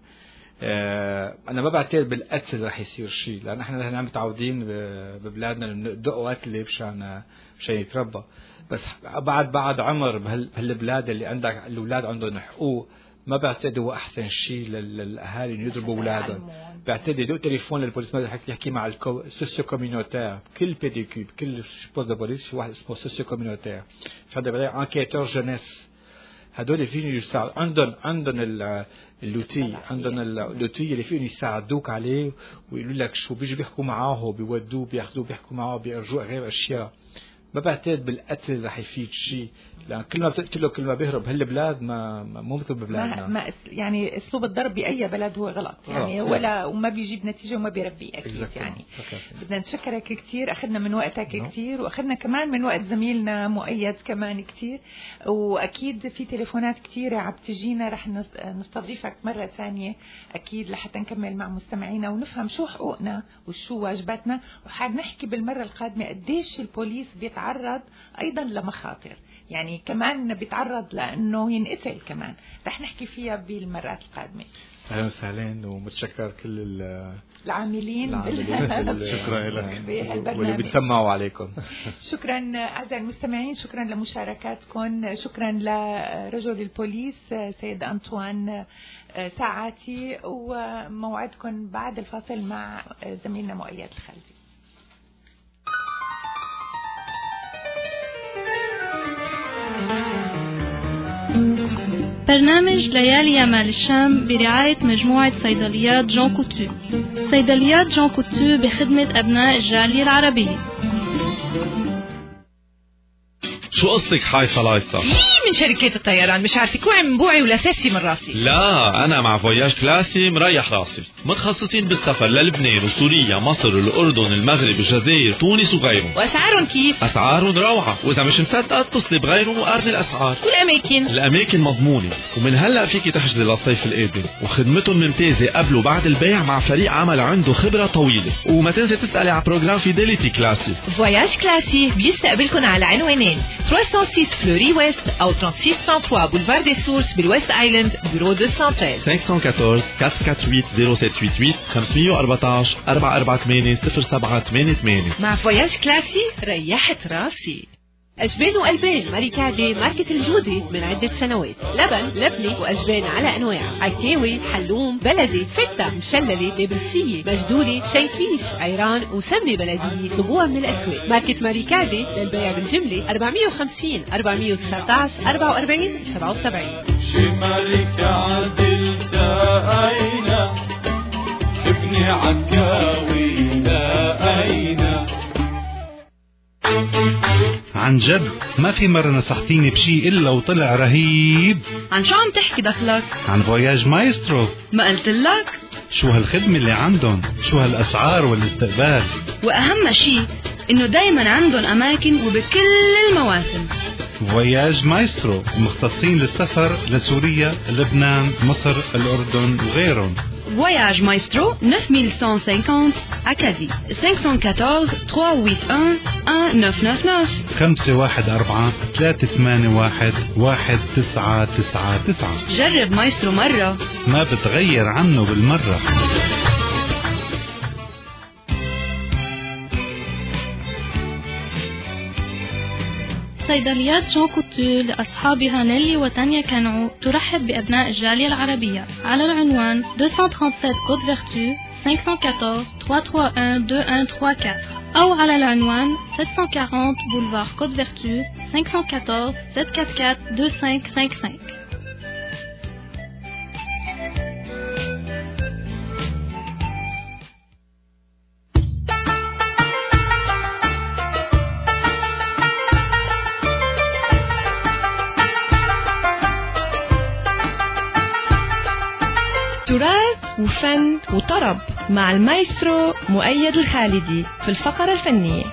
أنا ما بعتقد بالقتل رح يصير شيء، لأن إحنا هنا متعودين ببلادنا ندقوا قتلة مشان يتربى. بس بعد عمر بهالبلاد اللي عندك الأولاد عندهم حقوق، ما بعتقد هو أحسن شيء للأهالي إنه يضربوا أولادهم. بعتقد يدق تليفون للبوليس، ما يحكي مع السوسيو كوميونيتير، كل بيديكو بكل بوست دو بوليس في واحد اسمه سوسيو كوميونيتير، في هذا بلاقي انكيتور جينيس. هدول فيهم يساعد، عندهم اللوتي، عندهم اللوتي اللي فيهم يساعدوك عليه ويقولوا لك شو بيجي بيحكوا معاه، بيودوه بياخذوه بيحكوا معاه بيرجوه غير اشياء. ما بعتقد بالقتل رح يفيد شيء، لأن كل ما بتقتله كل ما بيهرب. هالبلاد مو مثل ببلادنا. يعني اسلوب الضرب باي بلد هو غلط يعني، وما بيجيب نتيجه وما بيربي اكيد. يعني بدنا نشكرك كثير، اخذنا من وقتك كثير، واخذنا كمان من وقت زميلنا مؤيد كمان كثير، واكيد في تليفونات كثيره عم تجينا، رح نستضيفك مره ثانيه اكيد لحتى نكمل مع مستمعينا ونفهم شو حقوقنا وشو واجباتنا، وحنحكي بالمره القادمه قديش البوليس بيتعرض ايضا لمخاطر، يعني كمان بيتعرض لانه ينقتل كمان. رح نحكي فيها بالمرات القادمه. اهلا وسهلا، ومتشكر كل العاملين شكرا لك واللي بتسمعوا عليكم. شكرا اعزائي المستمعين، شكرا لمشاركاتكم، شكرا لرجل البوليس سيد أنطوان ساعاتي، وموعدكم بعد الفاصل مع زميلنا مؤيد الخالدي. برنامج ليالي يمال الشام برعاية مجموعة صيدليات جون كوتو. صيدليات جون كوتو بخدمة أبناء الجالية العربية. شو قصتك حايفة لايصة؟ من شركة الطيران مش عارفة كوعي من بوعي ولا ساسي من راسي. لا أنا مع فواياج كلاسي مريح راسي، متخصصين بالسفر للبنان وسوريا مصر الأردن المغرب الجزائر تونس وغيرهم. وأسعارهم كيف؟ أسعارهم روعة، وإذا مش مصدقة اتصلي بغيرهم وقارني الأسعار. الأماكن مضمونة، ومن هلأ فيكي تحجزي للصيف القادم، وخدمتهم ممتازة قبل وبعد البيع مع فريق عمل عنده خبرة طويلة. وما تنسي تسألي على بروجرام فيديليتي كلاسي. فواياج كلاسي بيستقبلكم على عنوانين 306 فلوري ويست أو 3633 بولفار دي سورس بالويست ايلاند، بيرو 213 514 448 0788 514 448 0788. مع فواياج كلاسي ريحت راسي. أجبان وألبان ماريكادي ماركة الجودة من عدة سنوات. لبن، لبنة وأجبان على أنواع، عكاوي، حلوم، بلدي، فتة، مشللة، نابلسية، مجدولة، شنكيش، عيران وسمنة بلدية. طلبوها من الأسواق. ماركة ماريكادي للبيع بالجملة 450 419 44 77. شي ماريكا عدلتا أين ابني عكاوي لا أين. عن جد ما في مرة نصحتيني بشي إلا وطلع رهيب. عن شو عم تحكي دخلك؟ عن فواياج مايسترو. ما قلت لك؟ شو هالخدمة اللي عندهم، شو هالأسعار والاستقبال، وأهم شي إنه دايما عندهم أماكن وبكل المواسم. فواياج مايسترو مختصين للسفر لسوريا، لبنان، مصر، الأردن وغيرهم. Voyage Maestro 9150 Acadie 514 381 1999 514 381 1999. جرب مايسترو مرة ما بتغير عنه بالمرة. صيدليات جون كوتو لأصحابها نيلي وتانيا كانعو ترحب بأبناء الجالية العربية على العنوان 237 كوت فيرتو 514 331 2134 أو على العنوان 740 بولفار كوت فيرتو 514 744 2555. تراث وفن وطرب مع المايسترو مؤيد الخالدي في الفقرة الفنية.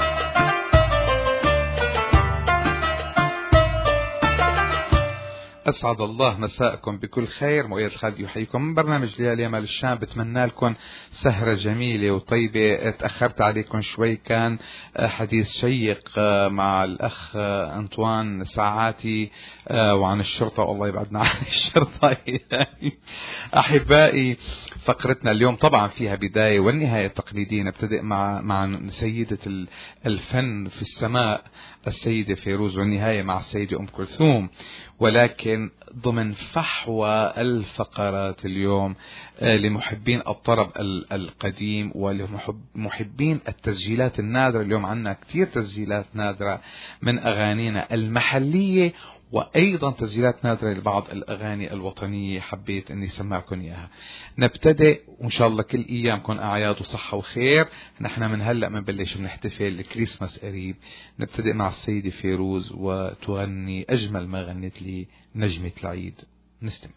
أسعد الله مساءكم بكل خير. مؤيد الخالدي يحييكم من برنامج ليالي مال الشام. بتمنى لكم سهرة جميلة وطيبة. تأخرت عليكم شوي، كان حديث شيق مع الأخ أنطوان ساعاتي وعن الشرطة، والله يبعدنا عن الشرطة. أحبائي، فقرتنا اليوم طبعا فيها بداية والنهاية التقليدية. نبتدئ مع سيدة الفن في السماء السيدة فيروز، والنهاية مع السيدة أم كلثوم، ولكن ضمن فحوى الفقرات اليوم لمحبين الطرب القديم ولمحبين التسجيلات النادرة. اليوم عنا كتير تسجيلات نادرة من أغانينا المحلية، وأيضا تسجيلات نادرة لبعض الأغاني الوطنية حبيت أني سمعكم إياها. نبتدئ وإن شاء الله كل أيامكم أعياد وصحة وخير. نحن من هلأ منبلش بنحتفل الكريسماس قريب. نبتدئ مع السيدة فيروز وتغني أجمل ما غنت لي نجمة العيد. نستمع.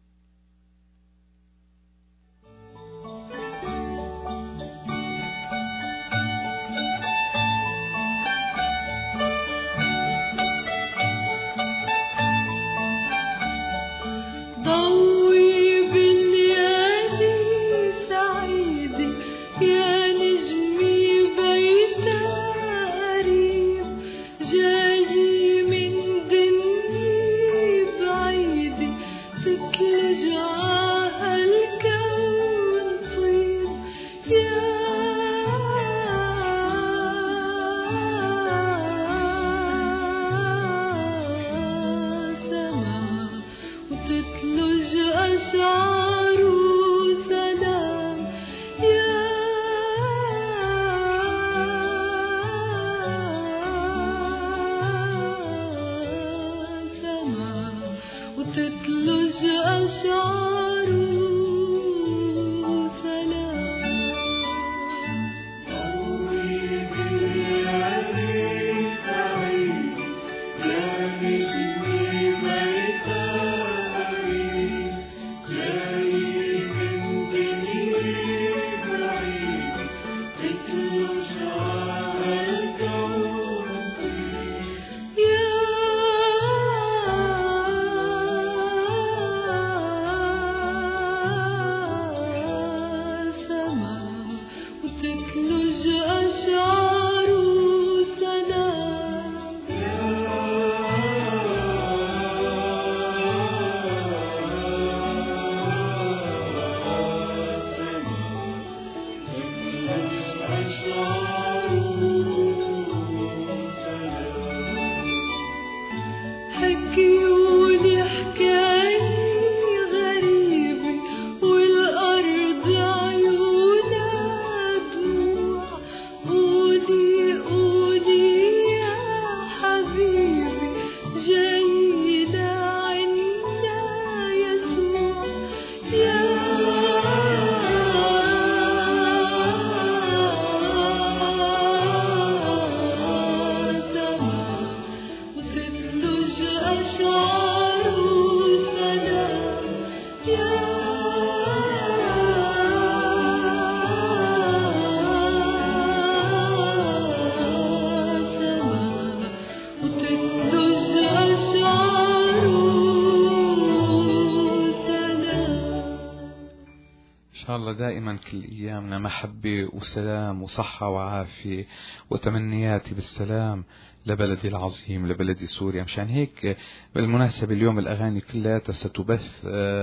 دائما كل أيامنا محبة وسلام وصحة وعافية وتمنياتي بالسلام لبلدي العظيم، لبلدي سوريا. مشان هيك بالمناسبة اليوم الأغاني كلها ستبث،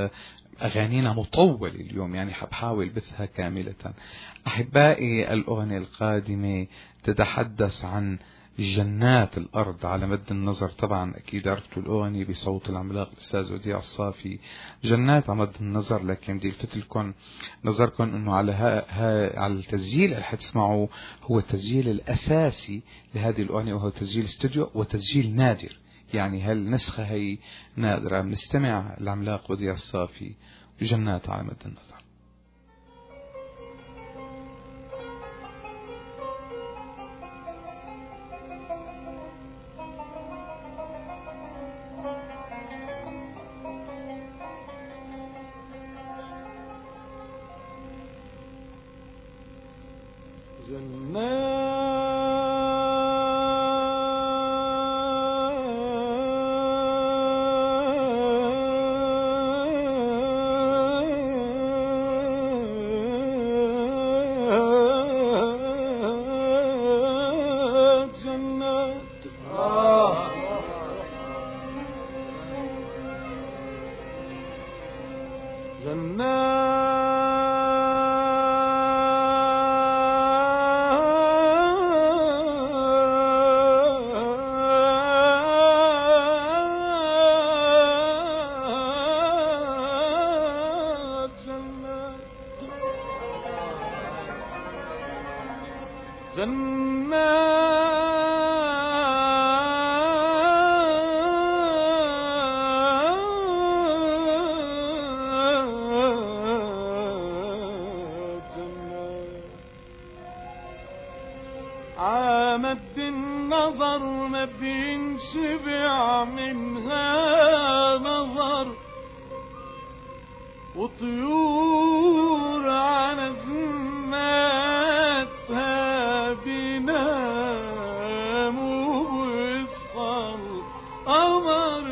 أغانينا مطولة اليوم، يعني حبحاول بثها كاملة. أحبائي، الأغنية القادمة تتحدث عن جنات الأرض على مد النظر. طبعا أكيد عرفتوا الأغنية بصوت العملاق الأستاذ وديع الصافي، جنات على مد النظر. لكن بدي الفت لكم نظركم أنه على التسجيل اللي حتسمعوه هو التسجيل الأساسي لهذه الأغنية، وهو تسجيل استوديو وتسجيل نادر. يعني هالنسخة هي نادرة. بنستمع العملاق وديع الصافي جنات على مد النظر. عامد النظر ما بينشبع منها نظر، وطيور على ذماتها بينام وبيصحى القمر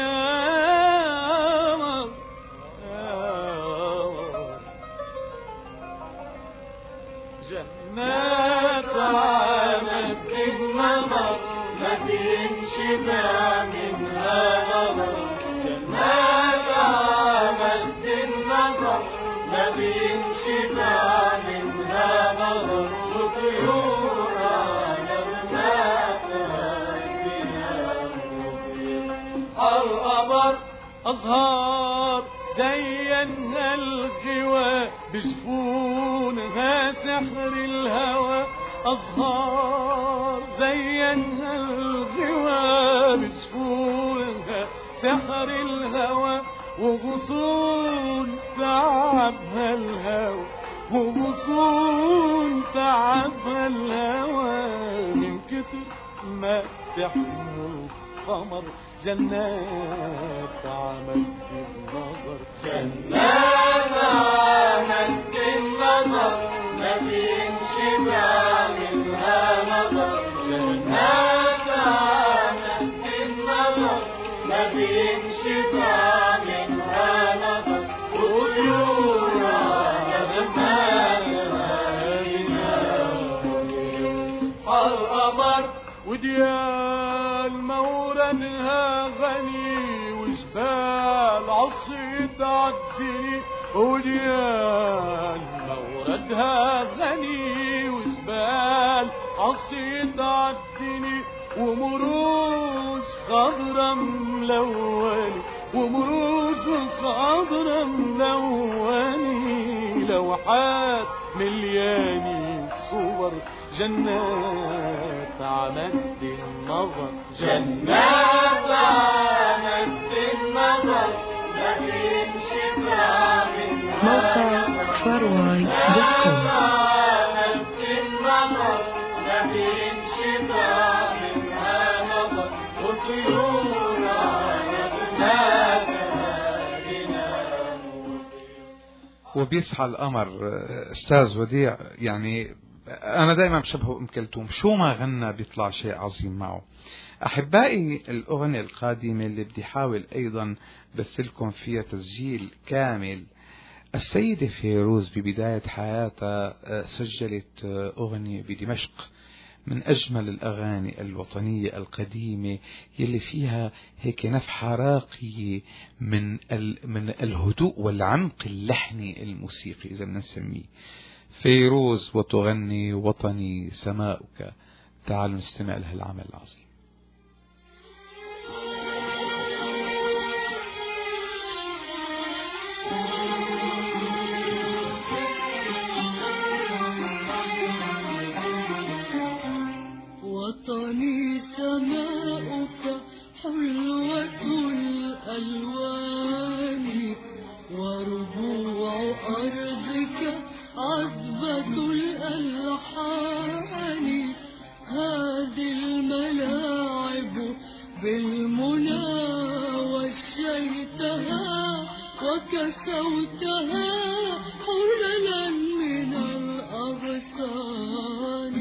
يا قمر يا جنات عامد النظر ما بينشبع منها نظر، جنات عامد النظر ما بينشبع منها نظر، وطيور على ذماتها بينام وبيصحى القمر أزهار زينها الغوى بجفونها سحر الهوى، أزهار زينها الغوى بجفونها سحر الهوى، وغصون تعبها الهوى، وغصون تعبها الهوى، من كتر ما تحمل القمر جنات عمد النظر، جنات عمد النظر ما بينشبع منها نظر، جنات عمد النظر ما بينشبع منها نظر، وطيور على ذماتها بينام القمر، وديال موردها غني وجبال عصي تعدني، وديال موردها غني وجبال عصي تعدني، ومروج خضرا ملوني، ومروج خضرا ملوني، لوحات ملياني صور جنات عمد النظر، جنات عمد النظر ما بينشبع منها نظر، جنات عمد النظر ما بينشبع منها نظر، وطيور على ذماتها بينام. وبيصحى القمر. أستاذ وديع، يعني أنا دائما بشبهه أم كلثوم، شو ما غنى بيطلع شيء عظيم معه. أحبائي، الأغنية القادمة اللي بدي حاول أيضا بثلكم فيها تسجيل كامل. السيدة فيروز ببداية حياتها سجلت أغنية بدمشق من أجمل الأغاني الوطنية القديمة يلي فيها هيك نفحة راقية من الهدوء والعمق اللحني الموسيقي إذا بنسميه. فيروز وتغني وطني سماؤك تعالوا نستمع لها العمل العظيم. وطني سماؤك حلوة الألوان وربوع أرضك عذبة الألحان هذه الملاعب بالمنى وشيتها وكسوتها حللا من الأغصان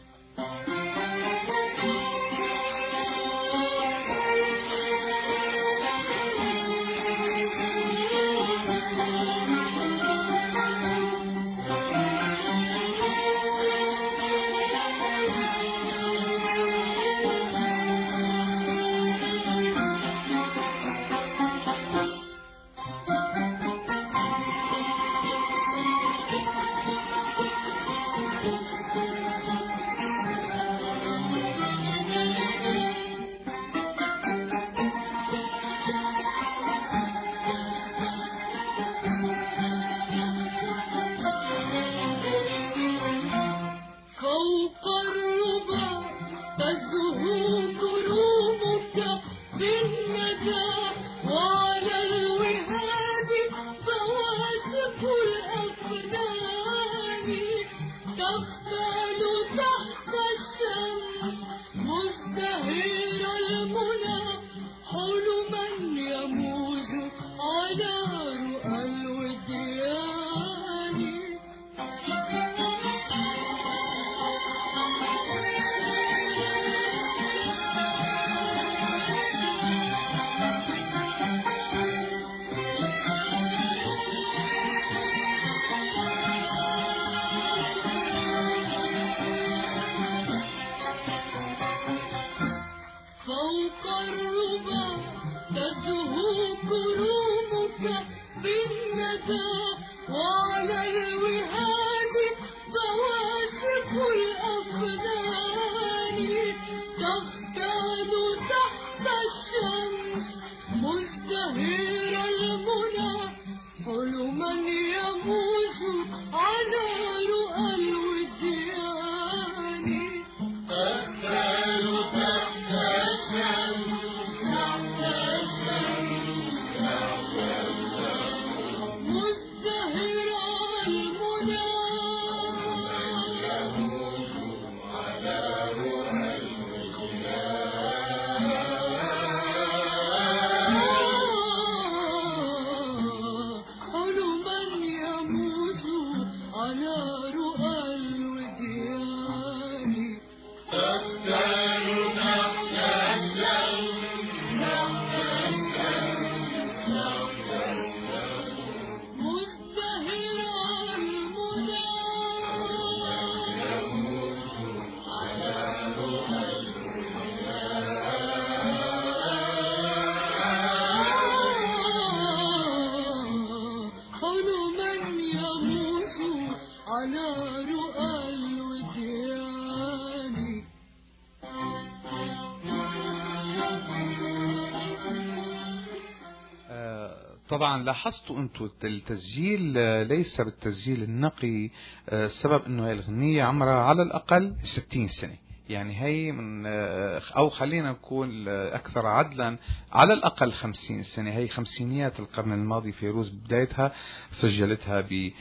طبعا لاحظتوا انتم التسجيل ليس بالتسجيل النقي، السبب انه الغنية عمرها على الاقل 60 سنة، يعني هي من او خلينا نقول اكثر عدلا على الاقل 50 سنة. هي خمسينيات القرن الماضي فيروز بدايتها سجلتها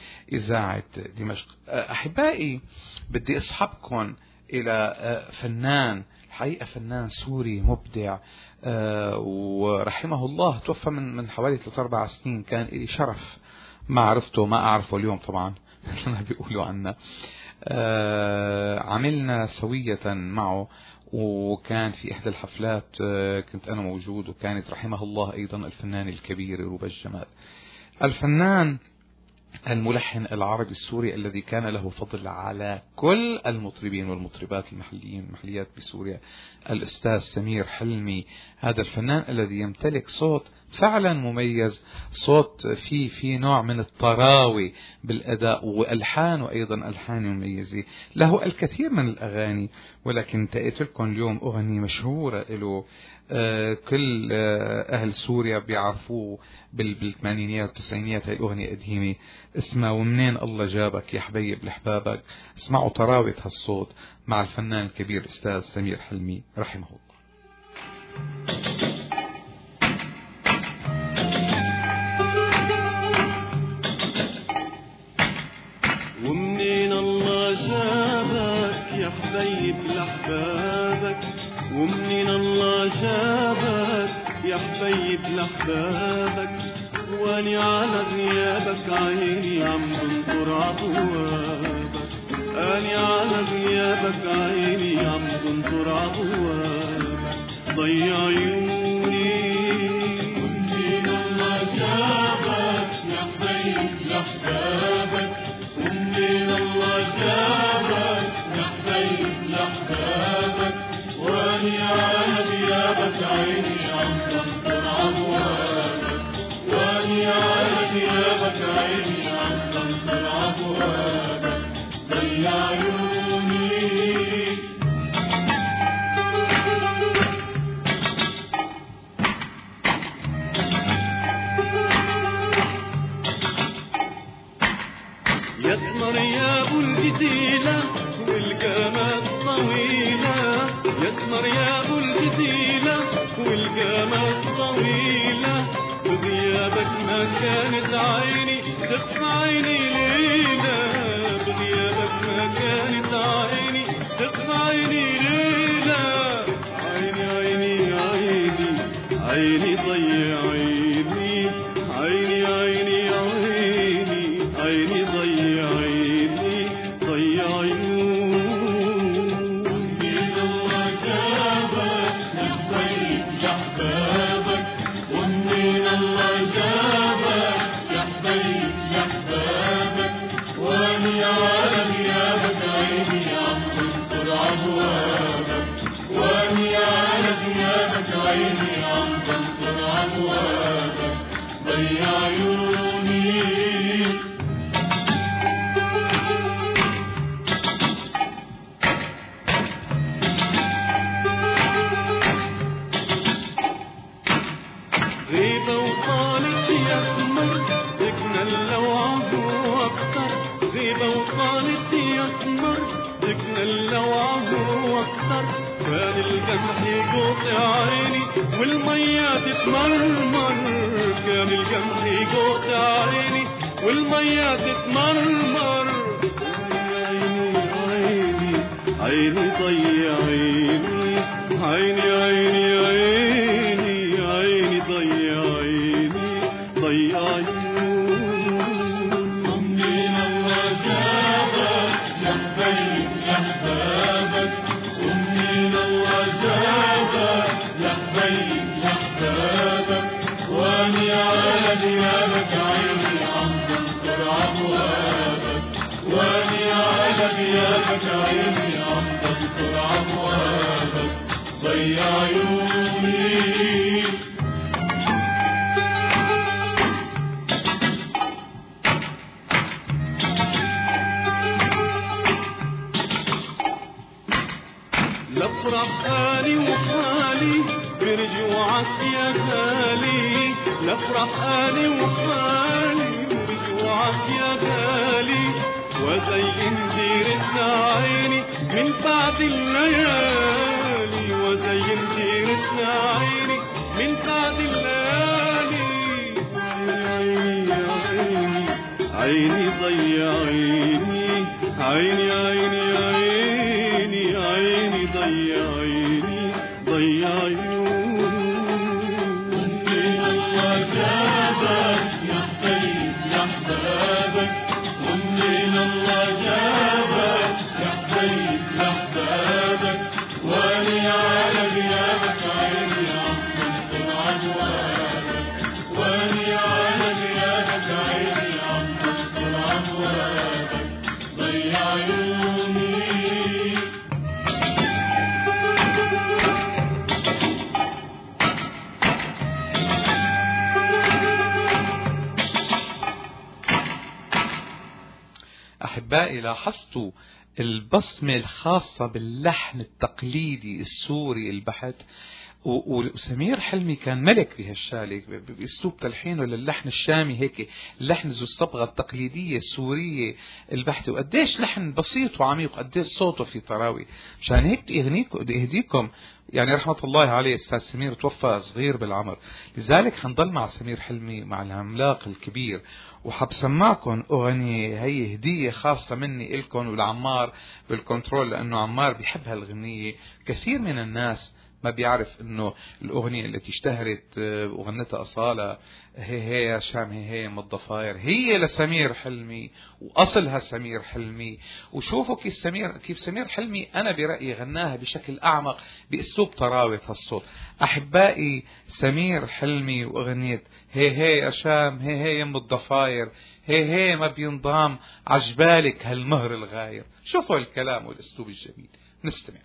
بإذاعة دمشق. احبائي بدي اسحبكم الى فنان، الحقيقة فنان سوري مبدع، ورحمه الله توفى من حوالي 3-4 سنين. كان لي شرف معرفته، ما أعرفه اليوم طبعا مثل ما بيقولوا عنا. عملنا سوية معه، وكان في إحدى الحفلات كنت أنا موجود، وكانت رحمه الله أيضا الفنان الكبير روبا الجمال، الفنان الملحن العربي السوري الذي كان له فضل على كل المطربين والمطربات المحليات بسوريا، الأستاذ سمير حلمي. هذا الفنان الذي يمتلك صوت فعلا مميز، صوت في نوع من الطراوة بالأداء، وألحانه أيضا ألحان مميزة. له الكثير من الأغاني، ولكن تقيت لكم اليوم أغنية مشهورة له، كل أهل سوريا بيعرفوه بالثمانينيات والتسعينيات. هاي الأغنية قديمة اسمها ومنين الله جابك يا حبيب لحبابك. اسمعوا طراوة هالصوت مع الفنان الكبير الأستاذ سمير حلمي رحمه الله. ومنين الله جابك يا حبيب لحبابك، ومنين الله جابك يا حبيب لحبابك، واني على غيابك عيني عم بنطر عبوابك، اني على غيابك عيني عم بنطر عبوابك، ضيع عيوني. ومنين الله جابك يا حبيب لحبابك، ومنين الله جابك يا حبيب لحبابك، واني على غيابك عيني عم تنطر عبوابك، واني على غيابك عيني عم تنطر عبوابك، ضيع عيوني. يسمر يا ابو الجديلة والقامات طويلة، يسمر يا ابو الجديلة والقامات طويلة، بغيابك ما كانت عيني تخفى عيني ليلة، بغيابك ما كانت عيني تخفى عيني ليلة، عيني عيني عيني عيني ضيع عيني، عيني عيني عيني عيني ضيع عيني ضيع عيون. ومنين الله جابك يا حبيب لحبابك، ومنين الله جابك يا حبيب لحبابك، واني على غيابك عيني عم تنطر عبوابك، واني على غيابك عيني عم تنطر عبوابك، ضيع عيوني. غيبة وطالت يا سمر ذكنا اللوعة واكتر، غيبة وطالت يا سمر ذكنا اللوعة واكتر، كان القمح يقطع عيني والمية تتمرمر، كان القمح يقطع عيني والمية تتمرمر، عيني عيني عيني ضيع عيني، عيني عيني عيني عيني ضيع عيني ضيع عيون. ومنين الله جابك يا حبيب لحبابك، ومنين الله جابك يا حبيب لحبابك، واني على غيابك عيني عم تنطر عبوابك، واني على غيابك عيني عم تنطر عبوابك، ضيع عيوني. لفرح حالي وحالي برجوعك يا غالي، لفرح حالي وحالي برجوعك يا غالي، وزين ديرة عيني من بعد الليالي، وزين ديرة عيني من بعد الليالي، عيني عيني عيني ضيع عيني، عيني عيني عيني عيني ضيع عيني ضيع عيون. ومنين الله جابك يا حبيب لحبابك، ومنين الله جابك يا حبيب لحبابك، واني على غيابك عيني عم تنطر عبوابك، واني على غيابك عيني عم تنطر عبوابك، ضيع عيوني. أحبائي لاحظتوا البصمة الخاصة باللحن التقليدي السوري البحت، وسمير حلمي كان ملك بهالشالة بأسلوب تلحينه للحن الشامي، هيك اللحن ذو الصبغة التقليدية السورية البحتة، وقديش لحن بسيط وعميق، قديش صوته في طراوي. مشان هيك اهديكم يعني رحمة الله عليه أستاذ سمير توفى صغير بالعمر، لذلك حنضل مع سمير حلمي مع العملاق الكبير. وحب سمعكم أغنية هي هدية خاصة مني إلكم ولعمار بالكنترول، لأنه عمار بيحب هالغنية. كثير من الناس ما بيعرف انه الاغنية التي اشتهرت وغنتها أصالة هي يا شام هي ام الضفاير هي لسمير حلمي، واصلها سمير حلمي. وشوفوا كيف سمير حلمي انا برأيي غناها بشكل اعمق باسلوب طراوة هالصوت. احبائي سمير حلمي واغنية هي يا شام هي ام الضفاير هي ما بينضام عجبالك هالمهر الغاير. شوفوا الكلام والاسلوب الجميل، نستمع.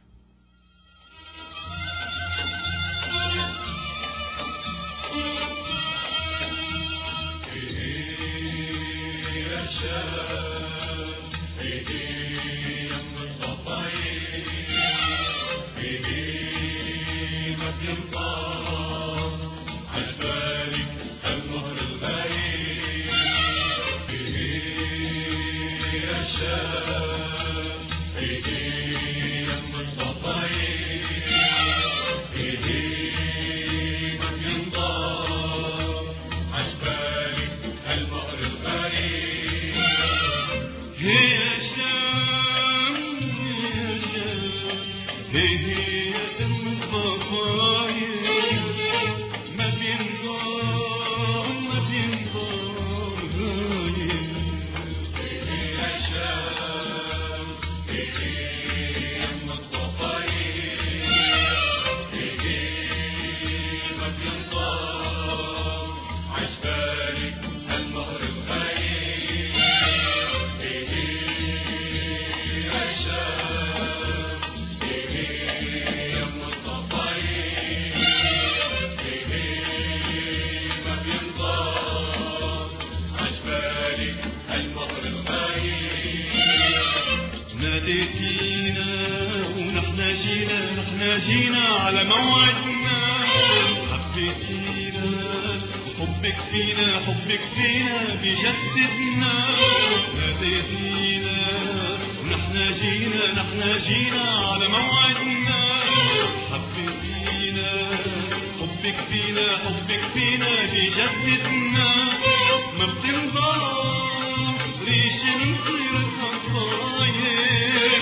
جينا على موعدنا، حبيتينا حبك فينا بجسدنا، ناديتينا ونحن جينا على موعدنا، حبيتينا حبك فينا بجسدنا، ما بتنضام ريش نصيرك الطاير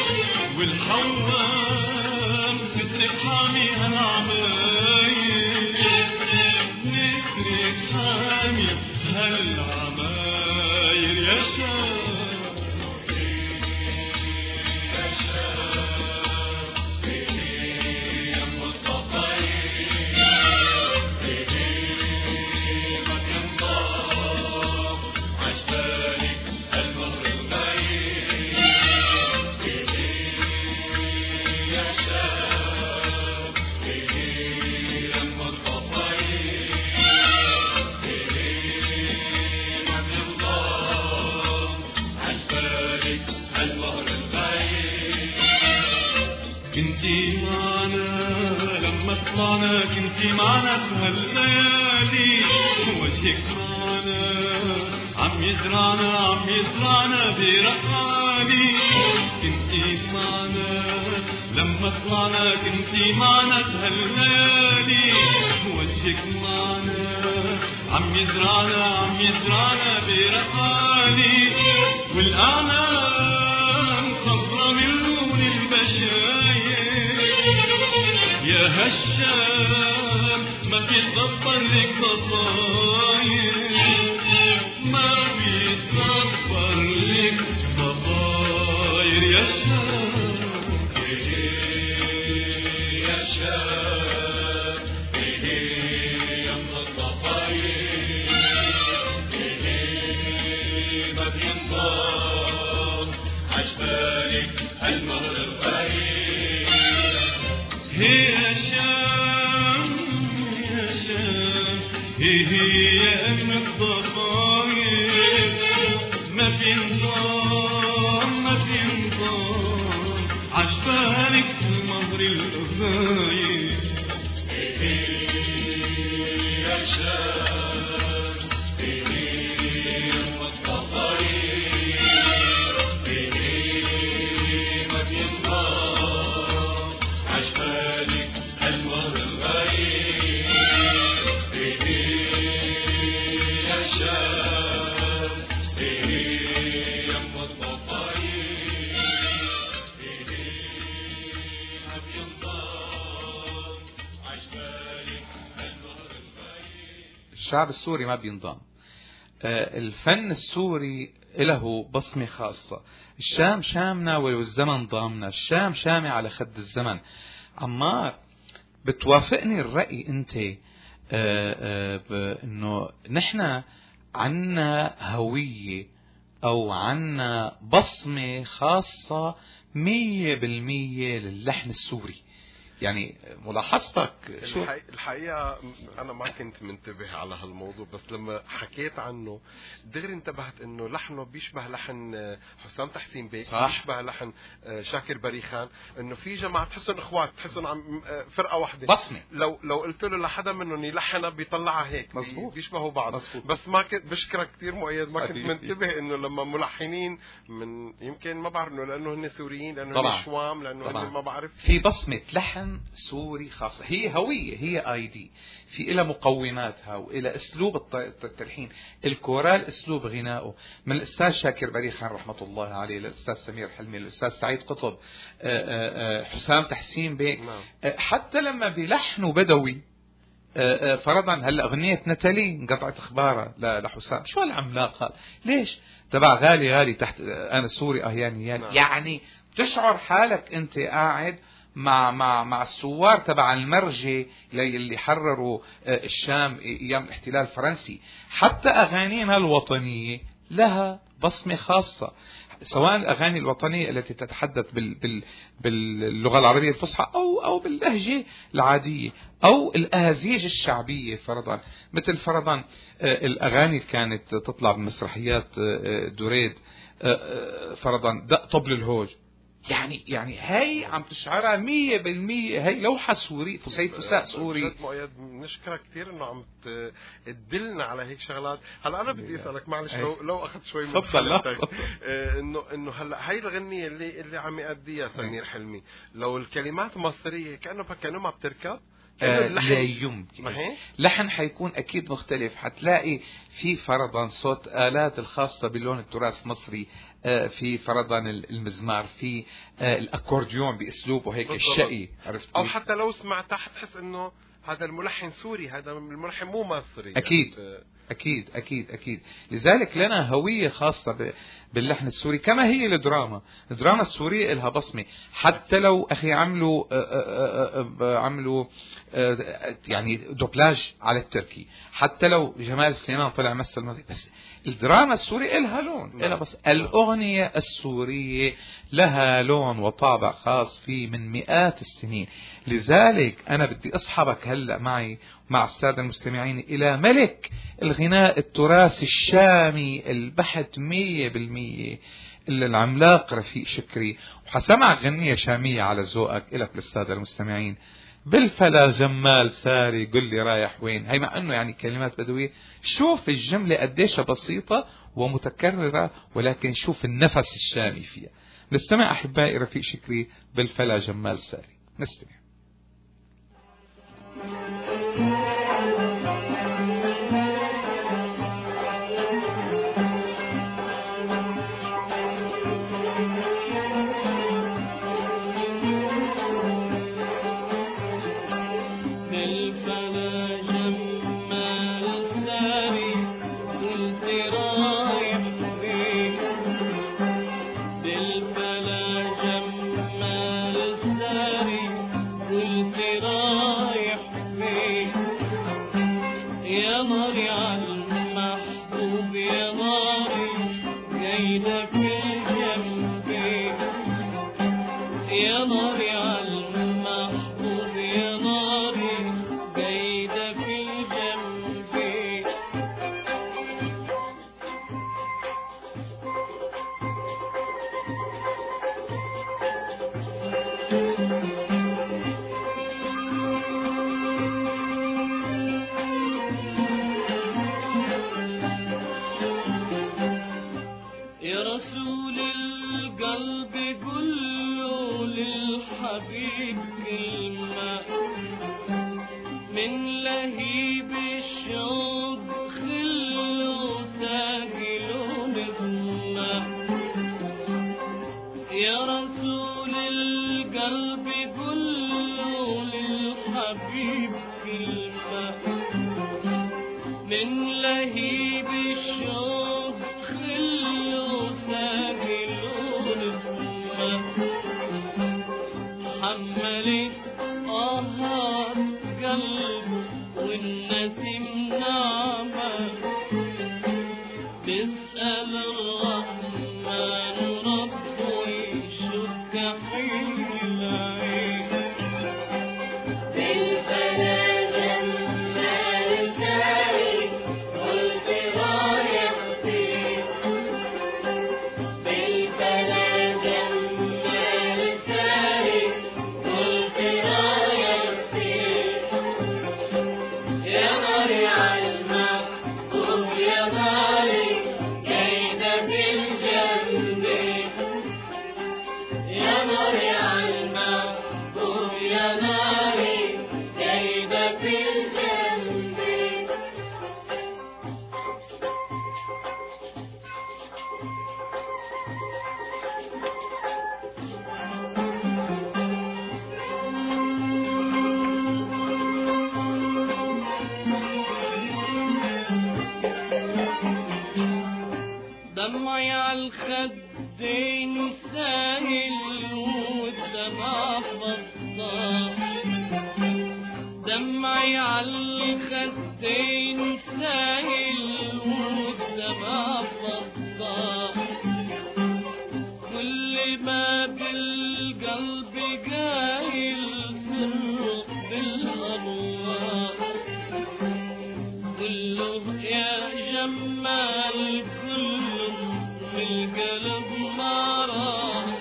والحوام نترك حامي هالعماير، نترك حامي هالعماير يا شاب يا شاب يا مصطفى ما تنضام عجبالك المهر الغايب يا شاب يا مصطفى ما تنضام عجبالك المهر الغايب. كنتي معنا لما طلعنا، كنتي معنا بهالليالي، وجهك معنا عم يزرعنا برقالي، كنتي معنا لما طلعنا، كنتي معنا بهالليالي، وجهك معنا عم يزرعنا برقالي، والأعنام خضرا من لون البشاير، يا هالشام ما بيتدبر لك بصاير، ما بيتدبر لك بصاير يا شام يا شام يا مصطفى ما بينضام عجبالك المهر الغايب. يا شام يا شام يا أم الضفاير ما بينضام الشعب السوري ما بينضم. الفن السوري له بصمة خاصة. الشام شامنا والزمن ضامنا، الشام شامي على خد الزمن. عمار بتوافقني الرأي انت انه نحن عنا هوية او عنا بصمة خاصة 100% للحن السوري؟ يعني ملاحظتك شو؟ الحقيقة أنا ما كنت منتبه على هالموضوع، بس لما حكيت عنه دغري انتبهت إنه لحنه بيشبه لحن حسام تحسين بيك، بيشبه لحن شاكر بريخان، إنه في جماعة تحسن إخوات، تحسن عم فرقة واحدة بصمة. لو قلت له لحدا منهم يلحنها بيطلعها هيك، بيشبهوا بعض. مزبوط. بس ما كنت بشكرك كثير مؤيد، ما كنت منتبه إنه لما ملحنين من يمكن ما بعرف إنه لأنه هن سوريين، لأنه هن شوام، لأنه هن ما بعرف، في بصمة لحن سوري خاصة، هي هوية، هي اي دي، في إلى مقوماتها وإلى أسلوب التلحين. الكورال أسلوب غنائه من الأستاذ شاكر بريخان رحمة الله عليه للأستاذ سمير حلمي للأستاذ سعيد قطب، حسام تحسين بيك، حتى لما بيلحنوا بدوي فرضا هلا أغنية نتالي انقطعت اخبارها لحسام، شو هالعملاق هذا؟ ليش؟ تبع غالي غالي تحت أنا سوري أهياني يعني تشعر حالك أنت قاعد مع الثوار تبع المرجة اللي حرروا الشام ايام الاحتلال الفرنسي. حتى اغانينا الوطنية لها بصمة خاصة، سواء الاغاني الوطنية التي تتحدث باللغة العربية الفصحى او باللهجة العادية، او الاهازيج الشعبية فرضا، مثل فرضا الاغاني اللي كانت تطلع بمسرحيات دريد فرضا دق طبل الهوج. يعني هاي عم تشعرها 100%، هاي لوحة سوري فسيفساء سوري. نشكرك كثير انه عم تدلنا على هيك شغلات. هلا انا بدي اسالك معلش لو اخذت شوي من حلقتك، انه هلا هاي الغنية اللي عم يأديها سمير حلمي، لو الكلمات مصرية كأنه ما بتركب، لا يمكن. لحن حيكون اكيد مختلف، حتلاقي في فرضا صوت آلات الخاصة باللون التراث المصري، في فرضا المزمار، في الاكورديون باسلوبه هيك الشقي، عرفت؟ او حتى لو سمعتها حتحس انه هذا الملحن سوري، هذا الملحن مو مصري. اكيد يعني اكيد اكيد اكيد. لذلك لنا هوية خاصة باللحن السوري، كما هي الدراما السورية لها بصمة. حتى لو اخي عملوا يعني دوبلاج على التركي، حتى لو جمال سليمان طلع مثل، بس الدراما السورية لها لون، لها بس الأغنية السورية لها لون وطابع خاص فيه من مئات السنين. لذلك أنا بدي أصحبك هلأ معي مع السادة المستمعين إلى ملك الغناء التراثي الشامي البحت 100%، إلا العملاق رفيق شكري. وحسمعك غنية شامية على ذوقك إلك للسادة المستمعين. بالفلا جمال ساري قل لي رايح وين. هي مع انه يعني كلمات بدوية، شوف الجملة قديش بسيطة ومتكررة، ولكن شوف النفس الشامي فيها. نستمع احبائي رفيق شكري بالفلا جمال ساري. نستمع. ولهيب الشوق خلوا ساكنون السما حملت آهات قلبه والنسيم نعمة بيسأل الرحمن ربه يشك حين العين بالبلد المال ساري قلت رايح فين بالبلد المال ساري قلت رايح فين يا ناري عالمحبوب يا ناري جايدة بالجنبين يا ناري عالمحبوب يا ناري جايدة بالجنبين دمعي عالخدين سايل والدمع فضاح دمعي عالخدين سايل والدمع فضاح كل ما بالقلب جايل سر بالأرواح كله يا جمال كله بالقلب ما راح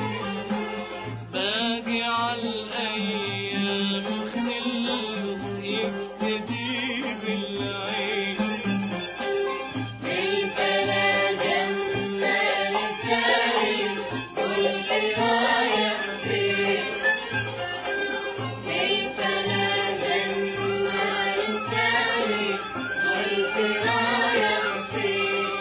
باقي عالأيام خلص يبتدي بالعين بالبلد المال سايل قلت رايح فين بالبلد المال سايل قلت رايح فين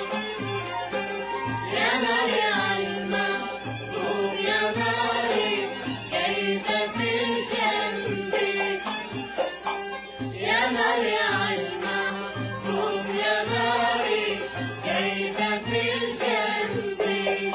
يا ناري عالمحبوب يا ناري جايدة بالجنبين يا ناري عالمحبوب يا ناري جايدة بالجنبين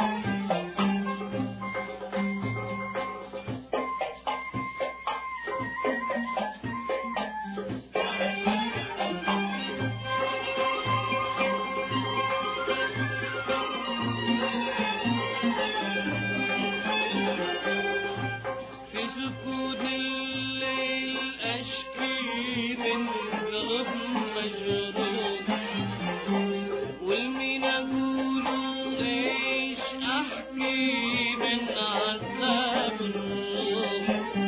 في سكوت الليل أشكي من قلب مجروح والمين أقول إيش أحكي من عذاب الروح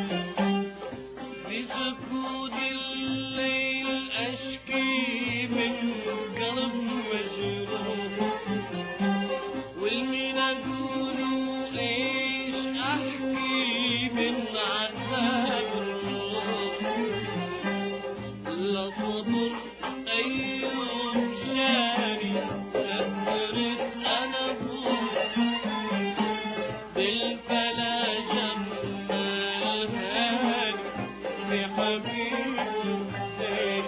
في سكوت الليل أشكي من قلب مجروح والمين أقول إيش أحكي من عذاب الروح لا صبر أيوب جاني سكرت أنا فوق بالفلا جمال هاني في حبيب الزين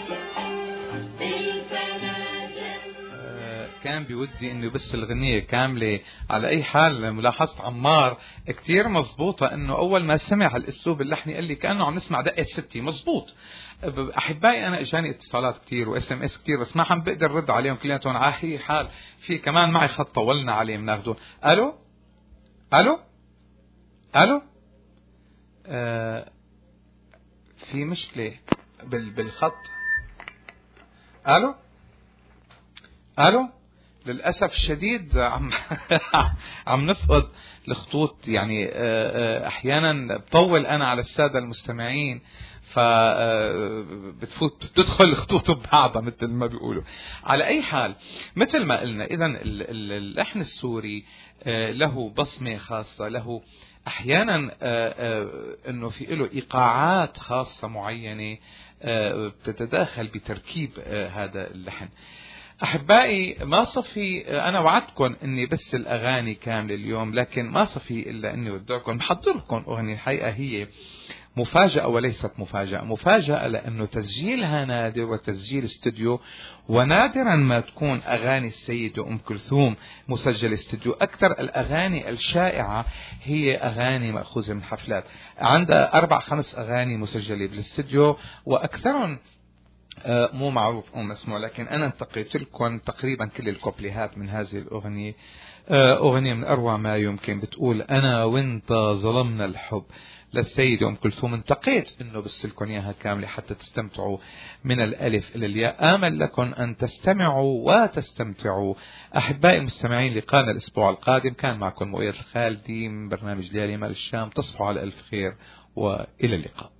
بالفلا كان بودي انه بس الغنية كاملة. على اي حال ملاحظة عمار كتير مزبوطة انه اول ما سمع الاسلوب اللحني قال لي كأنه عم نسمع دقة ستي. مزبوط. احبائي انا اجاني اتصالات كتير واس ام اس كتير بس ما عم بقدر رد عليهم كلياتهم على اي حال. في كمان معي خط طولنا عليه بناخده. الو الو الو في مشكلة بالخط. الو الو للأسف الشديد عم نفقد الخطوط. يعني أحيانا بطول أنا على السادة المستمعين بتدخل الخطوط ببعضها مثل ما بيقولوا. على أي حال مثل ما قلنا إذن اللحن السوري له بصمة خاصة، له أحيانا أنه في له إيقاعات خاصة معينة بتتداخل بتركيب هذا اللحن. أحبائي ما صفي أنا وعدتكم أني بس الأغاني كاملة اليوم، لكن ما صفي إلا أني ودعكم بحضر لكم أغنية الحقيقة هي مفاجأة وليست مفاجأة. مفاجأة لأنه تسجيلها نادر وتسجيل استوديو، ونادرا ما تكون أغاني السيدة أم كلثوم مسجل استوديو. أكثر الأغاني الشائعة هي أغاني مأخوذة من حفلات. عندها 4-5 أغاني مسجلة بالاستوديو، وأكثرهم مو معروف أو مسموع. لكن أنا انتقيت لكم تقريبا كل الكوبليهات من هذه الأغنية. أغنية من أروع ما يمكن، بتقول أنا وانت ظلمنا الحب للسيدة أم كلثوم. انتقيت أنه بسلكم إياها كاملة حتى تستمتعوا من الألف إلى الياء. آمل لكم أن تستمعوا وتستمتعوا. أحبائي المستمعين، لقانا الأسبوع القادم. كان معكم مؤيد الخالدي من برنامج ليالي مال الشام. تصبحوا على ألف خير وإلى اللقاء.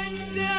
انت